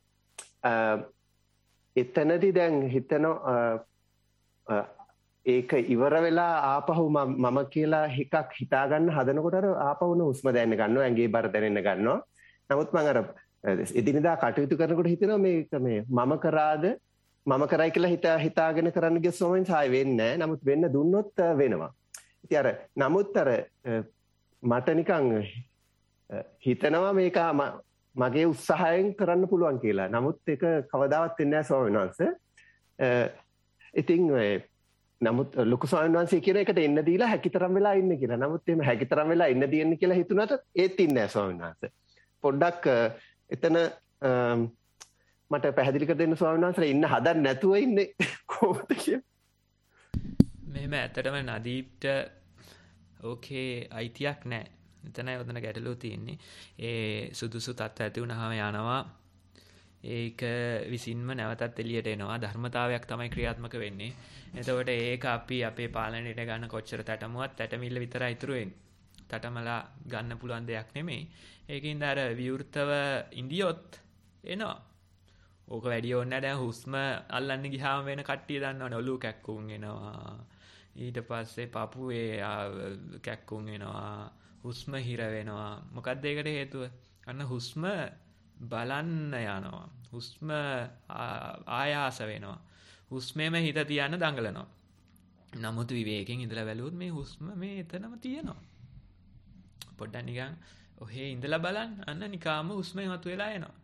එතනදී දැන් හිතන ඒක ඉවර වෙලා ආපහු මම කියලා එකක් හිතා ගන්න හදනකොට අර ආපහුන හුස්ම දැනෙන්න ගන්නවා, ඇඟේ බර දැනෙන්න ගන්නවා. නමුත් මම අර එදිනදා කටයුතු කරනකොට හිතෙනවා මේක මේ මම කරාද මම කරයි කියලා හිතා හිතාගෙන කරන්න ගිය සෝමෙන් සාය වෙන්නේ නැහැ. නමුත් වෙන්න දුන්නොත් වෙනවා. ඉතින් අර නමුත් අර මට නිකන් හිතනවා මේක මගේ උත්සාහයෙන් කරන්න පුළුවන් කියලා. නමුත් ඒක කවදාවත් වෙන්නේ නැහැ ස්වාමීන් වහන්සේ. ඉතින් නමුත් ලොකු ස්වාමීන් වහන්සේ කියන එකට එන්න දීලා හැකිතරම් වෙලා ඉන්න කියලා. නමුත් එහෙම හැකිතරම් වෙලා ඉන්න දෙන්නේ කියලා හිතුණාට ඒත් ඉන්නේ නැහැ ස්වාමීන් වහන්සේ. පොඩ්ඩක් එතන මට පැහැදිලි කර දෙන්න ස්වාමීන් වහන්සේ ඉන්න හදන්න නැතුව ඉන්නේ කොහොමද කියලා. මෙහෙම ඇත්තටම නදීප්ට ඕකේ අයිතියක් නැහැ. එතනයි ඔතන ගැටලුව තියෙන්නේ. ඒ සුදුසු තත්ත්ව ඇති වුණාම යනවා. ඒක විසින්ම නැවතත් එළියට එනවා. ධර්මතාවයක් තමයි ක්‍රියාත්මක වෙන්නේ. එතකොට ඒක අපි අපේ පාලනයට ගන්න කොච්චර තටමුවත් තටමිල්ල විතරයි ඉතුරු වෙන්නේ. තටමලා ගන්න පුළුවන් දෙයක් නෙමෙයි. ඒකින්ද අර විවෘතව ඉන්දියොත් එනවා. ඕක වැඩි ඕනේ නැහැ. දැන් හුස්ම අල්ලන්න ගියාම වෙන කට්ටිය දන්නවනේ ඔලුව කැක්කුම් එනවා. ඊට පස්සේ පපුවේ කැක්කුම් එනවා. හුස්ම හිර වෙනවා. මොකක්ද ඒකට හේතුව? අන්න හුස්ම බලන්න යනවා. හුස්ම ආයාස වෙනවා. හුස්මෙම හිත තියන්න දඟලනවා. නමුත් විවේකයෙන් ඉඳලා බැලුවොත් මේ හුස්ම මේ එතනම තියෙනවා. පොඩ්ඩක් නිකන් ඔහේ ඉඳලා බලන්න. අන්න නිකාම හුස්ම මතුවලා එනවා.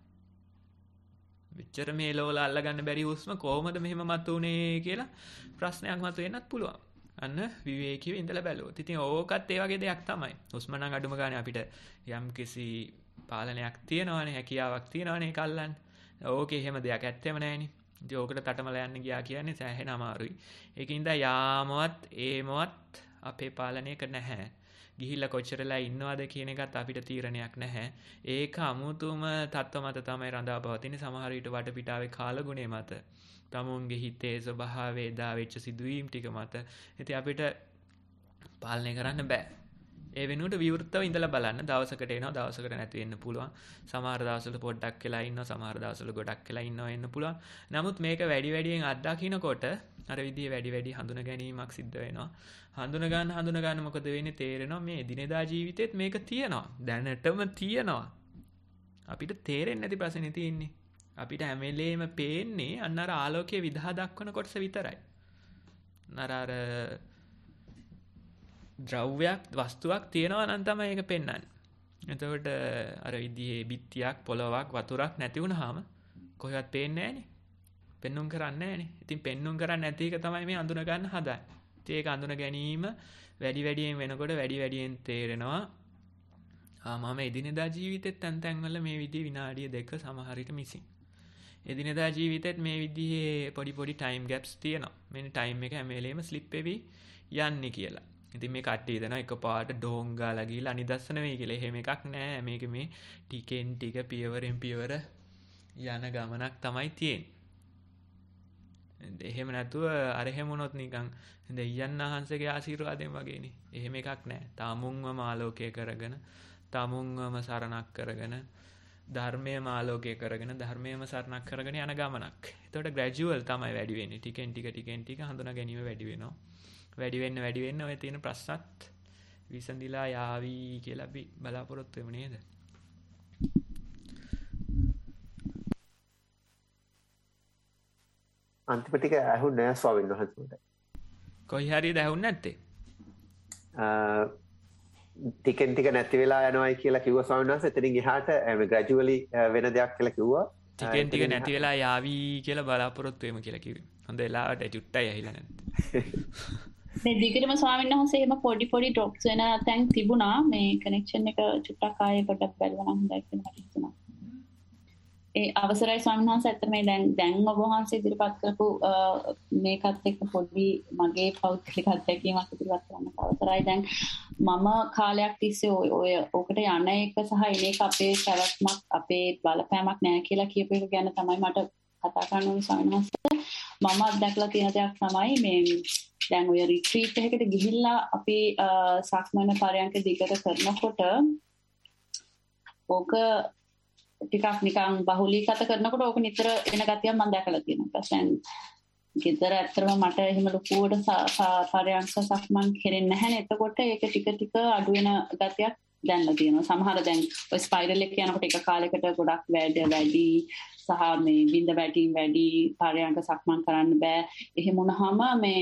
මෙච්චර මේ ලෝල අල්ලගන්න බැරි හුස්ම කොහොමද මෙහෙම මතුනේ කියලා ප්‍රශ්නයක් මතුවෙන්නත් පුළුවන්. අන්න විවේකීව ඉඳලා බැලුවොත්. ඉතින් ඕකත් ඒ වගේ දෙයක් තමයි. හුස්ම නම් අඩුම ගානේ අපිට යම් කිසි පාලනයක් තියෙනවානේ, හැකියාවක් තියෙනවානේ ඒක අල්ලන්න. ඕකේ එහෙම දෙයක් ඇත්තෙම නැහෙනේ. ඉතින් ඕකට තටමලා යන්න ගියා කියන්නේ සෑහෙන අමාරුයි. ඒකින්ද යාමවත් ඒමවත් අපේ පාලනයක නැහැ. ගිහිල්ලා කොච්චරලා ඉන්නවද කියන එකත් අපිට තීරණයක් නැහැ. ඒක අමුතුම තත්ත්ව මත තමයි රඳා පවතින්නේ. සමහර විට වටපිටාවේ කාලගුණය මත, තමුන්ගේ හිතේ ස්වභාවය දා වෙච්ච සිදුවීම් ටික මත ඉතින් අපිට පාලනය කරන්න බෑ. ඒ වෙනුවට විවෘතව ඉඳලා බලන්න. දවසකට එනවා, දවසකට නැති වෙන්න පුළුවන්. සමහර දවස්වල පොඩ්ඩක් වෙලා ඉන්නවා, සමහර දවස්වල ගොඩක් වෙලා ඉන්නවා වෙන්න පුළුවන්. නමුත් මේක වැඩි වැඩියෙන් අත්දකින්නකොට අර විදිහේ වැඩි වැඩි හඳුන ගැනීමක් සිද්ධ වෙනවා. හඳුන ගන්න හඳුන ගන්න මොකද වෙන්නේ තේරෙනවා මේ එදිනෙදා ජීවිතේත් මේක තියෙනවා. දැනටම තියෙනවා. අපිට තේරෙන්නේ නැති ප්‍රශ්නේ තියෙන්නේ. අපිට හැම වෙලේම පේන්නේ අන්න අර ආලෝකයේ විදහා දක්වන කොටස විතරයි. අර අර ද්‍රව්‍යයක් වස්තුවක් තියෙනවා නම් තමයි ඒක පෙන්වන්නේ. එතකොට අර විදිහේ බිත්තියක් පොළොවක් වතුරක් නැති වුනහම කොහෙවත් පේන්නේ නැහනේ. පෙන්눔 කරන්නේ නැහනේ. ඉතින් පෙන්눔 කරන්නේ නැති එක තමයි මේ අඳුන ගන්න හදන්නේ. ඉතින් ඒක අඳුන ගැනීම වැඩි වැඩියෙන් වෙනකොට වැඩි වැඩියෙන් තේරෙනවා. ආ මම එදිනෙදා ජීවිතෙත් තැන් තැන් වල මේ විදිහේ විනාඩිය දෙක සමහර විට මිසින්. එදිනෙදා ජීවිතෙත් මේ විදිහේ පොඩි පොඩි ටයිම් ගැප්ස් තියෙනවා. මේ ටයිම් එක හැම වෙලේම ස්ලිප් වෙවි යන්නේ කියලා. ඉතින් මේ කට්ටිය දෙනවා එකපාරට ඩෝන් ගාලා ගිහලා අනිදස්සන වෙයි කියලා. එහෙම එකක් නෑ. මේක මේ ටිකෙන් ටික පියවරෙන් පියවර යන ගමනක් තමයි තියෙන්නේ. එහෙම නැතුව අර එහෙම වුණොත් නිකන් දෙයයන් වහන්සේගේ ආශිර්වාදයෙන් වගේනේ. එහෙම එකක් නැහැ. තමුන්වම ආලෝකය කරගෙන, තමුන්වම සරණක් කරගෙන, ධර්මයේම ආලෝකය කරගෙන, ධර්මයේම සරණක් කරගෙන යන ගමනක්. එතකොට ග්‍රැජුවල් තමයි වැඩි වෙන්නේ. ටිකෙන් ටික ටිකෙන් ටික හඳුනා ගැනීම වැඩි වෙනවා. වැඩි වෙන්න වැඩි වෙන්න ඔය තියෙන ප්‍රශ්නත් විසඳිලා යාවි කියලා අපි බලාපොරොත්තු වෙමු නේද? අන්තිම ටික ඇහුන්නේ නැහැ ස්වාමීන් වහන්සේට. කොයි හරියද ඇහුන්නේ නැත්තේ? ටිකෙන් ටික නැති වෙලා යනවායි කියලා කිව්වා ස්වාමීන් වහන්සේ. එතනින් එහාට ග්‍රැජුවලි වෙන දෙයක් කියලා කිව්වා. ටිකෙන් ටික නැති වෙලා යාවි කියලා බලාපොරොත්තු වෙමු කියලා කිව්වේ. හොඳ වෙලාවට චුට්ටයි ඇහිලා නැත්තේ. මේ දිගටම ස්වාමීන් වහන්සේ එහෙම පොඩි පොඩි ඩ්‍රොප්ස් වෙන තැන් තිබුණා. මේ කනෙක්ෂන් එක චුට්ටක් ආයෙ පොඩ්ඩක් බලනවා නම් හොඳයි කියලා මට හිතුණා. ඒ අවසරයි ස්වාමීන් වහන්සේ අතට මේ දැන් දැන් ඔබ වහන්සේ ඉදිරිපත් කරපු මේකත් එක්ක පොඩි මගේ පෞද්ගලික අත්දැකීමක් ඉදිරිපත් කරන්න අවසරයි. දැන් මම කාලයක් තිස්සේ ඔය ඔකට යන එක සහ එන එක අපේ පැවැත්මක් අපේ බලපෑමක් නැහැ කියලා කියපු එක ගැන තමයි මට කතා කරන්න ඕනේ ස්වාමීන් වහන්සේ. මම අත්දැකලා තියෙන දෙයක් තමයි මේ දැන් ඔය රිට්‍රීට් එකකට ගිහිල්ලා අපි සක්මන පරයන්ක දිගට කරනකොට ඕක ටිකක් නිකන් බහුලීගත කරනකොට ඕක නිතර එන ගතියක් මම දැකලා තියෙනවා. දැන් ගෙදර ඇත්තටම මට එහෙම ලොකුවට පරයන්ක සක්මන් කෙරෙන්නේ නැහැ නේ. එතකොට ඒක ටික ටික අඩු වෙන ගතියක් දැන්ලා තියෙනවා. සමහර දැන් ඔය ස්පයිරල් එක යනකොට එක කාලයකට ගොඩක් වැඩ වැඩි සහ මේ බින්ද වැටීම් වැඩි පරයන්ක සක්මන් කරන්න බෑ. එහෙම වුණාම මේ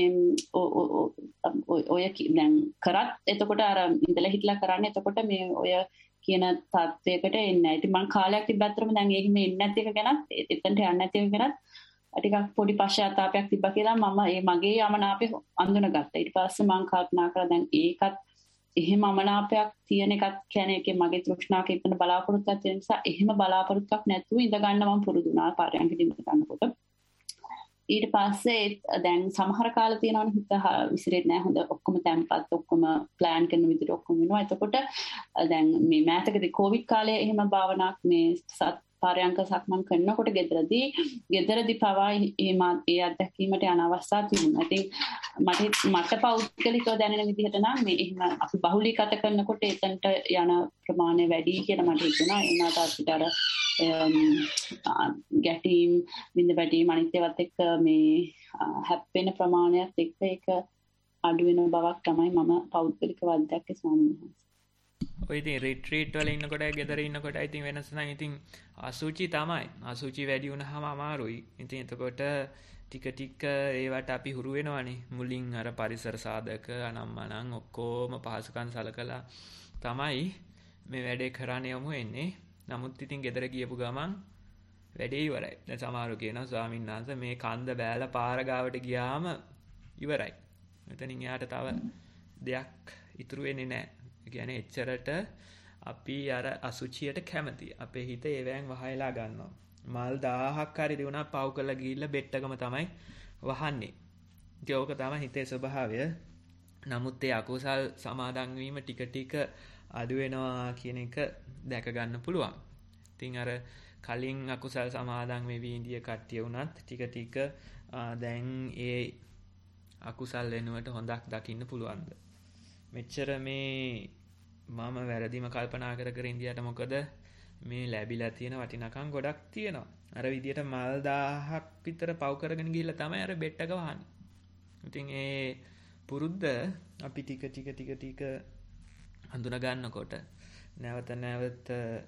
ඔය දැන් කරත් එතකොට අර ඉඳලා හිටලා කරන්නේ එතකොට මේ ඔය කියන තත්යකට එන්නේ නැහැ. ඉතින් මම කාලයක් තිබ්බතරම දැන් ඒකෙම එන්නේ නැති එක ගැනත් එතනට යන්නේ නැති එක ගැනත් ටිකක් පොඩි පශ්චාත්තාවයක් තිබ්බා කියලා මම ඒ මගේ යමනාපේ අඳුනගත්තා. ඊට පස්සේ මම කල්පනා කරා දැන් ඒකත් එහෙම අමනාපයක් තියෙන එකක් කියන්නේ ඒකේ මගේ තෘෂ්ණාවක ඉන්න බලාපොරොත්තුවක් තියෙන නිසා එහෙම බලාපොරොත්තුවක් නැතුව ඉඳ ගන්න මම පුරුදු වුණා පරයන්කදී ඉඳ ගන්නකොට. ඊට පස්සේ දැන් සමහර කාල තියෙනවනේ හිත විසිරෙන්නේ නැහැ. හොඳ ඔක්කොම තැම්පත් ඔක්කොම ප්ලෑන් කරන විදිහට ඔක්කොම වෙනවා. එතකොට දැන් මේ මෑතකදී කොවිඩ් කාලේ එහෙම භාවනාවක් මේ පරයන්ක සක්මන් කරනකොට ගෙදරදී ගෙදරදී පවා එහෙම ඒ අත්දැකීමට යන අවස්ථා තිබුණා. ඉතින් මට මට පෞද්ගලිකව දැනෙන විදිහට නම් මේ එහෙම අපි බහුලීගත කරනකොට එතනට යන ප්‍රමාණය වැඩි කියලා මට හිතුණා. ඒ වුණාට අපිට අර ගැටීම් බින්ද වැටීම් අනිත් ඒවාත් එක්ක මේ හැප්පෙන ප්‍රමාණයත් එක්ක ඒක අඩු වෙන බවක් තමයි මම පෞද්ගලිකව අත්දැක්කේ ස්වාමීන් වහන්සේ. ඔය ඉතින් රිට්‍රීට් වල ඉන්නකොට ගෙදර ඉන්නකොට ඉතින් වෙනස නම් ඉතින් අසුචි තමයි. අසුචි වැඩි වුණාම අමාරුයි. ඉතින් එතකොට ටික ටික ඒවට අපි හුරු වෙනවනේ. මුලින් අර පරිසර සාධක අනම්මනම් ඔක්කොම පහසුකම් සලකලා තමයි මේ වැඩේ කරන්න යමු එන්නේ. නමුත් ඉතින් ගෙදර ගියපු ගමන් වැඩේ ඉවරයි. දැන් සමහරව කියනවා ස්වාමීන් වහන්සේ මේ කන්ද බෑලා පාර ගාවට ගියාම ඉවරයි. එතනින් එහාට තව දෙයක් ඉතුරු වෙන්නේ නැහැ. ඒ කියන්නේ එච්චරට අපි අර අසුචියට කැමති. අපේ හිත ඒවෙන් වහයලා ගන්නවා. මල් දහහක් හරි දිනුනා පව් කරලා ගිහිල්ලා බෙට්ටකම තමයි වහන්නේ. ඉතින් ඕක තමයි හිතේ ස්වභාවය. නමුත් ඒ අකුසල් සමාදන් වීම ටික ටික අඩු වෙනවා කියන එක දැක ගන්න පුළුවන්. ඉතින් අර කලින් අකුසල් සමාදන් වෙවි ඉන්දිය කට්ටිය වුණත් ටික ටික දැන් ඒ අකුසල් වෙනුවට හොඳක් දකින්න පුළුවන්ද? මෙච්චර මේ මම වැරදිම කල්පනා කර කර ඉන්දියට මොකද මේ ලැබිලා තියෙන වටිනකම් ගොඩක් තියෙනවා. අර විදියට මල් දහහක් විතර පව් කරගෙන ගිහිල්ලා තමයි අර බෙට්ටක වහන්නේ. ඉතින් ඒ පුරුද්ද අපි ටික ටික ටික ටික හඳුනා ගන්නකොට නැවත නැවත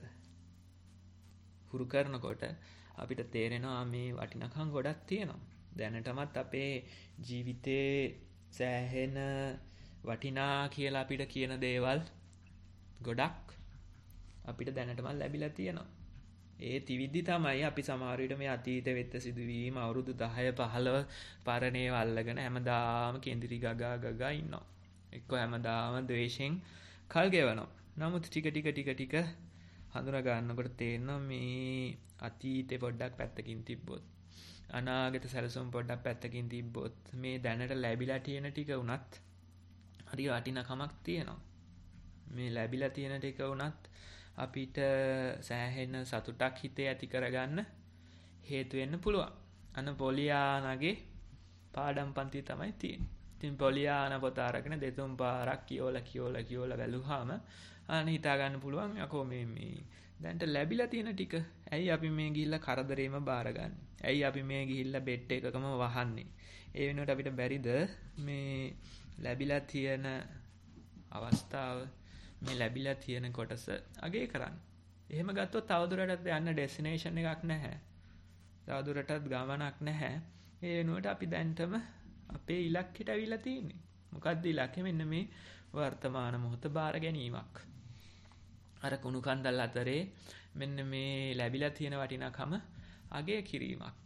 හුරු කරනකොට අපිට තේරෙනවා මේ වටිනකම් ගොඩක් තියෙනවා. දැනටමත් අපේ ජීවිතේ සෑහෙන වටිනා කියලා අපිට කියන දේවල් ගොඩක් අපිට දැනටමත් ලැබිලා තියෙනවා. ඒ තිවිද්දි තමයි අපි සමහර විට මේ අතීත වෙත්ත සිදුවීම් අවුරුදු දහය පහළොව පරණේව අල්ලගෙන හැමදාම කේන්ද්‍රී ගගා ගගා ඉන්නවා. එක්ක හැමදාම ද්වේෂෙන් කල් ගෙවනවා. නමුත් ටික ටික ටික ටික හඳුනා ගන්නකොට තේරෙනවා මේ අතීතේ පොඩ්ඩක් පැත්තකින් තිබ්බොත් අනාගත සැලසුම් පොඩ්ඩක් පැත්තකින් තිබ්බොත් මේ දැනට ලැබිලා තියෙන ටික උනත් හරි වටිනකමක් තියෙනවා. මේ ලැබිලා තියෙන ටික උනත් අපිට සෑහෙන සතුටක් හිතේ ඇති කරගන්න හේතු වෙන්න පුළුවන්. අන්න පොලියානගේ පාඩම් පන්ති තමයි තියෙන්නේ. ඉතින් පොලියාන පොත අරගෙන දෙතුන් පාරක් කියවලා කියවලා කියවලා බැලුවාම අන්න හිතා ගන්න පුළුවන් යකෝ මේ මේ දැන්ට ලැබිලා තියෙන ටික ඇයි අපි මේ ගිහිල්ලා කරදරේම බාරගන්නේ? ඇයි අපි මේ ගිහිල්ලා බෙඩ් එකකම වහන්නේ? ඒ වෙනුවට අපිට බැරිද මේ ලැබිලා තියෙන අවස්ථාව මේ ලැබිලා තියෙන කොටස අගය කරන්න. එහෙම ගත්තොත් තවදුරටත් යන්න ඩෙස්ටිනේෂන් එකක් නැහැ. තවදුරටත් ගමනක් නැහැ. ඒ වෙනුවට අපි දැන්ටම අපේ ඉලක්කයට අවිලා තියෙන්නේ. මොකක්ද ඉලක්කය? මෙන්න මේ වර්තමාන මොහොත බාර ගැනීමක්. අර කුණු කන්දල් අතරේ මෙන්න මේ ලැබිලා තියෙන වටිනාකම අගය කිරීමක්.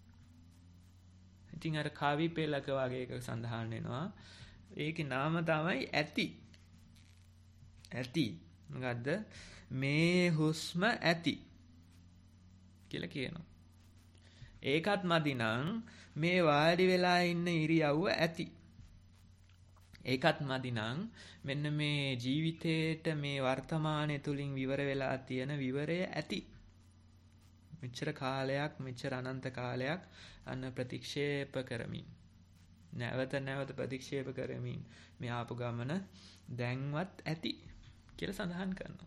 ඉතින් අර කාවි පෙළක වගේ එකක සඳහන් වෙනවා. ඒකේ නාම තමයි ඇති. ඇති. මොකද්ද? මේ හුස්ම ඇති කියලා කියනවා. ඒකත් මදි නම් මේ වාඩි වෙලා ඉන්න ඉරියව්ව ඇති. ඒකත් මදි නම් මෙන්න මේ ජීවිතේට මේ වර්තමානයේ තුලින් විවර වෙලා තියෙන විවරය ඇති. මෙච්චර කාලයක් මෙච්චර අනන්ත කාලයක් අන්න ප්‍රතික්ෂේප කරමින් නැවත නැවත ප්‍රතික්ෂේප කරමින් මේ ආපු ගමන දැන්වත් ඇති කියලා සඳහන් කරනවා.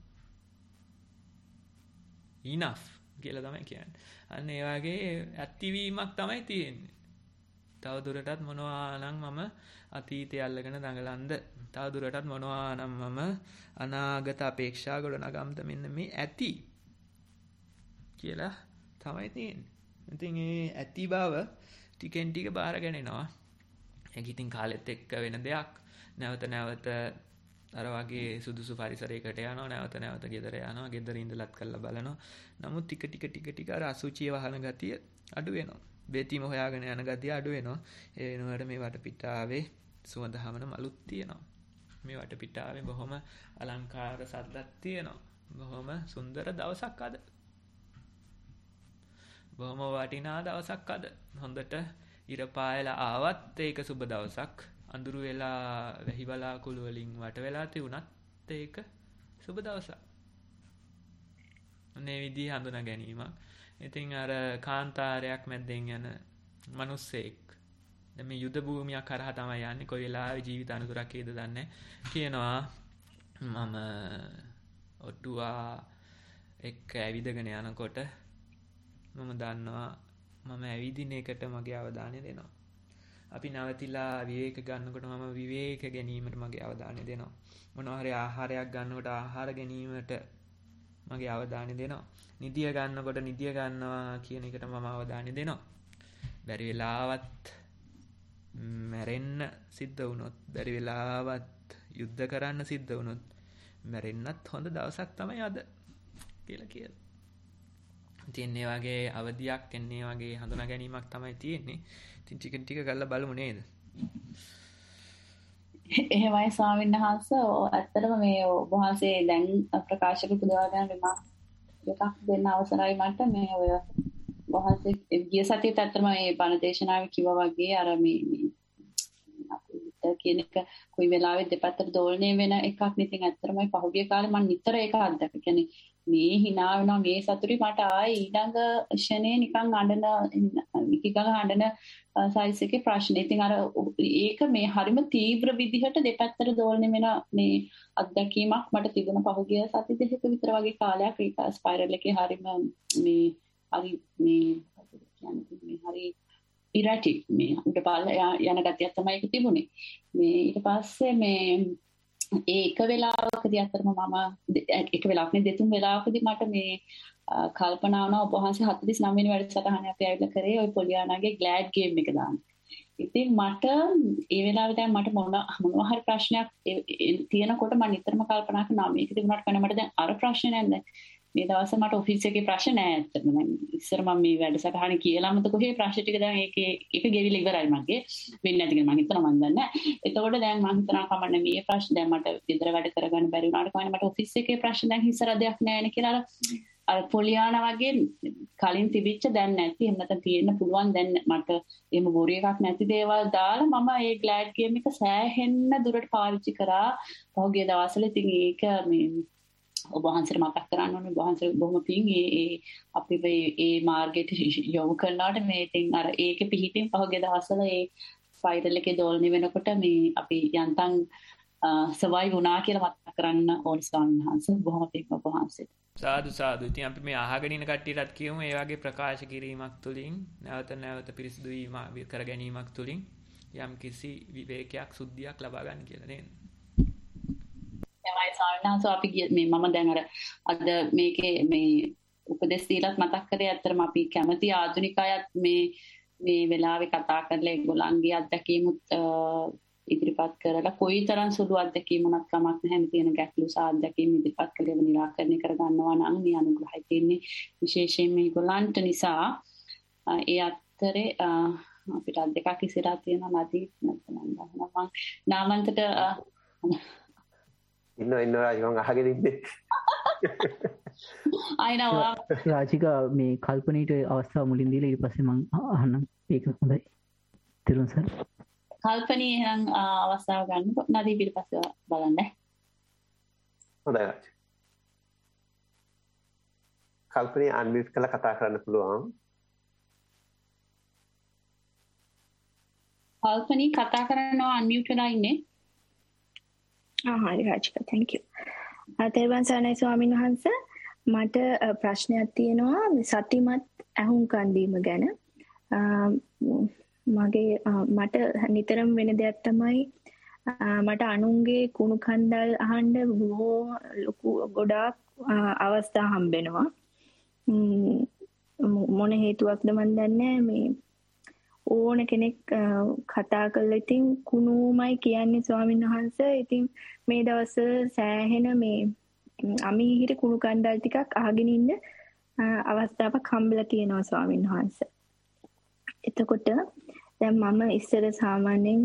enough කියලා තමයි කියන්නේ. අන්න ඒ වගේ ඇතිවීමක් තමයි තියෙන්නේ. තව දුරටත් මොනවා නම් මම අතීතය අල්ලගෙන දඟලන්ද? තව දුරටත් මොනවා නම් මම අනාගත අපේක්ෂා ගොඩනගම්ද? මෙන්න මේ ඇති කියලා තමයි තියෙන්නේ. ඉතින් මේ ඇති බව ටිකෙන් ටික බාරගෙන එනවා. ඒක ඉතින් කාලෙත් එක්ක වෙන දෙයක්. නැවත නැවත අර වගේ සුදුසු පරිසරයකට යනවා, නැවත නැවත ගෙදර යනවා, ගෙදර ඉඳලත් කරලා බලනවා. නමුත් ටික ටික ටික ටික අර අසුචිය වහන ගතිය අඩු වෙනවා. බෙතිම හොයාගෙන යන ගතිය අඩු වෙනවා. ඒ වෙනුවට මේ වටපිටාවේ සුවඳ හමන මලුත් තියෙනවා. මේ වටපිටාවේ බොහොම අලංකාර සද්දක් තියෙනවා. බොහොම සුන්දර දවසක් අද. බොහොම වටිනා දවසක් අද. හොඳට ඉර පායලා ආවත් ඒක සුබ දවසක්. අඳුරු වෙලා වැහි බලාකුළු වලින් වට වෙලා තියුණත් ඒක සුබ දවසක්. මේ විදිහ හඳුනා ගැනීමක්. ඉතින් අර කාන්තාරයක් මැද්දෙන් යන මිනිස්සෙක් දැන් මේ යුද භූමියක් කරහා තමයි යන්නේ. කොයි වෙලාවෙ ජීවිත අනුතරක් හේද දන්නේ කියනවා මම ඔටුවා එක්ක ඇවිදගෙන යනකොට මම දන්නවා මම ඇවිදින එකට මගේ අවධානය දෙනවා. අපි නැවතිලා විවේක ගන්නකොට මම විවේක ගැනීමට මගේ අවධානය දෙනවා. මොනවා හරි ආහාරයක් ගන්නකොට ආහාර ගැනීමට මගේ අවධානය දෙනවා. නිදිය ගන්නකොට නිදිය ගන්නවා කියන එකට මම අවධානය දෙනවා. බැරි වෙලාවත් මැරෙන්න සිද්ධ වුණොත්, බැරි වෙලාවත් යුද්ධ කරන්න සිද්ධ වුණොත් මැරෙන්නත් හොඳ දවසක් තමයි අද කියලා කියනවා. ඉතින් ඒ වගේ අවදියක් එන්නේ වගේ හඳුනා ගැනීමක් තමයි තියෙන්නේ. ඉතින් ටික ටික කරලා බලමු නේද? එහෙමයි ස්වාමීන් වහන්සේ. ඇත්තටම මේ ඔබ වහන්සේ දැන් ප්‍රකාශ කරපු දේවල් ගැන විමර්ශ එකක් දෙන්න අවසරයි මට. මේ ඔය වහන්සේ ගිය සතියේත් ඇත්තටම මේ බණ දේශනාවේ කිව්වා වගේ අර මේ කියන එක කොයි වෙලාවෙ දෙපැත්තට දෝලණය වෙන එකක් නේ. ඉතින් ඇත්තටම පහුගිය කාලේ මම නිතර ඒක අත්දැක. කියන්නේ මේ hina වෙනවා මේ සතුටි මට ආයේ ඊළඟ ෂනේ නිකන් අඬන නිකන් අඬන සයිස් එකේ ප්‍රශ්නේ. ඉතින් අර ඒක මේ හරිම තීව්‍ර විදිහට දෙපැත්තට දෝලණය වෙන මේ අත්දැකීමක් මට තිබුණ පහුගිය සති දෙකක විතර වගේ කාලයක්. ඒක ස්පයිරල් එකේ හරිම මේ හරි මේ කියන්නේ මේ හරි ඉරටික් මේ උඩ පාල යන ගතියක් තමයි ඒක තිබුණේ. මේ ඊට පස්සේ මේ ඒක වෙලාවකදී අතරම මම එක වෙලාවක නේ දෙතුන් වෙලාවකදී මට මේ කල්පනා වුණා ඔබ වහන්සේ හතළිස් නව වෙනි වැඩසටහන අපි ආවිල්ලා කරේ ওই පොලියානාගේ ග්ලෑඩ් ගේම් එක දාන්න. ඉතින් මට ඒ වෙලාවේ දැන් මට මොන මොනවා හරි ප්‍රශ්නයක් තියෙනකොට මම නිතරම කල්පනා කරනවා මේක තිබුණාට කන මට දැන් අර ප්‍රශ්නේ නැද්ද? මේ දවස්වල මට ඔෆිස් එකේ ප්‍රශ්න නෑ ඇත්තටම. දැන් ඉස්සර මම මේ වැඩසටහන කියලාම તો කොහේ ප්‍රශ්න ටික දැන් ඒකේ ඒක ගෙවිලා ඉවරයි මගේ. වෙන්නේ නැති කියලා මම හිතනවා මන් දන්නේ. එතකොට දැන් මම හිතනවා කමන්න මේ ප්‍රශ්න දැන් මට විතර වැඩ කරගන්න බැරි වුණාට කමන්න මට ඔෆිස් එකේ ප්‍රශ්න දැන් හිස්සර දෙයක් නෑනේ කියලා අර පොලියානා වගේ කලින් තිබිච්ච දැන් නැති එහෙම නැත්නම් තියෙන්න පුළුවන් දැන් මට එහෙම බොරු එකක් නැති දේවල් දාලා මම ඒ ග්ලෑඩ් ගේම් එක සෑහෙන්න දුරට පාවිච්චි කරා පහුගිය දවස්වල. ඉතින් ඒක මේ ඔබ වහන්සේට මතක් කරන්න ඕනේ ඔබ වහන්සේ බොහොම පිං ඒ ඒ අපි මේ ඒ මාර්ගයට යොමු කරනකොට මේ ඉතින් අර ඒකේ පිහිටින් පහුගිය දවස්වල ඒ ස්පයිරල් එකේ දෝලණය වෙනකොට මේ අපි යන්තම් සර්වයිව් වුණා කියලා මතක් කරන්න ඕන ස්වාමීන් වහන්සේ බොහොම පිං ඔබ වහන්සේට සාදු සාදු. ඉතින් අපි මේ අහගෙන ඉන්න කට්ටියටත් කියමු ඒ වගේ ප්‍රකාශ කිරීමක් තුළින් නැවත නැවත පිරිසිදු වීම කර ගැනීමක් තුළින් යම් කිසි විවේකයක් සුද්ධියක් ලබා ගන්න කියලා නේද? එමයි සාරණාසෝ අපි මේ මම දැන් අර අද මේකේ මේ උපදෙස් දීලත් මතක් කරේ අත්‍තරම අපි කැමති ආධුනික අයත් මේ මේ වෙලාවේ කතා කරලා ඒගොල්ලන්ගේ අත්දැකීමුත් ඉදිරිපත් කරලා කොයිතරම් සුළු අත්දැකීමුණක් කමක් නැහැ මේ තියෙන ගැටලු සහ අත්දැකීම් ඉදිරිපත් කරලා ඒව निराකරණය කර ගන්නවා නම් මේ අනුග්‍රහය තියෙන්නේ විශේෂයෙන් මේගොල්ලන්ට නිසා ඒ අතරේ අපිට අත්දැකක් ඉස්සරහා තියෙනවා නැති නැත්නම් මම නාමන්තට ඉන්න ඉන්න රාජිකන් අහගෙන ඉන්නේ අයනවා රාජිකා මේ කල්පනීට අවස්ථාව මුලින් දීලා ඊට පස්සේ මම අහන්නම් ඒක හොඳයි තිරුවන් සර් කල්පනී එහෙනම් අවස්ථාව ගන්න නදී පිටපස්සේ බලන්න හොඳයි රාජ් කල්පනී අන්මියුට් කරලා කතා කරන්න පුළුවන් කල්පනී කතා කරනවා අන්මියුට් වෙලා ඉන්නේ ආ හරි රාජිකා thank you ආතේවන් සානේ ස්වාමීන් වහන්සේ මට ප්‍රශ්නයක් තියෙනවා සතිමත් ඇහුම්කන් දීම ගැන මගේ මට නිතරම වෙන දෙයක් තමයි මට අනුන්ගේ කුණු කන්දල් අහන්න බොහෝ ලොකු ගොඩාක් අවස්ථා හම්බෙනවා මොන හේතුවක්ද මන් දන්නේ මේ ඕන කෙනෙක් කතා කරලා ඉතින් කුණුමයි කියන්නේ ස්වාමීන් වහන්සේ ඉතින් මේ දවස්වල සෑහෙන මේ අමීහිර කුණු කන්දල් ටිකක් අහගෙන ඉන්න අවස්ථාවක් හම්බෙලා තියෙනවා ස්වාමීන් වහන්සේ. එතකොට දැන් මම ඉස්සර සාමාන්‍යයෙන්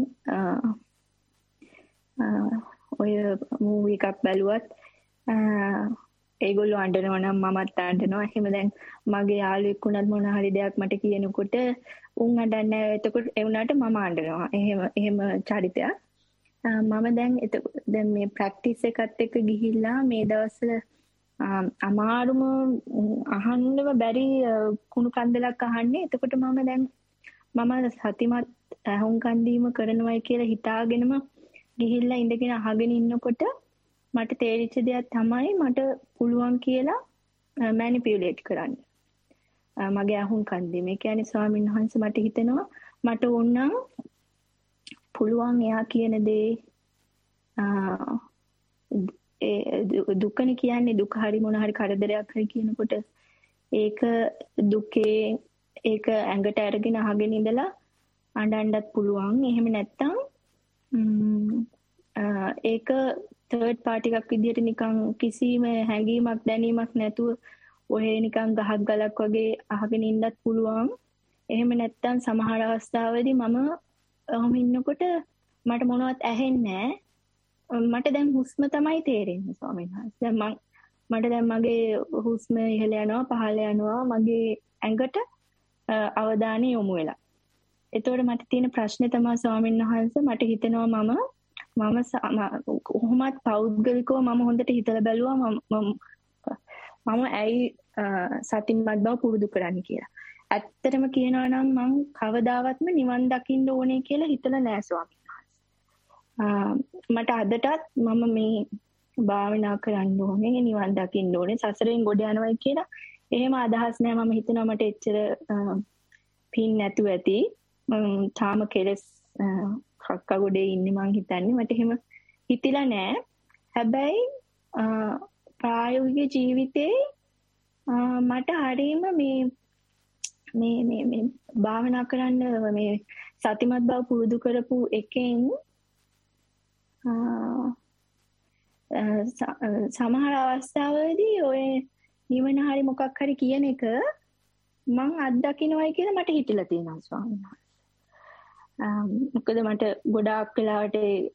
ඔය මූවි එකක් බැලුවත් ඒගොල්ලෝ අඬනවා නම් මමත් අඬනවා. එහෙම දැන් මගේ යාළුවෙක් උනත් මොන හරි දෙයක් මට කියනකොට උන් අඬන්නේ නැහැ. එතකොට ඒ උනාට මම අඬනවා. එහෙම එහෙම චරිතයක්. මම දැන් දැන් මේ ප්‍රැක්ටිස් එකත් එක්ක ගිහිල්ලා මේ දවස්වල අමාරුම අහන්නම බැරි කුණු කන්දලක් අහන්නේ. එතකොට මම දැන් මම සතිමත් අහුම්කන් දීම කරනවයි කියලා හිතාගෙනම ගිහිල්ලා ඉඳගෙන අහගෙන ඉන්නකොට මට තේරිච්ච දෙයක් තමයි මට පුළුවන් කියලා මැනිපියුලේට් කරන්න. මගේ අහුම්කන් දීම. ඒ කියන්නේ ස්වාමීන් වහන්සේ මට හිතෙනවා මට ඕනනම් පුළුවන් එයා කියන දේ ඒ දුකනේ කියන්නේ දුක හරි මොන හරි කරදරයක් හරි කියනකොට ඒක දුකේ ඒක ඇඟට අරගෙන අහගෙන ඉඳලා අඬන්නත් පුළුවන්. එහෙම නැත්තම් ඒක තර්ඩ් පාර්ටි එකක් විදිහට නිකන් කිසිම හැඟීමක් දැනීමක් නැතුව ඔහේ නිකන් ගහක් ගලක් වගේ අහගෙන ඉන්නත් පුළුවන්. එහෙම නැත්තම් සමහර අවස්ථාවලදී මම ඔහොම ඉන්නකොට මට මොනවත් ඇහෙන්නේ නැහැ. මට දැන් හුස්ම තමයි තේරෙන්නේ ස්වාමීන් වහන්සේ. දැන් මම මට දැන් මගේ හුස්ම ඉහළ යනවා පහළ යනවා මගේ ඇඟට අවධානය යොමු වෙලා. එතකොට මට තියෙන ප්‍රශ්නේ තමයි ස්වාමීන් වහන්සේ මට හිතෙනවා මම මම කොහොමත් පෞද්ගලිකව මම හොඳට හිතලා බැලුවා මම මම ඇයි සතිමත් බව පුරුදු කරන්නේ කියලා. ඇත්තටම කියනවා නම් මම කවදාවත්ම නිවන් දකින්න ඕනේ කියලා හිතලා නෑ ස්වාමීන් වහන්සේ. මට අදටත් මම මේ භාවනා කරන්න ඕනේ නිවන් දකින්න ඕනේ සසරෙන් ගොඩ යනවායි කියලා එහෙම අදහස් නෑ. මම හිතනවා මට එච්චර පින් නැතුව ඇති. මම තාම කෙලස් කක්ක ගොඩේ ඉන්නේ මං හිතන්නේ. මට එහෙම හිතිලා නෑ. හැබැයි ප්‍රායෝගික ජීවිතේ මට හරීම මේ මේ මේ මේ භාවනා කරන්න මේ සතිමත් බව පුරුදු කරපු එකෙන් සමහර අවස්ථාවලදී ඔය නිවන හරි මොකක් හරි කියන එක මං අත්දකින්නවයි කියලා මට හිතලා තියෙනවා ස්වාමීන් වහන්සේ. මොකද මට ගොඩාක් වෙලාවට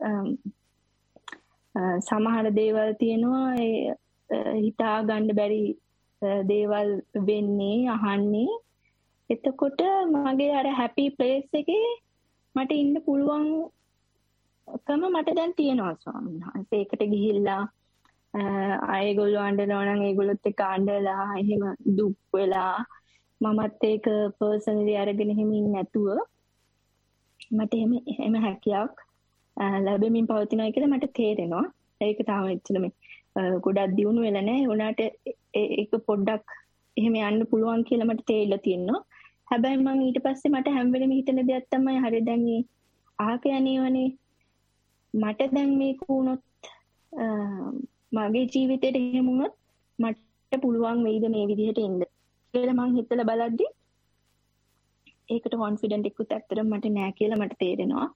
සමහර දේවල් තියෙනවා හිතා ගන්න බැරි දේවල් වෙන්නේ අහන්නේ. එතකොට මගේ අර හැපි ප්ලේස් එකේ මට ඉන්න පුළුවන්කම මට දැන් තියෙනවා ස්වාමීන් වහන්සේ. ඒකට ගිහිල්ලා ඒගොල්ලෝ අඬනවා නම් ඒගොල්ලොත් එක්ක අඬලා එහෙම දුක් වෙලා මමත් ඒක පර්සනලි අරගෙන එහෙම ඉන්නේ නැතුව මට එහෙම එහෙම හැකියාවක් ලැබෙමින් පවතිනවා කියලා මට තේරෙනවා. ඒක තාම එච්චර මේ ගොඩක් දියුණු වෙලා නැහැ. උනාට ඒක පොඩ්ඩක් එහෙම යන්න පුළුවන් කියලා මට තේරිලා තියෙනවා. හැබැයි මම ඊට පස්සේ මට හැම වෙලෙම හිතෙන දෙයක් තමයි හරි දැන් මේ අහක යන්නේවනේ මට දැන් මේක වුණොත් මගේ ජීවිතේට එහෙම වුණොත් මට පුළුවන් වෙයිද මේ විදිහට ඉන්න කියලා මම හිතලා බලද්දි ඒකට කොන්ෆිඩන්ට් එකකුත් ඇත්තටම මට නෑ කියලා මට තේරෙනවා.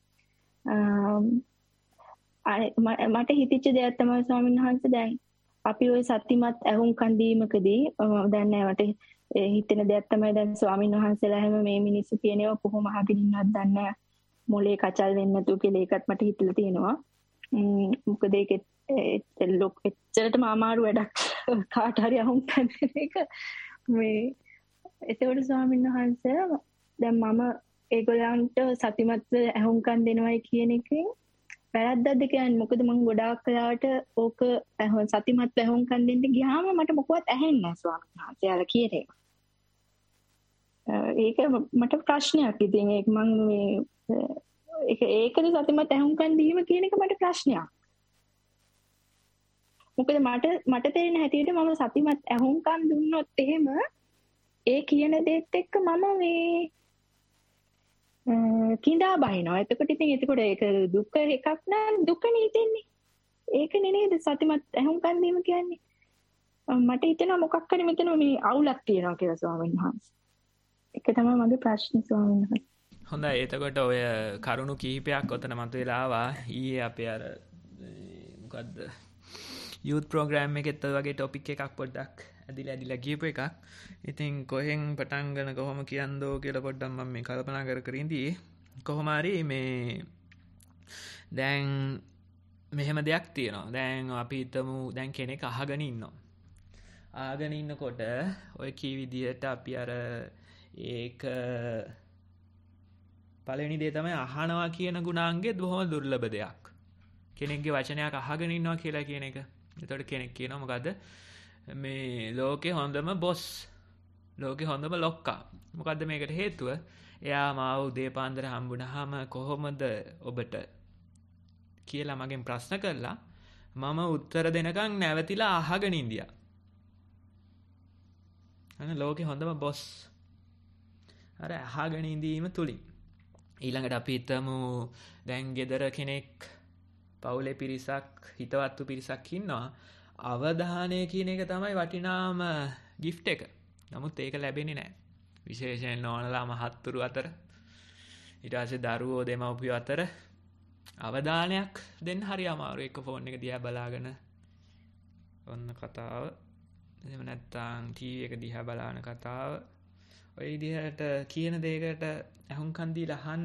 මට හිතෙච්ච දෙයක් තමයි ස්වාමීන් වහන්සේ දැන් අපි ওই සත්‍යමත් ඇහුම්කන් දීමකදී දැන් නෑවට හිතෙන දෙයක් තමයි දැන් ස්වාමීන් වහන්සේලා හැම මේ මිනිස්සු කියනවා කොහොම අහගෙන ඉන්නවද දන්නේ නෑ මොලේ කචල් වෙන්නේ නැතුව කියලා ඒකත් මට හිතලා තියෙනවා. මොකද ඒක ලොක් එච්චරටම අමාරු වැඩක් කාට හරි අහුම්කන් දෙන එක මේ ඒතකොට ස්වාමීන් වහන්සේ දැන් මම ඒගොල්ලන්ට සත්‍යමත් ඇහුම්කන් දෙනවයි කියන එකෙන් වැරද්දක්ද කියන්නේ මොකද මම ගොඩාක් වෙලාවට ඕක සත්‍යමත් ඇහුම්කන් දෙන්න ගියාම මට මොකවත් ඇහෙන්නේ නැහැ ස්වාමීන් වහන්සේ යාලා කියන එක. ඒක මට ප්‍රශ්නයක්. ඉතින් ඒක මම මේ ඒක ඒකනේ සත්‍යමත් ඇහුම්කන් දීම කියන එක මට ප්‍රශ්නයක්. මොකද මට මට තේරෙන හැටියට මම සත්‍යමත් ඇහුම්කන් දුන්නොත් එහෙම ඒ කියන දේත් එක්ක මම මේ කිඳා බහිනවා. එතකොට ඉතින් එතකොට ඒක දුක එකක් නෑ දුකනේ හිතෙන්නේ. ඒකනේ නේද සත්‍යමත් ඇහුම්කන් දීම කියන්නේ. මට හිතෙනවා මොකක් හරි මෙතන මේ අවුලක් තියෙනවා කියලා ස්වාමීන් වහන්සේ. ඒක තමයි මගේ ප්‍රශ්නේ ස්වාමීන් වහන්සේ. හොඳයි. එතකොට ඔය කරුණු කිහිපයක් ඔතන මතුවලා ආවා. ඊයේ අපේ අර මොකද්ද youth program එකෙත් ඔය වගේ topic එකක් පොඩ්ඩක් ඇදිලා ඇදිලා ගියපු එකක්. ඉතින් කොහෙන් පටන් ගන්න කොහොම කියන්දෝ කියලා පොඩ්ඩක් මම මේ කල්පනා කර කර ඉඳී. කොහොම හරි මේ දැන් මෙහෙම දෙයක් තියෙනවා. දැන් අපි හිතමු දැන් කෙනෙක් අහගෙන ඉන්නවා. අහගෙන ඉන්නකොට ඔය කී විදියට අපි අර ඒක පළවෙනි දේ තමයි අහනවා කියන ගුණාංගයේ බොහොම දුර්ලභ දෙයක්. කෙනෙක්ගේ වචනයක් අහගෙන ඉන්නවා කියලා කියන එක. එතකොට කෙනෙක් කියනවා මොකද්ද? මේ ලෝකේ හොඳම බොස්. ලෝකේ හොඳම ලොක්කා. මොකද්ද මේකට හේතුව? එයා මාව උදේ පාන්දර හම්බුනහම කොහොමද ඔබට කියලා මගෙන් ප්‍රශ්න කළා. මම උත්තර දෙනකන් නැවතිලා අහගෙන ඉඳියා. අනේ ලෝකේ හොඳම බොස්. අර අහගෙන ඉඳීම තුලින් ඊළඟට අපි හිතමු දැන් ගෙදර කෙනෙක් පවුලේ පිරිසක් හිතවත්තු පිරිසක් ඉන්නවා. අවධානය කියන එක තමයි වටිනාම gift එක. නමුත් ඒක ලැබෙන්නේ නැහැ. විශේෂයෙන් නෝනලා මහත්තුරු අතර ඊට පස්සේ දරුවෝ දෙමව්පියෝ අතර අවධානයක් දෙන්න හරි අමාරුයි. එක ෆෝන් එක දිහා බලාගෙන ඔන්න කතාව. එහෙම නැත්නම් ටීවී එක දිහා බලාන කතාව. ඔය විදිහට කියන දෙයකට අහුම්කන් දීලා අහන්න.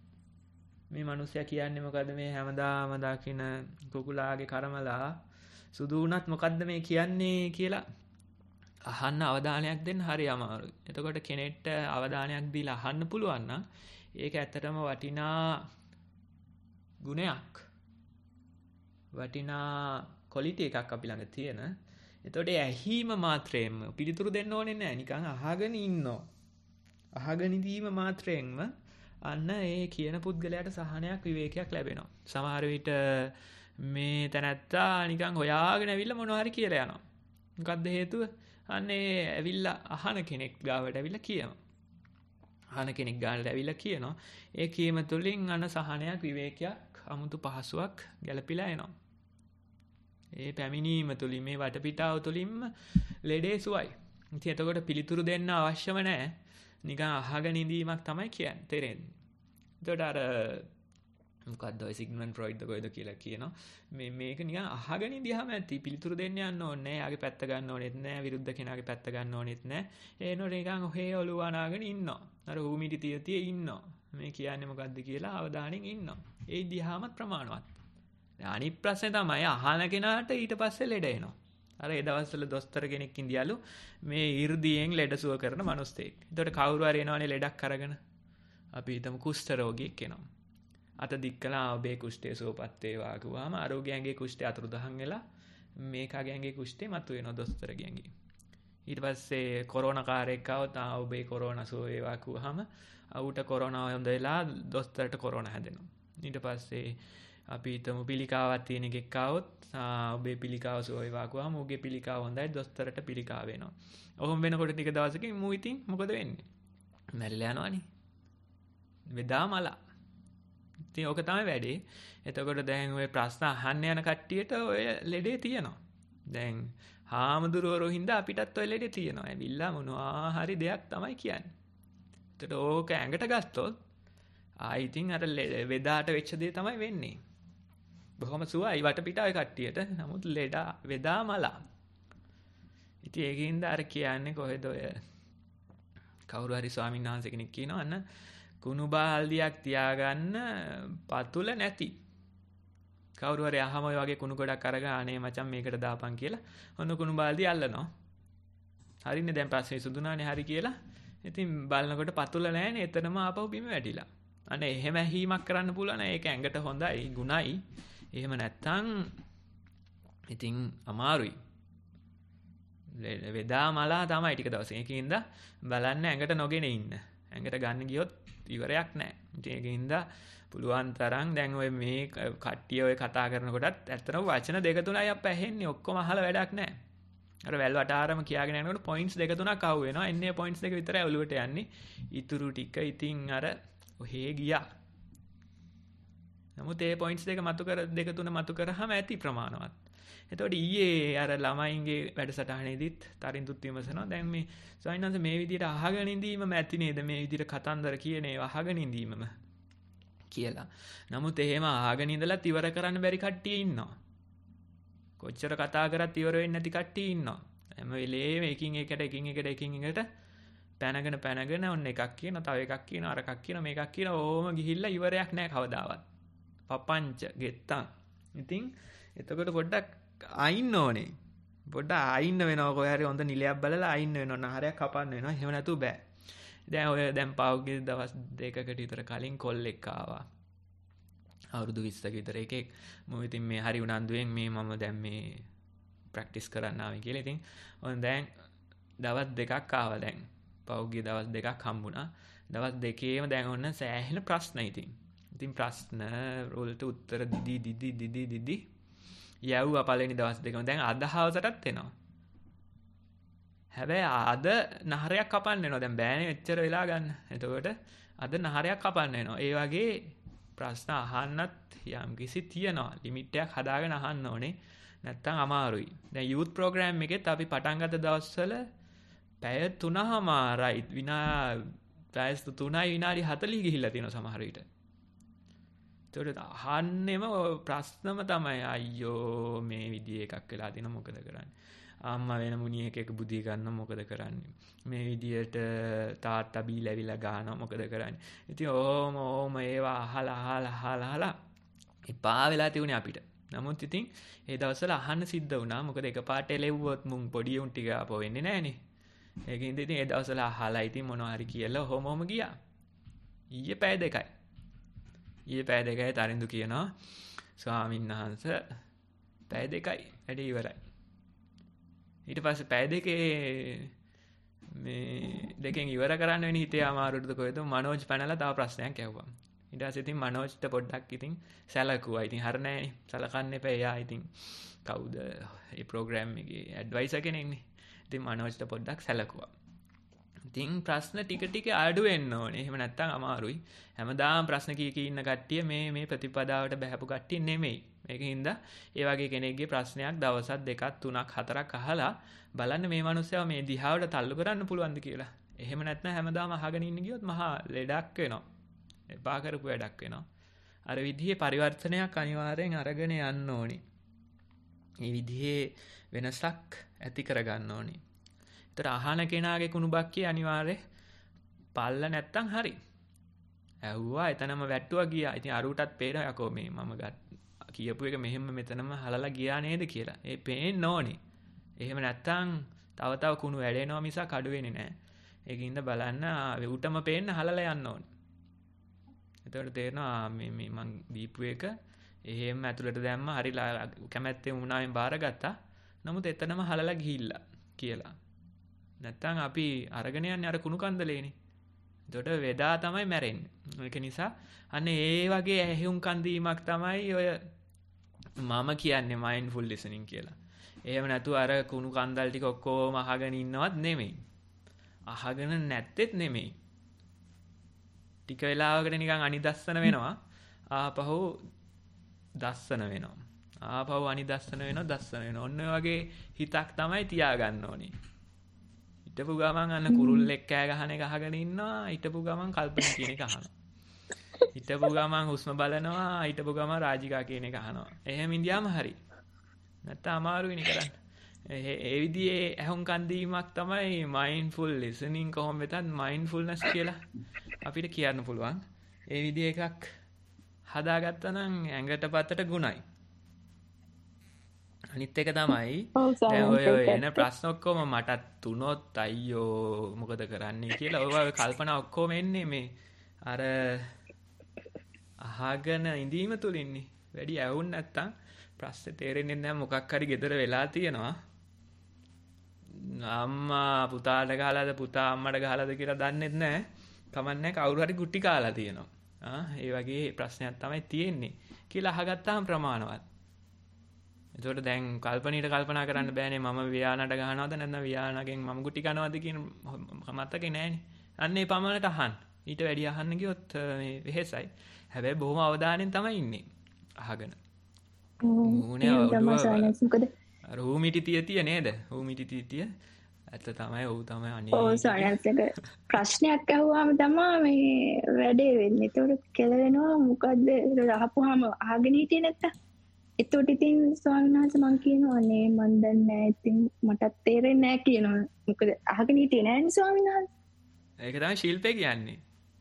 මේ මිනිස්සයා කියන්නේ මොකද්ද මේ හැමදාම දකින්න කුකුලාගේ කර්මලා සුදු වුණත් මොකද්ද මේ කියන්නේ කියලා අහන්න අවධානයක් දෙන්න හරි අමාරුයි. එතකොට කෙනෙක්ට අවධානයක් දීලා අහන්න පුළුවන් නම් ඒක ඇත්තටම වටිනා ගුණයක්. වටිනා ක්වොලිටි එකක් අපි ළඟ තියෙන. එතකොට ඇහිම මාත්‍රයෙන්ම පිළිතුරු දෙන්න ඕනේ නැහැ. නිකන් අහගෙන ඉන්නෝ. අහගෙන ඉඳීම මාත්‍රයෙන්ම අන්න ඒ කියන පුද්ගලයාට සහනයක් විවේකයක් ලැබෙනවා. සමහර විට මේ තැනැත්තා නිකන් හොයාගෙන ඇවිල්ලා මොනවා හරි කියලා යනවා. මොකද්ද හේතුව? අන්න ඒ ඇවිල්ලා අහන කෙනෙක් ගාවට ඇවිල්ලා කියනවා. අහන කෙනෙක් ගාවට ඇවිල්ලා කියනවා. ඒ කීම තුළින් අන්න සහනයක් විවේකයක් අමුතු පහසුවක් ගැලපිලා එනවා. ඒ පැමිණීම තුළින් මේ වටපිටාව තුළින්ම ලෙඩේ සුවයි. ඉතින් එතකොට පිළිතුරු දෙන්න අවශ්‍යම නැහැ. නිකන් අහගෙන ඉඳීමක් තමයි කියන්නේ. තේරෙන්නේ. එතකොට අර මොකද්ද ඔය සිග්මන්ඩ් ෆ්‍රොයිඩ් කොයිද කියලා කියනවා. මේ මේක නිකන් අහගෙන ඉඳියාම ඇති පිළිතුරු දෙන්න යන්න ඕනේ නැහැ. යාගේ පැත්ත ගන්න ඕනෙත් නැහැ. විරුද්ධ කෙනාගේ පැත්ත ගන්න ඕනෙත් නැහැ. ඒනොට නිකන් ඔහේ ඔළුව අනාගෙන ඉන්නවා. අර හුමිටි තිය තිය ඉන්නවා. මේ කියන්නේ මොකද්ද කියලා අවධානයෙන් ඉන්නවා. ඒ දිහාම ප්‍රමාණවත්. අනිත් ප්‍රශ්නේ තමයි අහන කෙනාට ඊට පස්සේ ලෙඩ එනවා. අර ඒ දවස්වල දොස්තර කෙනෙක් ඉඳියලු මේ 이르දියෙන් ලෙඩ සුව කරන මිනිස්සෙක්. ඒකට කවුරු හරි එනවනේ ලෙඩක් අරගෙන. අපි හිතමු කුෂ්ඨ රෝගියෙක් එනවා. අත දික් කළා ඔබේ කුෂ්ඨය සුවපත් වේවා කිව්වම ආරෝග්‍යයන්ගේ කුෂ්ඨය අතුරුදහන් වෙලා මේකාගේ ඇඟේ කුෂ්ඨේ මතුවෙනවා දොස්තරගේ ඇඟේ. ඊට පස්සේ කොරෝනා කාර්යයක් આવත් ආ ඔබේ කොරෝනා සුව වේවා කිව්වහම ඌට කොරෝනා හොඳ වෙලා දොස්තරට කොරෝනා හැදෙනවා. ඊට පස්සේ අපි හිතමු පිළිකාවක් තියෙන එකෙක් ආවොත් ආ ඔබේ පිළිකාව සුව වේවා කිව්වහම ඌගේ පිළිකාව හොඳයි දොස්තරට පිළිකාව වෙනවා. ඔහොම වෙනකොට ටික දවසකින් මූ ඉතින් මොකද වෙන්නේ? මැරිලා යනවනේ. වෙදා මලා. ඉතින් ඕක තමයි වැඩේ. එතකොට දැන් ඔය ප්‍රශ්න අහන්න යන කට්ටියට ඔය ලෙඩේ තියෙනවා. දැන් හාමුදුරුවෝ හින්දා අපිටත් ඔය ලෙඩේ තියෙනවා. ඇවිල්ලා මොනවා හරි දෙයක් තමයි කියන්නේ. එතකොට ඕක ඇඟට ගත්තොත් ආයි ඉතින් අර වෙදාට වෙච්ච දේ තමයි වෙන්නේ. බොහොම සුවයි වටපිටාවේ කට්ටියට. නමුත් ලෙඩා වෙදා මලා. ඉතින් ඒකින්ද අර කියන්නේ කොහෙද ඔය කවුරු හරි ස්වාමීන් වහන්සේ කෙනෙක් කියනවා අන්න කුණු බාල්දියක් තියාගන්න පතුල නැති. කවුරු හරි අහම ඔය වගේ කුණු ගොඩක් අරගෙන අනේ මචං මේකට දාපන් කියලා ඔන්න කුණු බාල්දිය අල්ලනවා. හරිනේ දැන් ප්‍රශ්නේ සුදුනානේ හරි කියලා. ඉතින් බලනකොට පතුල නැහැනේ එතනම ආපහු බිම වැටිලා. අනේ එහෙම ඇහිමක් කරන්න පුළුවන් ඒක ඇඟට හොඳයි ගුණයි. එහෙම නැත්තම් ඉතින් අමාරුයි. වෙදා මලා තමයි ටික දවස්. ඒකින්ද බලන්න ඇඟට නොගෙන ඉන්න. ඇඟට ගන්න ගියොත් ඉවරයක් නැහැ. ඒකින්ද පුළුවන් තරම් දැන් ඔය මේ කට්ටිය ඔය කතා කරනකොටත් ඇත්තටම වචන දෙක තුනයි අප ඇහෙන්නේ. ඔක්කොම අහලා වැඩක් නැහැ. අර වැල් වටාරම කියාගෙන යනකොට පොයින්ට්ස් දෙක තුනක් අහු වෙනවා. එන්නේ පොයින්ට්ස් දෙක විතරයි ඔලුවට යන්නේ. ඊතුරු ටික ඉතින් අර ඔහේ ගියා. නමුත් ඒ පොයින්ට්ස් දෙක මතු කර දෙක තුන මතු කරාම ඇති ප්‍රමාණවත්. එතකොට ඊයේ අර ළමයින්ගේ වැඩසටහනේදීත් තරින්දුත් විමසනවා දැන් මේ ස්වාමීන් වහන්සේ මේ විදිහට අහගෙන ඉඳීමම ඇති නේද මේ විදිහට කතන්දර කියන ඒවා අහගෙන ඉඳීමම කියලා. නමුත් එහෙම අහගෙන ඉඳලා ඉවර කරන්න බැරි කට්ටිය ඉන්නවා. කොච්චර කතා කරත් ඉවර වෙන්නේ නැති කට්ටිය ඉන්නවා. හැම වෙලේම එකින් එකට එකින් එකට එකින් එකට පැනගෙන පැනගෙන ඔන්න එකක් කියන තව එකක් කියන අරකක් කියන මේකක් කියන ඕම ගිහිල්ලා ඉවරයක් නැහැ කවදාවත්. පපංච ගෙත්තම්. ඉතින් එතකොට පොඩ්ඩක් අයින්න ඕනේ. පොඩ්ඩක් අයින්න වෙනවා කොහේ හරි හොඳ නිලයක් බලලා අයින්න වෙනවා. නහරයක් කපන්න වෙනවා. එහෙම නැතුව බෑ. දැන් ඔය දැන් පහුගිය දවස් දෙකකට විතර කලින් කොල්ලෙක් ආවා. අවුරුදු විස්සක විතර එකෙක්. මම ඉතින් මේ හරි උනන්දුවෙන් මේ මම දැන් මේ ප්‍රැක්ටිස් කරන්න ආවේ කියලා. ඉතින් ඔන්න දැන් දවස් දෙකක් ආවා දැන්. පහුගිය දවස් දෙකක් හම්බුණා. දවස් දෙකේම දැන් ඔන්න සෑහෙන ප්‍රශ්න ඉතින්. ඉතින් ප්‍රශ්න වලට උත්තර දිදි දිදි දිදි දිදි යවුවා පළවෙනි දවස් දෙකම. දැන් අද හවසටත් එනවා. හැබැයි අද නහරයක් කපන්න වෙනවා. දැන් බෑනේ එච්චර වෙලා ගන්න. එතකොට අද නහරයක් කපන්න වෙනවා. ඒ වගේ ප්‍රශ්න අහන්නත් යම් කිසි තියනවා. ලිමිට් එකක් හදාගෙන අහන්න ඕනේ. නැත්තම් අමාරුයි. දැන් යූත් ප්‍රෝග්‍රෑම් එකෙත් අපි පටන් ගත්ත දවස්වල පැය තුනමාරයි විනා පැය තුනයි විනාඩි හතලිස් ගිහිල්ලා තියෙනවා සමහර විට. ඒකට අහන්නෙම ප්‍රශ්නම තමයි අයියෝ මේ විදිහේ එකක් වෙලා තියෙන මොකද කරන්නේ? අම්මා වෙන මුණියෙක් එක බුදිය ගන්න මොකද කරන්නේ? මේ විදිහට තාත්තා බීලා ඇවිල්ලා ගහනවා මොකද කරන්නේ? ඉතින් ඕම ඕම ඒවා අහලා අහලා අහලා අහලා එපා වෙලා තියුනේ අපිට. නමුත් ඉතින් ඒ දවස්වල අහන්න සිද්ධ වුණා. මොකද එකපාරට එලෙව්වොත් මුන් පොඩි උන් ටික ආපහු වෙන්නේ නැහනේ. ඒකින්ද ඉතින් ඒ දවස්වල අහලා ඉතින් මොනවා හරි කියලා ඔහොම ඔහොම ගියා. ඊයේ පැය දෙකයි. ඊයේ පැය දෙකයි තරින්දු කියනවා ස්වාමීන් වහන්සේ පැය දෙකයි වැඩේ ඉවරයි. ඊට පස්සේ පැය දෙකේ මේ දෙකෙන් ඉවර කරන්න වෙන හිතේ අමාරුද කොහෙද මනෝජ් පැනලා තව ප්‍රශ්නයක් ඇහුවා. ඊට පස්සේ ඉතින් මනෝජ්ට පොඩ්ඩක් ඉතින් සැලකුවා. ඉතින් හර නෑනේ සැලකන්න එපා. එයා ඉතින් කවුද මේ ප්‍රෝග්‍රෑම් එකේ ඇඩ්වයිසර් කෙනෙක්නේ. ඉතින් මනෝජ්ට පොඩ්ඩක් සැලකුවා. ඉතින් ප්‍රශ්න ටික ටික අඩු වෙන්න ඕනේ. එහෙම නැත්තම් අමාරුයි. හැමදාම ප්‍රශ්න කී කී ඉන්න කට්ටිය මේ මේ ප්‍රතිපදාවට බහැපු කට්ටිය නෙමෙයි. මේකින්ද ඒ වගේ කෙනෙක්ගේ ප්‍රශ්නයක් දවසක් දෙකක් තුනක් හතරක් අහලා බලන්න මේ මිනිස්සයා මේ දිහාවට තල්ලු කරන්න පුළුවන්ද කියලා. එහෙම නැත්නම් හැමදාම අහගෙන ඉන්න ගියොත් මහා ලෙඩක් වෙනවා. එපා කරපු වැඩක් වෙනවා. අර විදිහේ පරිවර්තනයක් අනිවාර්යෙන් අරගෙන යන්න ඕනේ. මේ විදිහේ වෙනසක් ඇති කරගන්න ඕනේ. ඒතර අහන කෙනාගේ කුණුබක් කිය අනිවාර්යෙන් පල්ල නැත්තම් හරි. ඇහුවා එතනම වැට්ටුවා ගියා. ඉතින් අරුටත් පේනවා යකෝ මේ මම කියපු එක මෙහෙම මෙතනම හලලා ගියා නේද කියලා. ඒ පේන්න ඕනේ. එහෙම නැත්තම් තව තව කුණු වැඩෙනවා මිසක් අඩු වෙන්නේ නැහැ. ඒකින්ද බලන්න උටම පේන්න හලලා යන්න ඕනේ. එතකොට තේරෙනවා මේ මේ මං දීපු එක එහෙම ඇතුළට දැම්ම හරි කැමැත්තෙන් වුණාවෙන් බාරගත්තා. නමුත් එතනම හලලා ගිහිල්ලා කියලා. නැත්තම් අපි අරගෙන යන්නේ අර කුණු කන්දලේනේ. එතකොට වෙදා තමයි මැරෙන්නේ. ඒක නිසා අන්න ඒ වගේ ඇහුම් කන්දීමක් තමයි ඔය මම කියන්නේ මයින්ඩ්ෆුල් ලිසනින් කියලා. එහෙම නැතුව අර කුණු කන්දල් ටික ඔක්කොම අහගෙන ඉන්නවත් නෙමෙයි. අහගෙන නැත්තේත් නෙමෙයි. ටික වෙලාවකට නිකන් අනිදස්සන වෙනවා. ආපහු දස්සන වෙනවා. ආපහු අනිදස්සන වෙනවා දස්සන වෙනවා. ඔන්න ඔය වගේ හිතක් තමයි තියාගන්න ඕනේ. හිටපු ගමන් අන්න කුරුල්ලෙක් කෑ ගහන එක අහගෙන ඉන්නවා. හිටපු ගමන් කල්පනා කියන එක අහනවා. හිටපු ගමන් හුස්ම බලනවා. හිටපු ගමන් රාජිකා කියන එක අහනවා. එහෙම ඉඳියාම හරි. නැත්නම් අමාරුයිනේ කරන්න. ඒ විදිහේ ඇහුම් කන්දීමක් තමයි මයින්ඩ්ෆුල් ලිසනින් කොහොම වෙතත් මයින්ඩ්ෆුල්නස් කියලා අපිට කියන්න පුළුවන්. ඒ විදිහ එකක් හදාගත්තා නම් ඇඟට පතට ගුණයි. අනිත් එක තමයි දැන් ඔය එන ප්‍රශ්න ඔක්කොම මටත් තුනොත් අයියෝ මොකද කරන්නේ කියලා ඔය කල්පනා ඔක්කොම එන්නේ මේ අර අහගෙන ඉඳීම තුලින්නේ. වැඩි ඇහුන් නැත්තම් ප්‍රශ්නේ තේරෙන්නේ නැහැ. මොකක් හරි gedara වෙලා තියෙනවා. අම්මා පුතාට ගහලාද පුතා අම්මට ගහලාද කියලා දන්නෙත් නැහැ. කමන්නේ කවුරු හරි ගුටි කාලා තියෙනවා. ආ ඒ වගේ ප්‍රශ්නයක් තමයි තියෙන්නේ කියලා අහගත්තාම ප්‍රමාණවත්. ඒතකොට දැන් කල්පනීට කල්පනා කරන්න බෑනේ මම වියානට ගහනවද නැත්නම් වියානගෙන් මම ගුටි කනවද කියන මතකේ නෑනේ. අන්න ඒ පමණට අහන්න. ඊට වැඩි අහන්න ගියොත් මේ වෙහෙසයි. හැබැයි බොහොම අවධානයෙන් තමයි ඉන්නේ අහගෙන. මූණේ ඔළුව අර හූමිටි තිය තිය නේද? හූමිටි තිය තිය ඇත්ත තමයි ඔව් තමයි අනේ. ඔව් සයන්සක ප්‍රශ්නයක් අහුවාම තමයි මේ වැඩේ වෙන්නේ. ඒතකොට කෙලවෙනවා මොකද්ද අහපුවාම අහගෙන හිටියේ නැත්තම්. ඒතකොට ඉතින් ස්වාමීන් වහන්සේ මං කියනවා නේ මන් දන්නේ නැහැ ඉතින් මටත් තේරෙන්නේ නැහැ කියනවා. මොකද අහගෙන හිටියේ නෑනේ ස්වාමීන් වහන්සේ. ඒක තමයි ශිල්පේ කියන්නේ.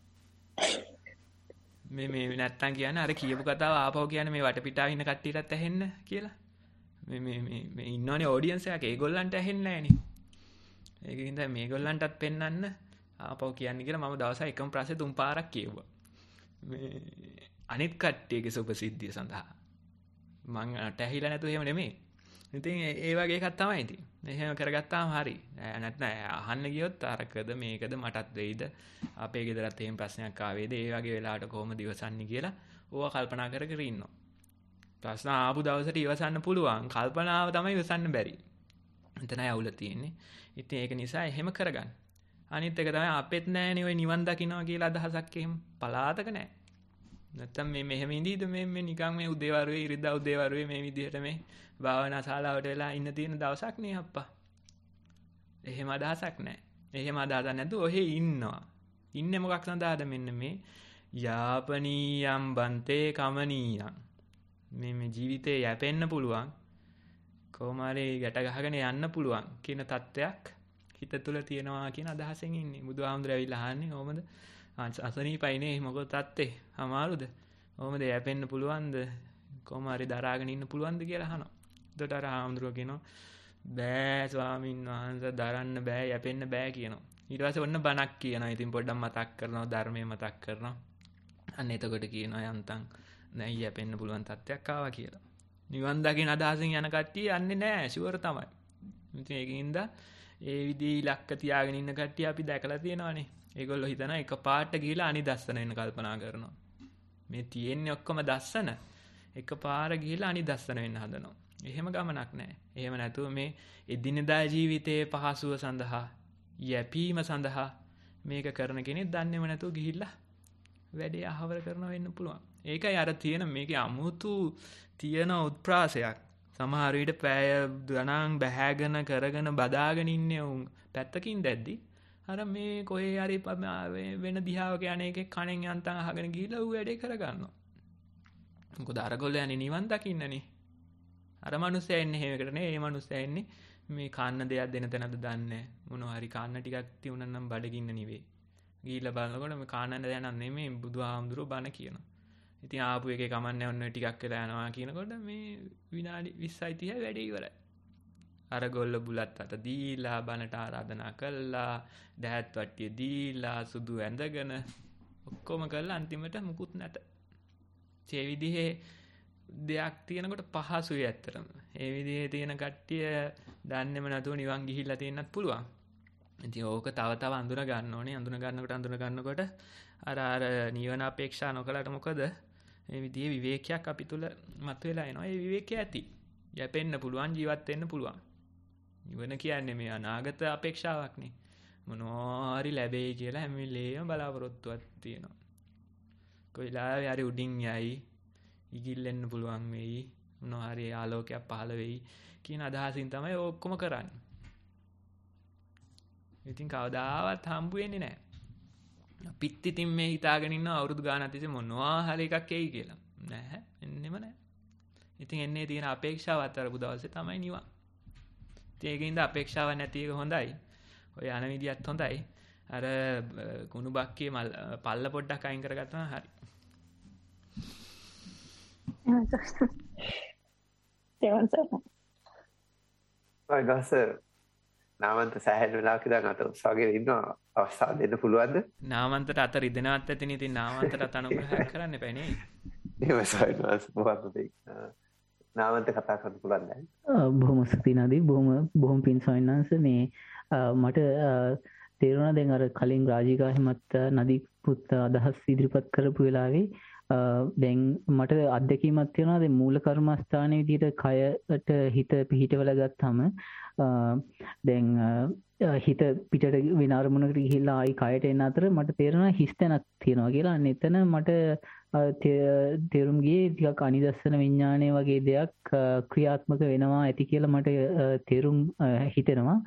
මේ මේ නැත්තම් කියන්නේ අර කියපු කතාව ආපහු කියන්නේ මේ වටපිටාව ඉන්න කට්ටියටත් ඇහෙන්න කියලා. මේ මේ මේ මේ ඉන්නෝනේ ඔඩියන්ස් එකක් ඒගොල්ලන්ට ඇහෙන්නේ නැහනේ. ඒකින්ද මේගොල්ලන්ටත් පෙන්වන්න ආපහු කියන්නේ කියලා මම දවසක් එකම ප්‍රශ්නේ තුන් පාරක් කියෙව්වා. මේ අනිත් කට්ටියගේ සුපසිද්ධිය සඳහා. මං ඇහිලා නැතුව එහෙම නෙමෙයි. ඉතින් ඒ වගේ එකක් තමයි ඉතින්. එහෙම කරගත්තාම හරි. නැත්නම් අහන්න ගියොත් අරකද මේකද මටත් වෙයිද අපේ ගෙදරත් එහෙම ප්‍රශ්නයක් ආවේද ඒ වගේ වෙලාවට කොහොමද ඉවසන්නේ කියලා ඕවා කල්පනා කර කර ඉන්නවා. ප්‍රශ්න ආපු දවසට ඉවසන්න පුළුවන්. කල්පනාව තමයි ඉවසන්න බැරි. එතනයි අවුල තියෙන්නේ. ඉතින් ඒක නිසා එහෙම කරගන්න. අනිත් එක තමයි අපෙත් නෑනේ ඔය නිවන් දකින්නවා කියලා අදහසක් එහෙම පලාතක නෑ. නැත්තම් මේ මෙහෙම ඉඳීද මේ මේ නිකන් මේ උදේවරුේ ඉරිදා උදේවරුේ මේ විදිහට මේ භාවනා ශාලාවට වෙලා ඉන්න තියෙන දවසක් නේ අප්පා. එහෙම අදහසක් නෑ. එහෙම අදහසක් නැතුව ඔහෙ ඉන්නවා. ඉන්නේ මොකක් සඳහාද මෙන්න මේ යාපනීයම් බන්තේ කමනීයම්. මේ මේ ජීවිතේ යැපෙන්න පුළුවන්. කොහොම හරි ගැට ගහගෙන යන්න පුළුවන් කියන තත්ත්වයක් හිත තුළ තියෙනවා කියන අදහසෙන් ඉන්නේ. බුදුහාමුදුර ඇවිල්ලා අහන්නේ කොහොමද? අසනීපයිනේ මොකද තත්ත්වේ? අමාරුද? කොහොමද යැපෙන්න පුළුවන්ද? කොහොම හරි දරාගෙන ඉන්න පුළුවන්ද කියලා අහනවා. එතකොට අර හාමුදුරුවෝ කියනවා බෑ ස්වාමීන් වහන්සේ දරන්න බෑ යැපෙන්න බෑ කියනවා. ඊට පස්සේ ඔන්න බණක් කියනවා. ඉතින් පොඩ්ඩක් මතක් කරනවා ධර්මයේ මතක් කරනවා. අන්න එතකොට කියනවා යන්තම් නෑ යැපෙන්න පුළුවන් තත්ත්වයක් ආවා කියලා. නිවන් දකින්න අදහසින් යන කට්ටිය යන්නේ නෑ ෂුවර් තමයි. ඉතින් ඒකින්ද ඒ විදිහේ ඉලක්ක තියාගෙන ඉන්න කට්ටිය අපි දැකලා තියෙනවානේ. ඒගොල්ලෝ හිතනවා එකපාරට ගිහිලා අනිදස්සන වෙන්න කල්පනා කරනවා. මේ තියෙන්නේ ඔක්කොම දස්සන. එකපාර ගිහිලා අනිදස්සන වෙන්න හදනවා. එහෙම ගමනක් නැහැ. එහෙම නැතුව මේ එදිනෙදා ජීවිතයේ පහසුව සඳහා යැපීම සඳහා මේක කරන කෙනෙක් දන්නේම නැතුව ගිහිල්ලා වැඩේ අහවර කරනවා වෙන්න පුළුවන්. ඒකයි අර තියෙන මේකේ අමුතු තියෙන උත්ප්‍රාසයක්. සමහර විට පෑය ගණන් බැහැගෙන කරගෙන බදාගෙන ඉන්නේ උන් පැත්තකින් දැද්දි අර මේ කොහේ හරි වෙන දිහාවක යන එකේ කණෙන් යන්තම් අහගෙන ගිහිල්ලා ඌ වැඩේ කරගන්නවා. මොකද අරගොල්ලෝ යන්නේ නිවන් දකින්නනේ. අර මනුස්සයා එන්නේ එහෙම එකට නේ. මේ මනුස්සයා එන්නේ මේ කන්න දෙයක් දෙන තැනද දන්නේ මොනවා හරි කන්න ටිකක් තියුණා නම් බඩගින්න නෙවෙයි. ගිහිල්ලා බලනකොට මේ කන්න දෙයක් නෙමෙයි බුදුහාමුදුරුවෝ බණ කියනවා. ඉතින් ආපු එකේ කමන්නේ ඔන්න ටිකක් වෙලා යනවා කියනකොට මේ විනාඩි විස්සයි තිහයි වැඩේ ඉවරයි. අර ගොල්ල බුලත් අත දීලා බණට ආරාධනා කළා, දැහත් වට්ටිය දීලා, සුදු ඇඳගෙන ඔක්කොම කළා අන්තිමට මුකුත් නැත. ඒ විදිහේ දෙයක් තියෙනකොට පහසුයි ඇත්තටම. ඒ විදිහේ තියෙන කට්ටිය දන්නේම නැතුව නිවන් ගිහිල්ලා තියෙන්නත් පුළුවන්. ඉතින් ඕක තව තව අඳුන ගන්න ඕනේ. අඳුන ගන්නකොට අඳුන ගන්නකොට අර අර නිවන අපේක්ෂා නොකලට මොකද මේ විදිහේ විවේකයක් අපි තුල මතුවලා එනවා. ඒ විවේකය ඇති. යැපෙන්න පුළුවන්, ජීවත් වෙන්න පුළුවන්. නිවන කියන්නේ මේ අනාගත අපේක්ෂාවක් නේ. මොනවා හරි ලැබෙයි කියලා හැම වෙලේම බලාපොරොත්තුවක් තියෙනවා. කොයිලාවේ හරි උඩින් යයි, ඉගිල්ලෙන්න පුළුවන් වෙයි, මොනවා හරි ආලෝකයක් පහළ වෙයි කියන අදහසින් තමයි ඔක්කොම කරන්නේ. ඉතින් කවදාවත් හම්බ වෙන්නේ නැහැ. අපිත් ඉතින් මේ හිතාගෙන ඉන්නවා අවුරුදු ගානක් තිස්සේ මොනවා හරි එකක් එයි කියලා. නැහැ, එන්නෙම නැහැ. ඉතින් එන්නේ තියෙන අපේක්ෂාව අතරපු දවසේ තමයි නිවන්. ඉතින් ඒකින්ද අපේක්ෂාවක් නැති එක හොඳයි. ඔය යන විදියත් හොඳයි. අර කුණු බක්කියේ මල් පල්ල පොඩ්ඩක් අයින් කරගත්තා නම් හරි. තේරුම් ගන්න. ඔය ගස නාමන්ත සෑහෙන වෙලාවක ඉඳන් අත උස්සගෙන ඉන්න අවස්ථාව දෙන්න පුළුවන්ද? නාමන්තට අත රිදෙනවත් ඇතිනේ. ඉතින් නාමන්තට අනුග්‍රහයක් කරන්න එපා නේ. එහෙම සයින්ස් මොකක්ද දෙයි. නාමන්ත කතා කරන්න පුළුවන් දැන්. බොහොම ස්තුතියි බොහොම බොහොම පින් සයින්ස් මේ මට තේරුණා දැන් අර කලින් රාජිකා හිමත් නදී පුත් අදහස් ඉදිරිපත් කරපු වෙලාවේ දැන් මට අත්දැකීමක් තියෙනවා දැන් මූල කර්මස්ථානයේ විදිහට කයට හිත පිහිටවල ගත්තාම දැන් හිත පිටට වෙන අරමුණකට ගිහිල්ලා ආයි කයට එන අතර මට තේරෙනවා හිස්තැනක් තියෙනවා කියලා. අන්න එතන මට තේරුම් ගියේ ටිකක් අනිදස්සන විඥානය වගේ දෙයක් ක්‍රියාත්මක වෙනවා ඇති කියලා මට තේරුම් හිතෙනවා.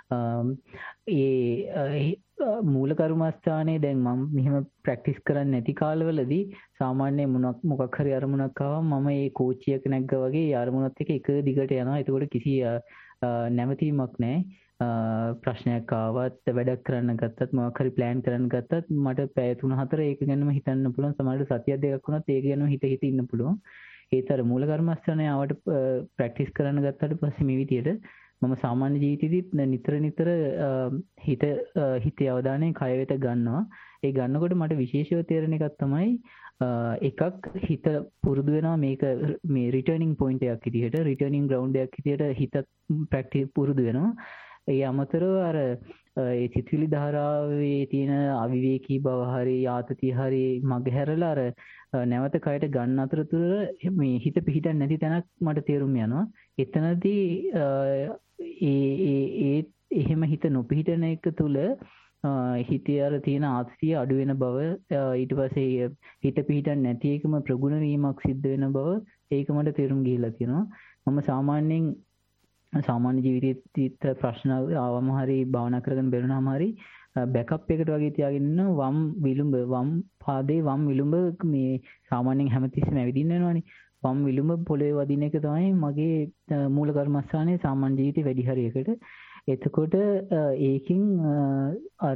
ඒ මූල කර්මස්ථානයේ දැන් මම මෙහෙම ප්‍රැක්ටිස් කරන්නේ නැති කාලවලදී සාමාන්‍ය මොනක් මොකක් හරි අරමුණක් ආවම මම ඒ කෝච්චියක නැග්ගා වගේ ඒ අරමුණත් එක්ක එක දිගට යනවා. ඒකෝට කිසි නැවතීමක් නැහැ. ප්‍රශ්නයක් ආවත් වැඩක් කරන්න ගත්තත් මොකක් හරි ප්ලෑන් කරන්න ගත්තත් මට පැය තුන හතර ඒක ගැනම හිතන්න පුළුවන්. සමහරවිට සතියක් දෙකක් වුණත් ඒක ගැනම හිත හිත ඉන්න පුළුවන්. ඒතර මූල කර්මස්ථානයේ ආවට ප්‍රැක්ටිස් කරන්න ගත්තාට පස්සේ මේ විදියට මම සාමාන්‍ය ජීවිතේදීත් නිතර නිතර හිත හිතේ අවධානය කය වෙත ගන්නවා. ඒ ගන්නකොට මට විශේෂව තේරෙන එකක් තමයි එකක් හිත පුරුදු වෙනවා මේක මේ රිටර්නින් පොයින්ට් එකක් විදිහට රිටර්නින් ග්‍රවුන්ඩ් එකක් විදිහට හිත ප්‍රැක්ටිස් පුරුදු වෙනවා. ඒ අමතරව අර ඒ සිතුවිලි ධාරාවේ තියෙන අවිවේකී බව හරි ආතතිය හරි මගහැරලා අර නැවත කයට ගන්න අතරතුර මේ හිත පිහිටන්නේ නැති තැනක් මට තේරුම් යනවා. එතනදී ඒ ඒ එහෙම හිත නොපිහිටන එක තුල හිතේ අර තියෙන ආතතිය අඩු වෙන බව ඊට පස්සේ හිත පිහිටන්නේ නැති එකම ප්‍රගුණ වීමක් සිද්ධ වෙන බව ඒක මට තේරුම් ගිහිල්ලා තියෙනවා. මම සාමාන්‍යයෙන් සාමාන්‍ය ජීවිතයේ ප්‍රශ්න ආවම හරි භාවනා කරගෙන බැලුනහම හරි බෑකප් එකට වගේ තියාගෙන ඉන්න වම් විලුඹ වම් පාදේ වම් විලුඹ මේ සාමාන්‍යයෙන් හැමතිස්සෙම ඇවිදින්න වෙනවනේ. වම් විලුඹ පොළවේ වදින එක තමයි මගේ මූල කර්මස්ථානයේ සාමාන්‍ය ජීවිතේ වැඩි හරියකට. එතකොට ඒකින් අර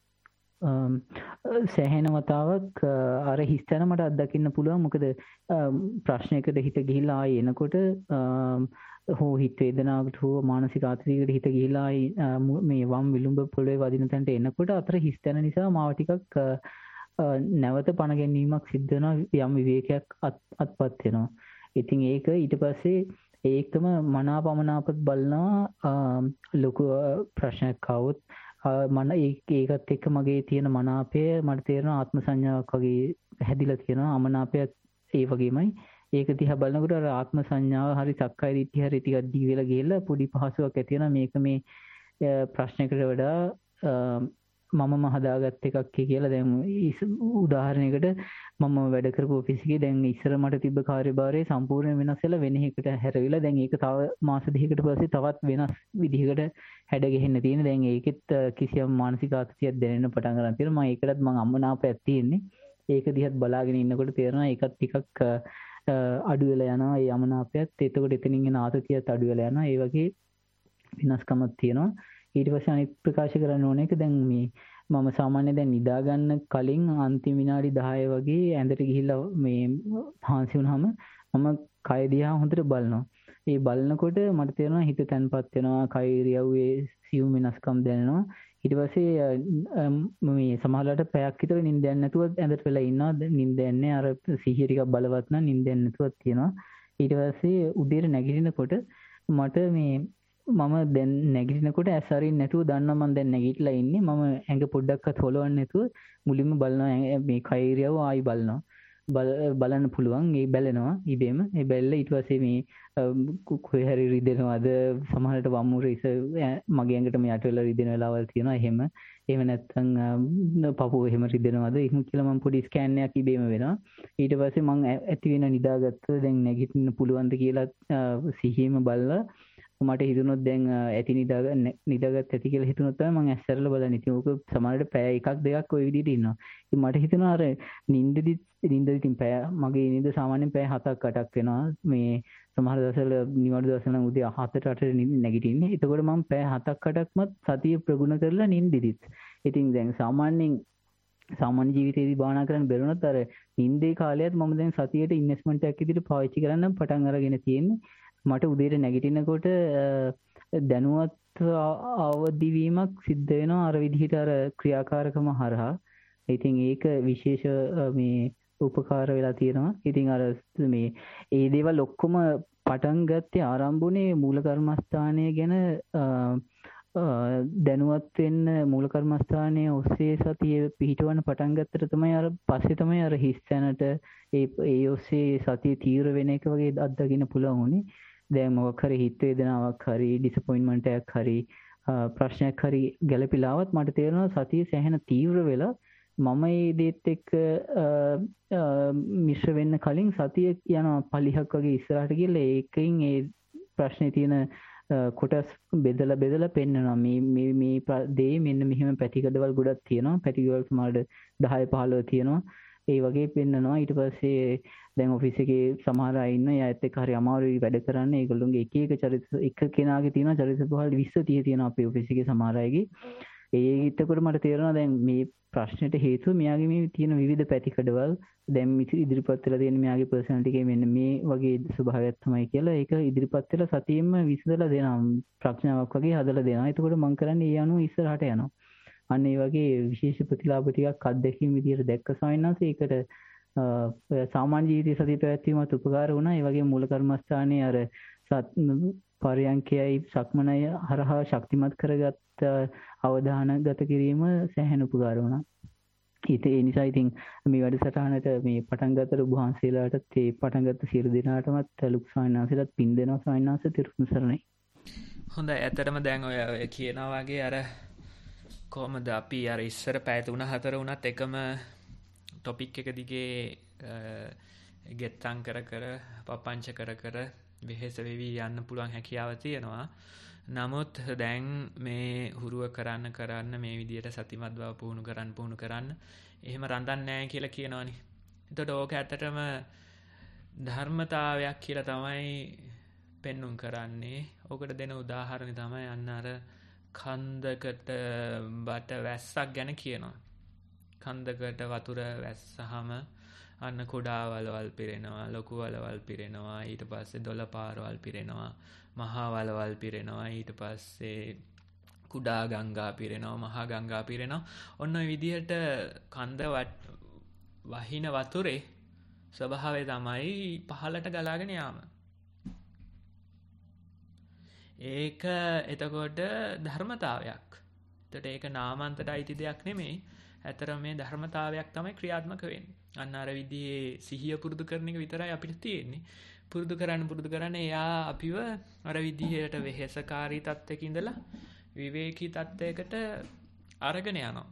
සෑහෙන වතාවක් අර හිස්තැන මට අත්දකින්න පුළුවන්. මොකද ප්‍රශ්නයකට හිත ගිහිල්ලා ආයේ එනකොට හෝ හිත වේදනාවකට හෝ මානසික ආතතියකට හිත ගිහිලා මේ වම් විලුඹ පොළවේ වදින තැනට එනකොට අතර හිස්තැන නිසා මාව ටිකක් නැවත පණ ගැනීමක් සිද්ධ වෙනවා. යම් විවේකයක් අත්පත් වෙනවා. ඉතින් ඒක ඊට පස්සේ ඒකම මනාපමනාපත් බලනවා. ලොකු ප්‍රශ්නයක් ආවොත් මන ඒකත් එක්ක මගේ තියෙන මනාපය මට තේරෙනවා ආත්ම සංඥාවක් වගේ හැදිලා තියෙනවා. අමනාපයත් ඒ වගේමයි. ඒක දිහා බලනකොට අර ආත්ම සංඥාව හරි සක්කාය දිට්ඨිය හරි ටිකක් දී වෙලා ගිහලා පොඩි පහසුවක් ඇති වෙනවා. මේක මේ ප්‍රශ්නයකට වඩා මමම හදාගත්ත එකක් කියලා. දැන් උදාහරණයකට මම වැඩ කරපු ඔෆිස් එකේ දැන් ඉස්සර මට තිබ්බ කාර්යභාරය සම්පූර්ණ වෙනස් වෙලා වෙන එකකට හැරවිලා දැන් ඒක තව මාස දෙකකට පස්සේ තවත් වෙනස් විදිහකට හැඩ ගැහෙන්න තියෙන. දැන් ඒකෙත් කිසියම් මානසික ආතතියක් දැනෙන්න පටන් ගන්න තියෙනවා. මම ඒකටත් මම අමනාපයක් තියෙන්නේ. ඒක දිහත් බලාගෙන ඉන්නකොට තේරෙනවා ඒකත් ටිකක් අඩු වෙලා යනවා. ඒ යමනාපයත් එතකොට එතනින් එන ආතතියත් අඩු වෙලා යනවා. ඒ වගේ වෙනස්කමක් තියෙනවා. ඊට පස්සේ අනිත් ප්‍රකාශ කරන්න ඕන එක දැන් මේ මම සාමාන්‍ය දැන් නිදා ගන්න කලින් අන්තිම විනාඩි දහය වගේ ඇඳට ගිහිල්ලා මේ හාන්සි වුණාම මම කය දිහා හොඳට බලනවා. ඒ බලනකොට මට තේරෙනවා හිත තැන්පත් වෙනවා. කය ඉරියව්වේ සියුම් වෙනස්කම් දැනෙනවා. ඊට පස්සේ මේ සමහරවිට පැයක් විතර නිින්ද යන්නේ නැතුව ඇඳට වෙලා ඉන්නවා. නිින්ද යන්නේ අර සිහිය ටිකක් බලවත් නම් නිින්ද යන්නේ නැතුවක් තියෙනවා. ඊට පස්සේ උදේට නැගිටිනකොට මට මේ මම දැන් නැගිටිනකොට ඇස් අරින්න නැතුව දන්නවා මම දැන් නැගිටලා ඉන්නේ. මම ඇඟ පොඩ්ඩක්වත් හොලවන්නේ නැතුව මුලින්ම බලනවා මේ කයිරියව ආයි බලනවා. බල බලන්න පුළුවන් ඒ බැලෙනවා ඉබේම. ඒ බැලලා ඊට පස්සේ මේ කොහේ හරි රිදෙනවද සමහරට වම් මුර ඉස මගේ ඇඟට මේ යට වෙලා රිදෙන වෙලාවල් තියෙනවා. එහෙම එහෙම නැත්නම් පපුව එහෙම රිදෙනවද එහෙම කියලා මම පොඩි ස්කෑන් එකක් ඉබේම වෙනවා. ඊට පස්සේ මම ඇති වෙන නිදාගත්ත දැන් නැගිටින්න පුළුවන්ද කියලා සිහියෙම බලලා මට හිතුනොත් දැන් ඇති නිදා නිදාගත් ඇති කියලා හිතුනොත් තමයි මම ඇස් ඇරලා බලන්නේ. ඉතින් ඕක සමහරවිට පැය එකක් දෙකක් ওই විදිහට ඉන්නවා. ඉතින් මට හිතුණා අර නිින්දදි නිින්දදි ඉතින් පැය මගේ නිින්ද සාමාන්‍යයෙන් පැය හතක් අටක් වෙනවා. මේ සමහර දවස්වල නිවාඩු දවස්වල නම් උදේ හතට අටට නැගිටින්නේ. එතකොට මම පැය හතක් අටක්මත් සතිය ප්‍රගුණ කරලා නිින්දිදිත්. ඉතින් දැන් සාමාන්‍යයෙන් සාමාන්‍ය ජීවිතේදී භාවනා කරන්න බැරුණත් අර නිින්දේ කාලයත් මම දැන් සතියේට ඉන්වෙස්ට්මන්ට් එකක් විදිහට පාවිච්චි කරන්න පටන් අරගෙන තියෙන්නේ. මට උදේට නැගිටිනකොට දැනුවත් අවදිවීමක් සිද්ධ වෙනවා අර විදිහට අර ක්‍රියාකාරකම හරහා. ඉතින් ඒක විශේෂ මේ උපකාර වෙලා තියෙනවා. ඉතින් අර මේ ඒ දේවල් ඔක්කොම පටන් ගත්තේ ආරම්භුනේ මූල කර්මස්ථානය ගැන දැනුවත් වෙන්න මූල කර්මස්ථානයේ ඔස්සේ සතිය පිහිටවන්න පටන් ගත්තට තමයි අර පස්සේ තමයි අර හිස් තැනට ඒ ඒ ඔස්සේ සතිය තීව්‍ර වෙන එක වගේ අත්දකින්න පුළුවන් උනේ. දැන් මොකක් හරි හිත වේදනාවක් හරි ඩිසපොයින්ට්මන්ට් එකක් හරි ප්‍රශ්නයක් හරි ගැළපීලාවත් මට තේරෙනවා සතිය සැහෙන තීව්‍ර වෙලා මම මේ දේත් එක්ක මිශ්‍ර වෙන්න කලින් සතිය යන පලිහක් වගේ ඉස්සරහට ගිහලා ඒකෙන් ඒ ප්‍රශ්නේ තියෙන කොටස් බෙදලා බෙදලා පෙන්නනවා. මේ මේ මේ දේ මෙන්න මෙහෙම පැතිකඩවල් ගොඩක් තියෙනවා. පැතිකඩවල් සමහරට දහය පහළොව තියෙනවා. ඒ වගේ පෙන්නනවා. ඊට පස්සේ දැන් ඔෆිස් එකේ සමහර අය ඉන්න යාත් එක්ක හරි අමාරුයි වැඩ කරන්න. ඒගොල්ලෝගේ එක එක චරිත එක කෙනාගේ තියෙනවා චරිත පහළ විස්ස තිය තියෙනවා අපේ ඔෆිස් එකේ සමහර අයගේ. ඒ එතකොට මට තේරෙනවා දැන් මේ ප්‍රශ්නෙට හේතුව මෙයාගේ මේ තියෙන විවිධ පැතිකඩවල් දැන් ඉදිරිපත් වෙලා තියෙන මෙයාගේ පර්සනැලිටි එකේ මෙන්න මේ වගේ ස්වභාවයක් තමයි කියලා ඒක ඉදිරිපත් වෙලා සතියෙම විසඳලා දෙනවා. ප්‍රඥාවක් වගේ හදලා දෙනවා. එතකොට මම කරන්නේ ඒ අනුව ඉස්සරහට යනවා. අන්න ඒ වගේ විශේෂ ප්‍රතිලාභ ටිකක් අත්දැකීම් විදියට දැක්ක සායනස ඒකට සාමාන්‍ය ජීවිතයේ සතිය පැවැත්වීමත් උපකාර වුණා. ඒ වගේ මූල කර්මස්ථානයේ අර පරයන්කයයි සක්මනය හරහා ශක්තිමත් කරගත් අවධාන ගත කිරීම සෑහෙන උපකාර වුණා. ඉතින් ඒ නිසා ඉතින් මේ වැඩසටහනට මේ පටන් ගත්තට ඔබ වහන්සේලාටත් ඒ පටන් ගත්ත සියලු දෙනාටමත් ලුක් සායනසලත් පින් දෙනවා සායනස තිරුණු සරණයි. හොඳයි. ඇත්තටම දැන් ඔය කියනවා වගේ අර කොහොමද අපි අර ඉස්සර පැය තුන හතර වුණත් එකම ටොපික් එක දිගේ ගෙත්තම් කර කර පපංච කර කර වෙහෙස වෙවි යන්න පුළුවන් හැකියාව තියෙනවා. නමුත් දැන් මේ හුරුව කරන්න කරන්න මේ විදියට සතිමත් බව පුහුණු කරන්න පුහුණු කරන්න එහෙම රඳන්නේ නැහැ කියලා කියනවනේ. එතකොට ඕක ඇත්තටම ධර්මතාවයක් කියලා තමයි පෙන්눔 කරන්නේ. ඕකට දෙන උදාහරණය තමයි අන්න අර කන්දකට බට වැස්සක් ගැන කියනවා. කන්දකට වතුර වැස්සහම අන්න කුඩා වලවල් පිරෙනවා, ලොකු වලවල් පිරෙනවා, ඊට පස්සේ දොළ පාරවල් පිරෙනවා, මහා වලවල් පිරෙනවා, ඊට පස්සේ කුඩා ගංගා පිරෙනවා, මහා ගංගා පිරෙනවා. ඔන්න ඔය විදිහට කන්ද වහින වතුරේ ස්වභාවය තමයි පහළට ගලාගෙන යාම. ඒක එතකොට ධර්මතාවයක්. එතකොට ඒක නාමන්තට අයිති දෙයක් නෙමෙයි. ඇත්තටම මේ ධර්මතාවයක් තමයි ක්‍රියාත්මක වෙන්නේ. අන්න අර විදිහේ සිහිය පුරුදු කරන එක විතරයි අපිට තියෙන්නේ. පුරුදු කරන්න පුරුදු කරන්න එයා අපිව අර විදිහට වෙහෙසකාරී තත්ත්වයක ඉඳලා විවේකී තත්ත්වයකට අරගෙන යනවා.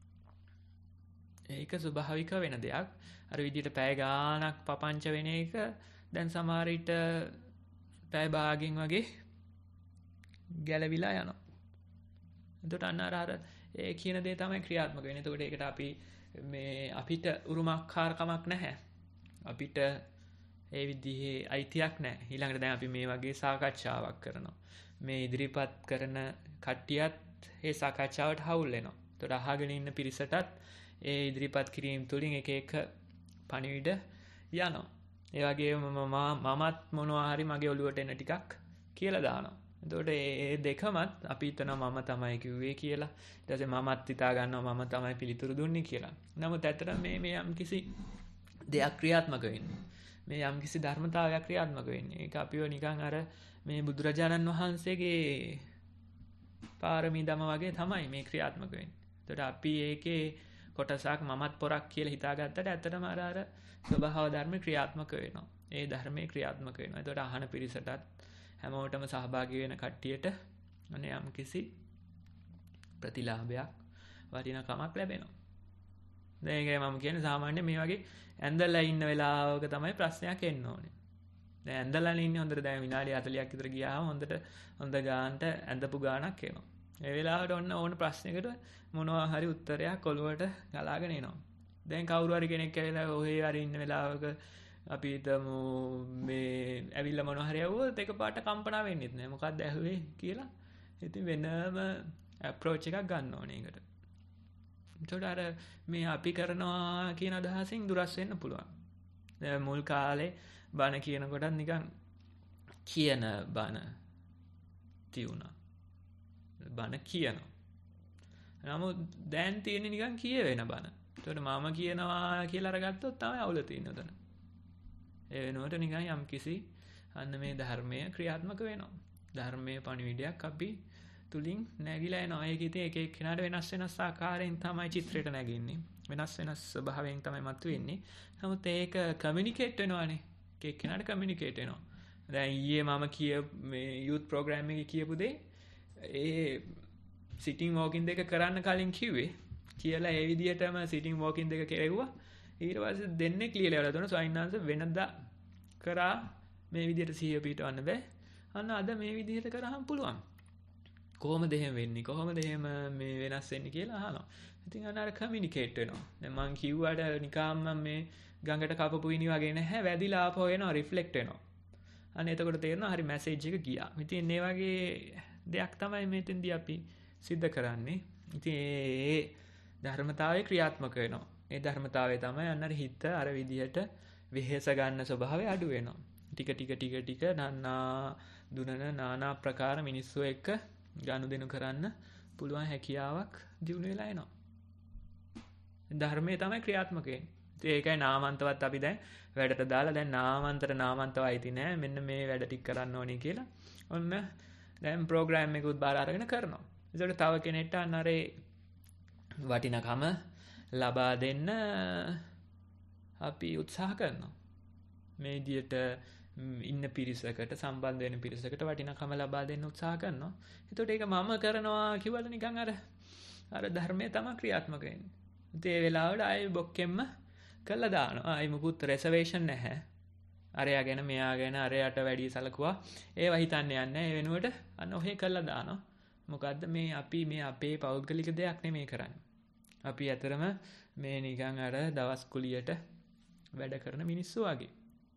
ඒක ස්වභාවික වෙන දෙයක්. අර විදිහට පැය ගාණක් පපංච වෙන එක දැන් සමහර විට පැය භාගයෙන් වගේ ගැලවිලා යනවා. එතකොට අන්න අර ඒ කියන දේ තමයි ක්‍රියාත්මක වෙන්නේ. එතකොට ඒකට අපි මේ අපිට උරුමකාරකමක් නැහැ. අපිට ඒ විදිහේ අයිතියක් නැහැ. ඊළඟට දැන් අපි මේ වගේ සාකච්ඡාවක් කරනවා. මේ ඉදිරිපත් කරන කට්ටියත් ඒ සාකච්ඡාවට හවුල් වෙනවා. එතකොට අහගෙන ඉන්න පිරිසටත් ඒ ඉදිරිපත් කිරීම තුළින් එක එක පණිවිඩ යනවා. ඒ වගේම මමත් මොනවා හරි මගේ ඔළුවට එන ටිකක් කියලා දානවා. එතකොට ඒ දෙකමත් අපි හිතනවා මම තමයි කිව්වේ කියලා. ඊට පස්සේ මමත් හිතා ගන්නවා මම තමයි පිළිතුරු දුන්නේ කියලා. නමුත් ඇත්තටම මේ මේ යම් කිසි දෙයක් ක්‍රියාත්මක වෙන්නේ. මේ යම්කිසි ධර්මතාවයක් ක්‍රියාත්මක වෙන්නේ. ඒක අපිව නිකන් අර මේ බුදුරජාණන් වහන්සේගේ පාරමී ධම වගේ තමයි මේ ක්‍රියාත්මක වෙන්නේ. එතකොට අපි ඒකේ කොටසක් මමත් පොරක් කියලා හිතාගත්තට ඇත්තටම අර අර ස්වභාව ධර්ම ක්‍රියාත්මක වෙනවා. ඒ ධර්මයේ ක්‍රියාත්මක වෙනවා. එතකොට අහන පිරිසටත් හැමෝටම සහභාගී වෙන කට්ටියට අනේ යම්කිසි ප්‍රතිලාභයක් වටිනාකමක් ලැබෙනවා. දැන් ඒකයි මම කියන්නේ සාමාන්‍ය මේ වගේ ඇඳලා ඉන්න වෙලාවක තමයි ප්‍රශ්නයක් එන්න ඕනේ. දැන් ඇඳලා ඉන්නේ හොඳට දැන් විනාඩි හතලියක් විතර ගියාම හොඳට හොඳ ගානට ඇඳපු ගානක් එනවා. ඒ වෙලාවට ඔන්න ඕන ප්‍රශ්නයකට මොනවා හරි උත්තරයක් ඔළුවට ගලාගෙන එනවා. දැන් කවුරු හරි කෙනෙක් ඇවිල්ලා ඔහේ හරි ඉන්න වෙලාවක අපි හිතමු මේ ඇවිල්ලා මොනවා හරි ඇහුවොත් එකපාරට කම්පනා වෙන්නෙත් නෑ. මොකක්ද ඇහුවේ කියලා. ඉතින් වෙනම අප්‍රෝච් එකක් ගන්න ඕනේ ඒකට. එතකොට අර මේ අපි කරනවා කියන අදහසින් දුරස් වෙන්න පුළුවන්. දැන් මුල් කාලේ බණ කියනකොටත් නිකන් කියන බණ තියුණා. බණ කියනවා. නමුත් දැන් තියෙන්නේ නිකන් කියවෙන බණ. එතකොට මම කියනවා කියලා අරගත්තොත් තමයි අවුල තියෙන්නේ උතන. ඒ වෙනුවට නිකන් යම්කිසි අන්න මේ ධර්මය ක්‍රියාත්මක වෙනවා. ධර්මයේ පණිවිඩයක් අපි තුලින් නැగిලා එනවා. ඒක ඉතින් එක එක කෙනාට වෙනස් වෙනස් ආකාරයෙන් තමයි චිත්‍රයට නැගෙන්නේ. වෙනස් වෙනස් ස්වභාවයෙන් තමයි මතුවෙන්නේ. නමුත් ඒක කමියුනිකේට් වෙනවානේ. එක එක කෙනාට කමියුනිකේට් වෙනවා. දැන් ඊයේ මම කිය මේ යූත් ප්‍රෝග්‍රෑම් එකේ කියපු දේ ඒ සිටින් වෝකින් දෙක කරන්න කලින් කිව්වේ කියලා ඒ විදිහටම සිටින් වෝකින් දෙක කෙරෙව්වා. ඊට පස්සේ දෙන්නේ ක්ලියර් වෙලා දුන්නා සොයින්නාන්ස වෙනදා කරා මේ විදිහට සිහිය පිටවන්න බෑ. අන්න අද මේ විදිහට කරාම පුළුවන්. කොහොමද එහෙම වෙන්නේ? කොහොමද එහෙම මේ වෙනස් වෙන්නේ කියලා අහනවා. ඉතින් අන්න අර කමියුනිකේට් වෙනවා. දැන් මං කිව්වට නිකම්ම මේ ගඟට කපපු ඉනි වගේ නැහැ. වැදිලා ආපහු එනවා රිෆ්ලෙක්ට් වෙනවා. අන්න එතකොට තේරෙනවා හරි මැසේජ් එක ගියා. ඉතින් මේ වගේ දෙයක් තමයි මෙතෙන්දී අපි සිද්ධ කරන්නේ. ඉතින් ඒ ධර්මතාවය ක්‍රියාත්මක වෙනවා. ඒ ධර්මතාවය තමයි අන්න හිත අර විදිහට වෙහෙස ගන්න ස්වභාවය අඩු වෙනවා. ටික ටික ටික ටික නන්නා දුනන নানা ප්‍රකාර මිනිස්සු එක්ක ගනුදෙනු කරන්න පුළුවන් හැකියාවක් දිනු වෙලා එනවා. ධර්මයේ තමයි ක්‍රියාත්මක වෙන්නේ. ඒකයි නාමන්තවත් අපි දැන් වැඩට දාලා දැන් නාමන්තර නාමන්තවයි ති නෑ මෙන්න මේ වැඩ ටික කරන්න ඕනේ කියලා. ඔන්න දැන් ප්‍රෝග්‍රෑම් එකකුත් බාර අරගෙන කරනවා. ඒකට තව කෙනෙක්ට අන්න අර වටිනකම ලබා දෙන්න අපි උත්සාහ කරනවා. මේ විදියට ඉන්න පිරිසකට සම්බන්ධ වෙන පිරිසකට වටිනකම ලබා දෙන්න උත්සාහ කරනවා. එතකොට ඒක මම කරනවා කිව්වල නිකන් අර අර ධර්මයේ තමයි ක්‍රියාත්මක වෙන්නේ. ඉතින් ඒ වෙලාවට ආයේ බොක්කෙම්ම කළා දානවා. ආයේ මුකුත් රෙසර්වේෂන් නැහැ. අරයා ගැන මෙයා ගැන අරයට වැඩි සලකුවා ඒවා හිතන්නේ නැහැ. ඒ වෙනුවට අන්න ඔහේ කළා දානවා. මොකද්ද මේ අපි මේ අපේ පෞද්ගලික දෙයක් නෙමෙයි කරන්නේ. අපි ඇතරම මේ නිකන් අර දවස් කුලියට වැඩ කරන මිනිස්සු වගේ.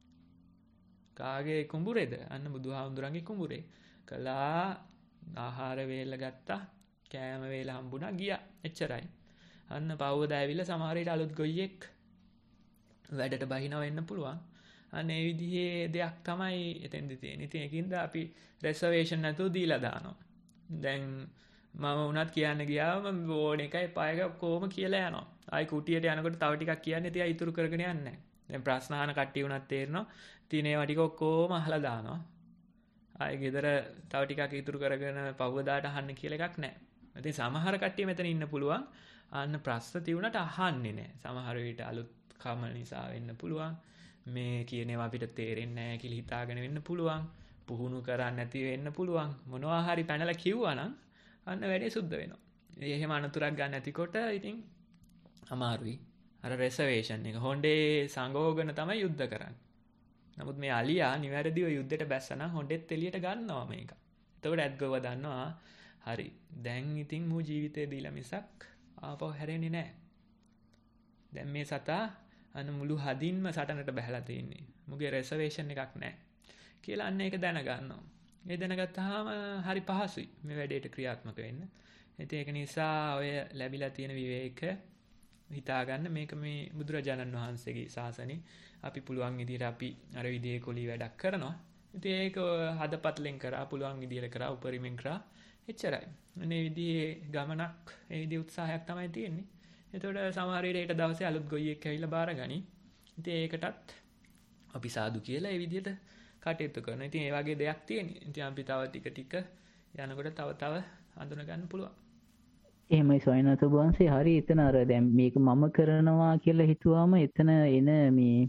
කාගේ කුඹුරේද? අන්න බුදුහාමුදුරන්ගේ කුඹුරේ. කළා ආහාර වේල ගත්තා, කෑම වේල හම්බුණා ගියා. එච්චරයි. අන්න පවුව දැවිලා සමහර විට අලුත් ගොයියෙක් වැඩට බහිනව වෙන්න පුළුවන්. අන්න ඒ විදිහේ දෙයක් තමයි එතෙන්දි තියෙන්නේ. ඉතින් ඒකින්ද අපි රෙසර්වේෂන් නැතුව දීලා දානවා. දැන් මම උනත් කියන්න ගියාම ඕන එකයි පායක කොහොම කියලා යනවා. ආයි කුටියට යනකොට තව ටිකක් කියන්නේ තියා ඉතුරු කරගෙන යන්නේ නැහැ. දැන් ප්‍රශ්න අහන කට්ටිය උනත් තේරෙනවා. ඉතින් ඒවා ටික ඔක්කොම අහලා දානවා. ආයි ගෙදර තව ටිකක් ඉතුරු කරගෙන පවදාට අහන්න කියලා එකක් නැහැ. ඉතින් සමහර කට්ටිය මෙතන ඉන්න පුළුවන්. අන්න ප්‍රශ්න තියුණට අහන්නේ නැහැ. සමහර විට අලුත් කම නිසා වෙන්න පුළුවන්. මේ කියන ඒවා අපිට තේරෙන්නේ නැහැ කියලා හිතාගෙන වෙන්න පුළුවන්. පුහුණු කරන්නේ නැති වෙන්න පුළුවන්. මොනවා හරි පැනලා කිව්වනම් අන්න වැඩේ සුද්ධ වෙනවා. එහෙම අනතුරක් ගන්න නැතිකොට ඉතින් අමාරුයි. අර රෙසර්වේෂන් එක හොඬේ සංගෝගන තමයි යුද්ධ කරන්නේ. නමුත් මේ අලියා නිවැරදිව යුද්ධයට බැස්සනම් හොඬෙත් එළියට ගන්නවා මේක. එතකොට ඇත්ගොව දන්නවා හරි. දැන් ඉතින් මූ ජීවිතේ දීලා මිසක් ආපහු හැරෙන්නේ නැහැ. දැන් මේ සතා අන්න මුළු හදින්ම සටනට බහැලා තින්නේ. මුගේ රෙසර්වේෂන් එකක් නැහැ. කියලා අන්න ඒක දැනගන්නවා. ඒ දැනගත්තාම හරි පහසුයි මේ වැඩේට ක්‍රියාත්මක වෙන්න. ඉතින් ඒක නිසා ඔය ලැබිලා තියෙන විවේක හිතාගන්න මේක මේ බුදුරජාණන් වහන්සේගේ ශාසනේ අපි පුළුවන් විදිහට අපි අර විදිහේ කොලී වැඩක් කරනවා. ඉතින් ඒක හදපත්ලෙන් කරා පුළුවන් විදිහට කරා උපරිමෙන් කරා එච්චරයි. මේ විදිහේ ගමනක් ඒ විදිහේ උත්සාහයක් තමයි තියෙන්නේ. එතකොට සමහර විට දවසේ අලුත් ගොයියෙක් ඇවිල්ලා බාර ගනි. ඉතින් ඒකටත් අපි සාදු කියලා ඒ විදිහට කටයුතු කරනවා. ඉතින් ඒ වගේ දෙයක් තියෙනවා. ඉතින් අපි තව ටික ටික යනකොට තව තව හඳුන ගන්න පුළුවන්. එහෙමයි සොයනත වහන්සේ හරි එතන අර දැන් මේක මම කරනවා කියලා හිතුවාම එතන එන මේ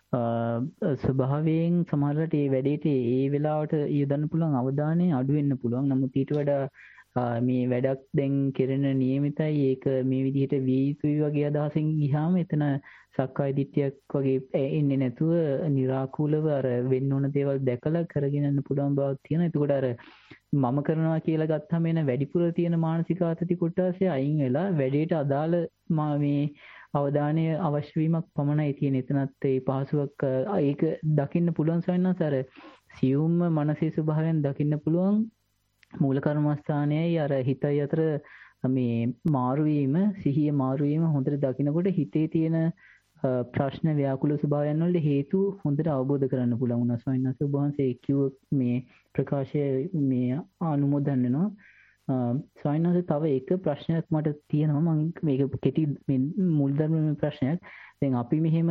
ස්වභාවයෙන් සමහරවිට ඒ වැඩේට ඒ වෙලාවට යොදන්න පුළුවන් අවධානය අඩු වෙන්න පුළුවන්. නමුත් ඊට වඩා මේ වැඩක් දැන් කෙරෙන නියමිතයි ඒක මේ විදිහට විය යුතුයි වගේ අදහසින් ගියාම එතන සක්කාය දිට්ඨියක් වගේ එන්නේ නැතුව निराකූලව අර වෙන්න ඕන දේවල් දැකලා කරගෙන යන්න පුළුවන් බවක් තියෙනවා. එතකොට අර මම කරනවා කියලා ගත්තාම එන වැඩිපුර තියෙන මානසික ආතති කොටස අයින් වෙලා වැඩේට අදාළ මේ අවධානය අවශ්‍ය වීමක් පමණයි තියෙන. එතනත් ඒ පහසුවක් ඒක දකින්න පුළුවන් සවෙන්නස් අර සියුම්ම මනසේ ස්වභාවයෙන් දකින්න පුළුවන් මූල කර්මස්ථානයයි අර හිතයි අතර මේ මාරු වීම සිහිය මාරු වීම හොඳට දකිනකොට හිතේ තියෙන ප්‍රශ්න ව්‍යාකුල ස්වභාවයන් වලට හේතු හොඳට අවබෝධ කරන්න පුළුවන් වුණා. සවෙන්නස් ඔබ වහන්සේ කිව්ව මේ ප්‍රකාශය මේ අනුමෝදන් වෙනවා. සවෙන්නස් තව එක ප්‍රශ්නයක් මට තියෙනවා. මම මේක කෙටි මූලධර්ම ප්‍රශ්නයක්. දැන් අපි මෙහෙම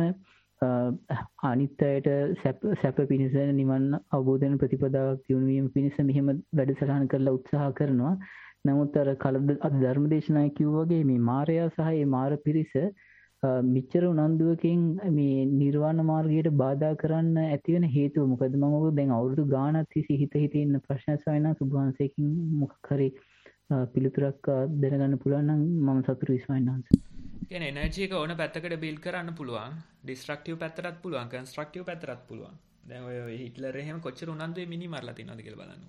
අනිත් අයට සැප පිණිස නිවන් අවබෝධ වෙන ප්‍රතිපදාවක් දියුණු වීම පිණිස මෙහෙම වැඩසටහන් කරලා උත්සාහ කරනවා. නමුත් අර කලද අද ධර්මදේශනාය කිව්වා වගේ මේ මායя සහ මේ මාර පිරිස මිච්ඡර උනන්දුවකින් මේ නිර්වාණ මාර්ගයට බාධා කරන්න ඇති වෙන හේතුව මොකද? මම ඔබ දැන් අවුරුදු ගාණක් තිස්සේ හිත හිත ඉන්න ප්‍රශ්න සවයනා සුභාංශයෙන් මොකක් හරි පිළිතුරක් දැනගන්න පුළුවන් නම් මම සතුටුයි සවයනාංශ. කියන්නේ එනර්ජි එක ඕන පැත්තකට බිල්ඩ් කරන්න පුළුවන්. ඩිස්ට්‍රක්ටිව් පැත්තටත් පුළුවන්, කන්ස්ට්‍රක්ටිව් පැත්තටත් පුළුවන්. දැන් ඔය හිට්ලර් එහෙම කොච්චර උනන්දුවේ මිනි මරලා තියනවද කියලා බලන්න.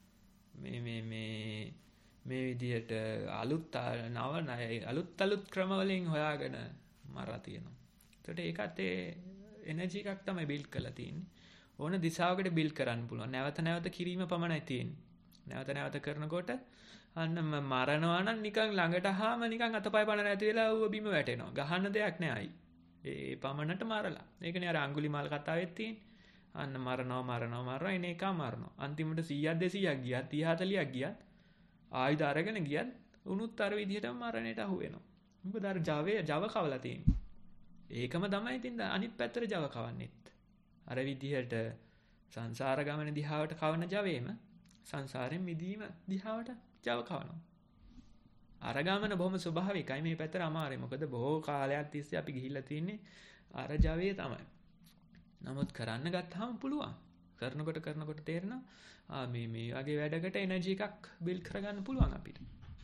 මේ මේ මේ මේ විදිහට අලුත් නව අලුත් අලුත් ක්‍රම වලින් හොයාගෙන මරලා තියෙනවා. ඒකට ඒකත් ඒ එනර්ජි එකක් තමයි බිල්ඩ් කරලා තියෙන්නේ. ඕන දිශාවකට බිල්ඩ් කරන්න පුළුවන්. නැවත නැවත කිරීම පමණයි තියෙන්නේ. නැවත නැවත කරනකොට අන්න මරනවා නම් නිකන් ළඟට ආවම නිකන් අතපය පණ නැති වෙලා ඌව බිම වැටෙනවා. ගහන්න දෙයක් නෑයි. ඒ පමණට මරලා. ඒකනේ අර අඟුලිමාල කතාවෙත් තියෙන්නේ. අන්න මරනවා මරනවා මරනවා එන එක මරනවා. අන්තිමට සීයක් දෙසීයක් ගියත් තිහ හතලියක් ගියත් ආයුධ අරගෙන ගියත් උනුත් අර විදිහටම මරණයට අහු වෙනවා. මොකද අර ජවයේ ජව කවලා තියෙන්නේ. ඒකම තමයි ඉතින් අනිත් පැත්තට ජව කවන්නෙත්. අර විදිහට සංසාර ගමන දිහාවට කවන ජවයේම සංසාරයෙන් මිදීම දිහාවට ජව කවනවා. අර ගමන බොහොම ස්වභාවිකයි. මේ පැත්තට අමාරුයි. මොකද බොහෝ කාලයක් තිස්සේ අපි ගිහිල්ලා තින්නේ අර ජවයේ තමයි. නමුත් කරන්න ගත්තාම පුළුවන්. කරනකොට කරනකොට තේරෙනවා මේ මේ වගේ වැඩකට එනර්ජි එකක් බිල්ඩ් කරගන්න පුළුවන් අපිට.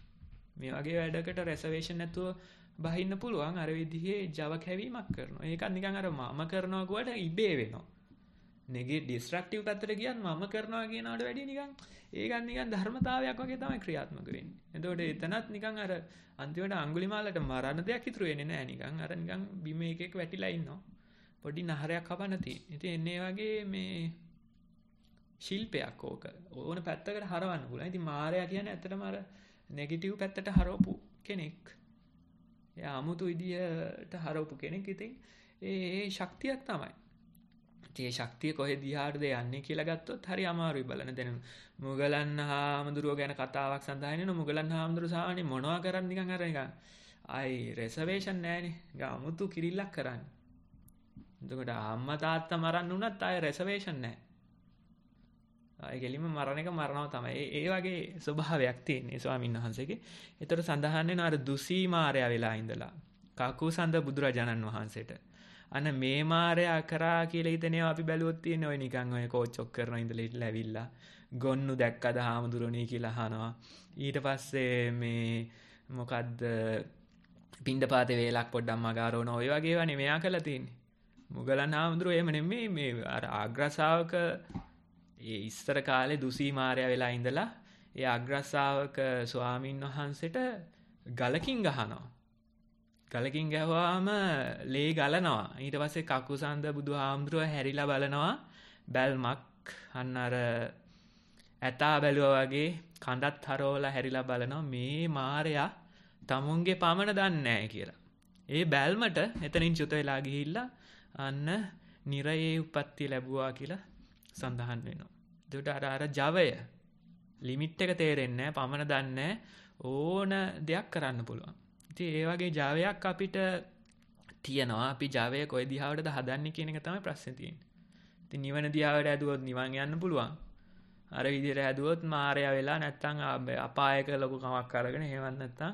මේ වගේ වැඩකට රෙසර්වේෂන් නැතුව බහින්න පුළුවන්. අර විදිහේ ජව කැවීමක් කරනවා. ඒකත් නිකන් අර මම කරනවා කියවට ඉබේ වෙනවා. නෙගේ ඩිස්ට්‍රක්ටිව් පැත්තට ගියත් මම කරනවා කියනවට වැඩිය නිකන් ඒකත් නිකන් ධර්මතාවයක් වගේ තමයි ක්‍රියාත්මක වෙන්නේ. එතකොට එතනත් නිකන් අර අන්තිමට අඟුලිමාලට මරණ දෙයක් ඉතුරු වෙන්නේ නැහැ නිකන්. අර නිකන් බිම එකෙක් වැටිලා ඉන්නවා. පොඩි නහරයක් කපන්න තියෙන. ඉතින් එන්නේ වගේ මේ ශිල්පයක් ඕක. ඕන පැත්තකට හරවන්න පුළුවන්. ඉතින් මායя කියන්නේ ඇත්තටම අර නෙගටිව් පැත්තට හරවපු කෙනෙක්. එයා 아무තු විදියට හරවපු කෙනෙක්. ඉතින් ඒ ඒ ශක්තියක් තමයි. ඒ ශක්තිය කොහෙද දිහාටද යන්නේ කියලා ගත්තොත් හරි අමාරුයි බලන්න. දැන් මුගලන් හාමුදුරුවෝ ගැන කතාවක් සඳහන් වෙනවා. මුගලන් හාමුදුරුවෝ සාමාන්‍ය මොනවා කරන්නේ නිකන් අර නිකන් ආයි රෙසර්වේෂන් නැහැනේ. නිකන් 아무තු කිරිල්ලක් කරන්නේ. එතකොට අම්මා තාත්තා මරන්න උනත් ආයේ රෙසර්වේෂන් නැහැ. ආයේ ගෙලින්ම මරණ එක මරනවා තමයි. ඒ ඒ වගේ ස්වභාවයක් තියෙන්නේ ස්වාමීන් වහන්සේගේ. ඒතර සඳහන් වෙන අර දුසී මාරයා වෙලා ඉඳලා කකුසඳ බුදුරජාණන් වහන්සේට අන්න මේ මාරයා කරා කියලා හිතනවා අපි බැලුවොත් තියෙන්නේ ඔය නිකන් ඔය කෝච්චොක් කරන ඉඳලා ඉట్లా ඇවිල්ලා ගොන්නු දැක්කද හාමුදුරනේ කියලා අහනවා. ඊට පස්සේ මේ මොකද්ද පින්ඩපාතේ වේලක් පොඩ්ඩක් මගාරවන ඔය වගේ ඒවා නෙමෙයි මෙයා කරලා තියෙන්නේ. මුගලන් හාමුදුරුවෝ එහෙම නෙමෙයි මේ අර ආග්‍රසාවක ඒ ඉස්සර කාලේ දුසී මාරයා වෙලා ඉඳලා ඒ ආග්‍රසාවක ස්වාමින් වහන්සේට ගලකින් ගහනවා. ගලකින් ගැහුවාම ලේ ගලනවා. ඊට පස්සේ කකුසඳ බුදුහාමුදුරුවෝ හැරිලා බලනවා බැල්මක් අන්න අර ඇතා බැලුවා වගේ කඳත් හරවලා හැරිලා බලනවා මේ මාරයා තමුන්ගේ පමණ දන්නේ නැහැ කියලා. ඒ බැල්මට එතනින් චුත වෙලා ගිහිල්ලා අන්න නිරයේ උප්පත්තිය ලැබුවා කියලා සඳහන් වෙනවා. ඒකට අර අර ජවය ලිමිට් එක තේරෙන්නේ නැහැ, පමණ දන්නේ ඕන දෙයක් කරන්න පුළුවන්. ඉතින් ඒ වගේ ජවයක් අපිට තියෙනවා. අපි ජවය කොයි දිහාවටද හදන්නේ කියන එක තමයි ප්‍රශ්නේ තියෙන්නේ. ඉතින් නිවන දිහාවට ඇදුවොත් නිවන් යන්න පුළුවන්. අර විදිහට ඇදුවොත් මායя වෙලා නැත්තම් අපායක ලොකු කමක් අරගෙන එහෙමත් නැත්තම්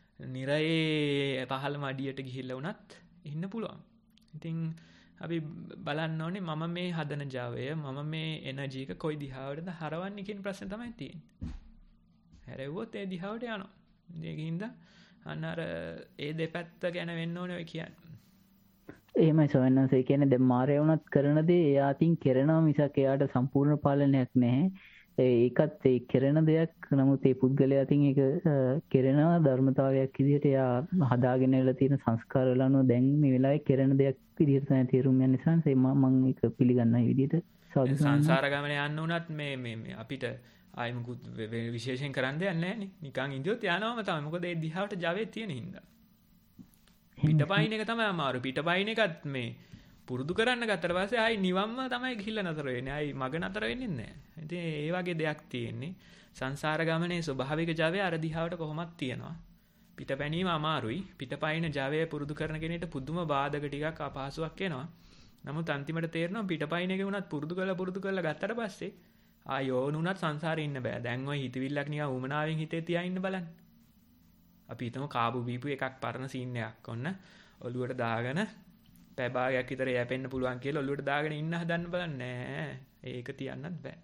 නිරයේ පහළ මඩියට ගිහිල්ලා වුණත් ඉන්න පුළුවන්. ඉතින් අපි බලන්න ඕනේ මම මේ හදන ජවය මම මේ එනර්ජි එක කොයි දිහාවටද හරවන්නේ කියන ප්‍රශ්නේ තමයි තියෙන්නේ. හැරෙව්වොත් ඒ දිහාවට යනවා. ඒකින්ද අන්න අර ඒ දෙපැත්ත ගැන වෙන්න ඕනේ ඔය කියන්නේ. එහෙමයි ස්වාමීන් වහන්සේ. ඒ කියන්නේ දැන් මායя වුණත් කරන දේ එයාටින් කරනවා මිසක් එයාට සම්පූර්ණ පාලනයක් නැහැ. ඒකත් ඒ කරන දෙයක්. නමුත් ඒ පුද්ගලයාටින් ඒක කරනවා ධර්මතාවයක් විදිහට එයා හදාගෙන ඉලා තියෙන සංස්කාර වල අනුව දැන් මේ වෙලාවේ කරන දෙයක් විදිහට තමයි තේරුම් යන්නේ සංසේ මම ඒක පිළිගන්නයි විදිහට. සංසාර ගමනේ යන්න උනත් මේ මේ අපිට ආයි මුකුත් විශේෂයෙන් කරන්න දෙයක් නැහැ නේ. නිකන් ඉඳියොත් යනවම තමයි. මොකද ඒ දිහාවට ජවයේ තියෙන හින්දා. පිටපයින් එක තමයි අමාරු. පිටපයින් එකත් මේ පුරුදු කරන්න ගත්තට පස්සේ ආයි නිවම්ම තමයි ගිහිල්ලා නතර වෙන්නේ. ආයි මග නතර වෙන්නේ නැහැ. ඉතින් ඒ වගේ දෙයක් තියෙන්නේ. සංසාර ගමනේ ස්වභාවික ජවය අර දිහාවට කොහොමද තියෙනවා. පිටපැනීම අමාරුයි. පිටපයින් ජවය පුරුදු කරන කෙනෙක්ට පුදුම බාධක ටිකක් අපහසුයක් එනවා. නමුත් අන්තිමට තේරෙනවා පිටපයින් එකේ වුණත් පුරුදු කරලා පුරුදු කරලා ගත්තට පස්සේ ආයෝන් උනත් සංසාරේ ඉන්න බෑ. දැන් ওই හිතවිල්ලක් නිකන් උමනාවෙන් හිතේ තියා ඉන්න බලන්න. අපි හිතමු කාබු බීපු එකක් පරණ සීන් එකක් ඔන්න ඔළුවට දාගෙන පැය භාගයක් විතර යැපෙන්න පුළුවන් කියලා ඔළුවට දාගෙන ඉන්න හදන්න බලන්න නෑ. ඒක තියන්නත් බෑ.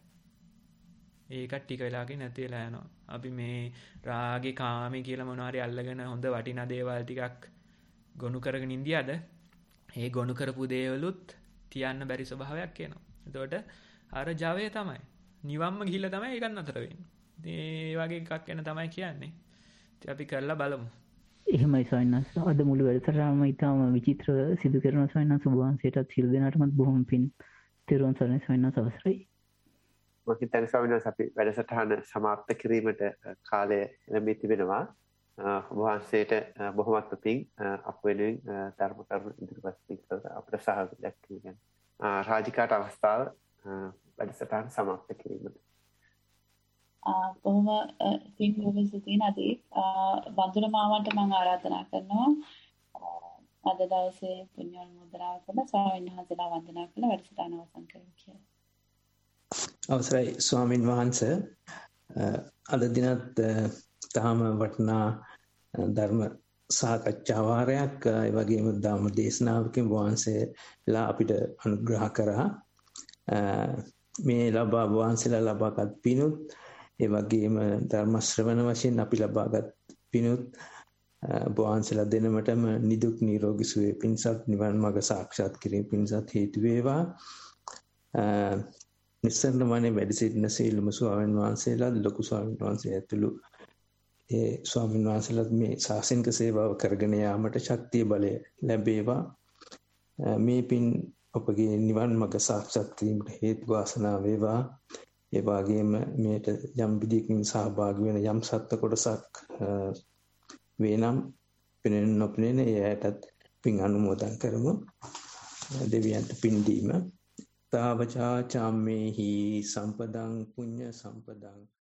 ඒක ටික වෙලාවකින් නැති වෙලා යනවා. අපි මේ රාගේ කාමේ කියලා මොනවා හරි අල්ලගෙන හොඳ වටිනා දේවල් ටිකක් ගොනු කරගෙන ඉඳියද ඒ ගොනු කරපු දේවලුත් තියන්න බැරි ස්වභාවයක් එනවා. එතකොට අර ජවය තමයි නිවම්ම ගිහිල්ලා තමයි ඒකත් නතර වෙන්නේ. ඉතින් ඒ වගේ එකක් ගැන තමයි කියන්නේ. ඉතින් අපි කරලා බලමු. එහෙමයි ස්වාමීන් වහන්සේ. අද මුළු වැඩසටහනම ඉතාම විචිත්‍ර සිදු කරන ස්වාමීන් වහන්සේ ඔබ වහන්සේටත් සියලු දෙනාටම බොහොම පිං. තෙරුවන් සරණයි ස්වාමීන් වහන්සේ අවසරයි. මම හිතන්නේ ස්වාමීන් වහන්සේ අපි වැඩසටහන સમાપ્ત කිරීමට කාලය ලැබී තිබෙනවා. ඔබ වහන්සේට බොහොමත් පිං අප වෙනුවෙන් ධර්ම කරුණු ඉදිරිපත් කළ අපට සහභාගීත්වයක් දක්වන. රාජිකාට අවස්ථාව වැඩසටහන સમાપ્ત කිරීමට. බොහොම පිං ඔබසිතින් අදී වන්දන මාමන්ට මම ආරාධනා කරනවා අද දවසේ පුණ්‍යානුමෝදනාව කරලා ස්වාමීන් වහන්සේලා වන්දනා කරලා වැඩසටහන අවසන් කරමු කියලා. අවසරයි ස්වාමින් වහන්සේ. අද දිනත් තාම වටිනා ධර්ම සාකච්ඡා වාරයක් ඒ වගේම ධර්ම දේශනාවකින් වහන්සේලා අපිට අනුග්‍රහ කරා. මේ ලබා වහන්සේලා ලබාගත් පිණුත් ඒ වගේම ධර්ම ශ්‍රවණ වශයෙන් අපි ලබාගත් පිණුත් වහන්සේලා දෙනමටම නිදුක් නිරෝගී සුවය පිණිසත් නිවන් මඟ සාක්ෂාත් කිරීම පිණිසත් හේතු වේවා. නිස්සරණ වනේ වැඩ සිටින සීලම ස්වාමීන් වහන්සේලා ලොකු ස්වාමීන් වහන්සේ ඇතුළු ඒ ස්වාමීන් වහන්සේලාත් මේ ශාසනික සේවාව කරගෙන යාමට ශක්තිය බලය ලැබේවා. මේ පින් ඔබගේ නිවන් මඟ සාක්ෂාත් කිරීමට හේතු වාසනා වේවා. ඒ වගේම මේට යම් විදියකින් සහභාගී වෙන යම් සත්ත්ව කොටසක් වේනම් පිනෙන් නොපෙනෙන එයටත් පින් අනුමෝදන් කරමු. දෙවියන්ට පින් දීම තාවචා චාම්මේහි සම්පදං පුඤ්ඤ සම්පදං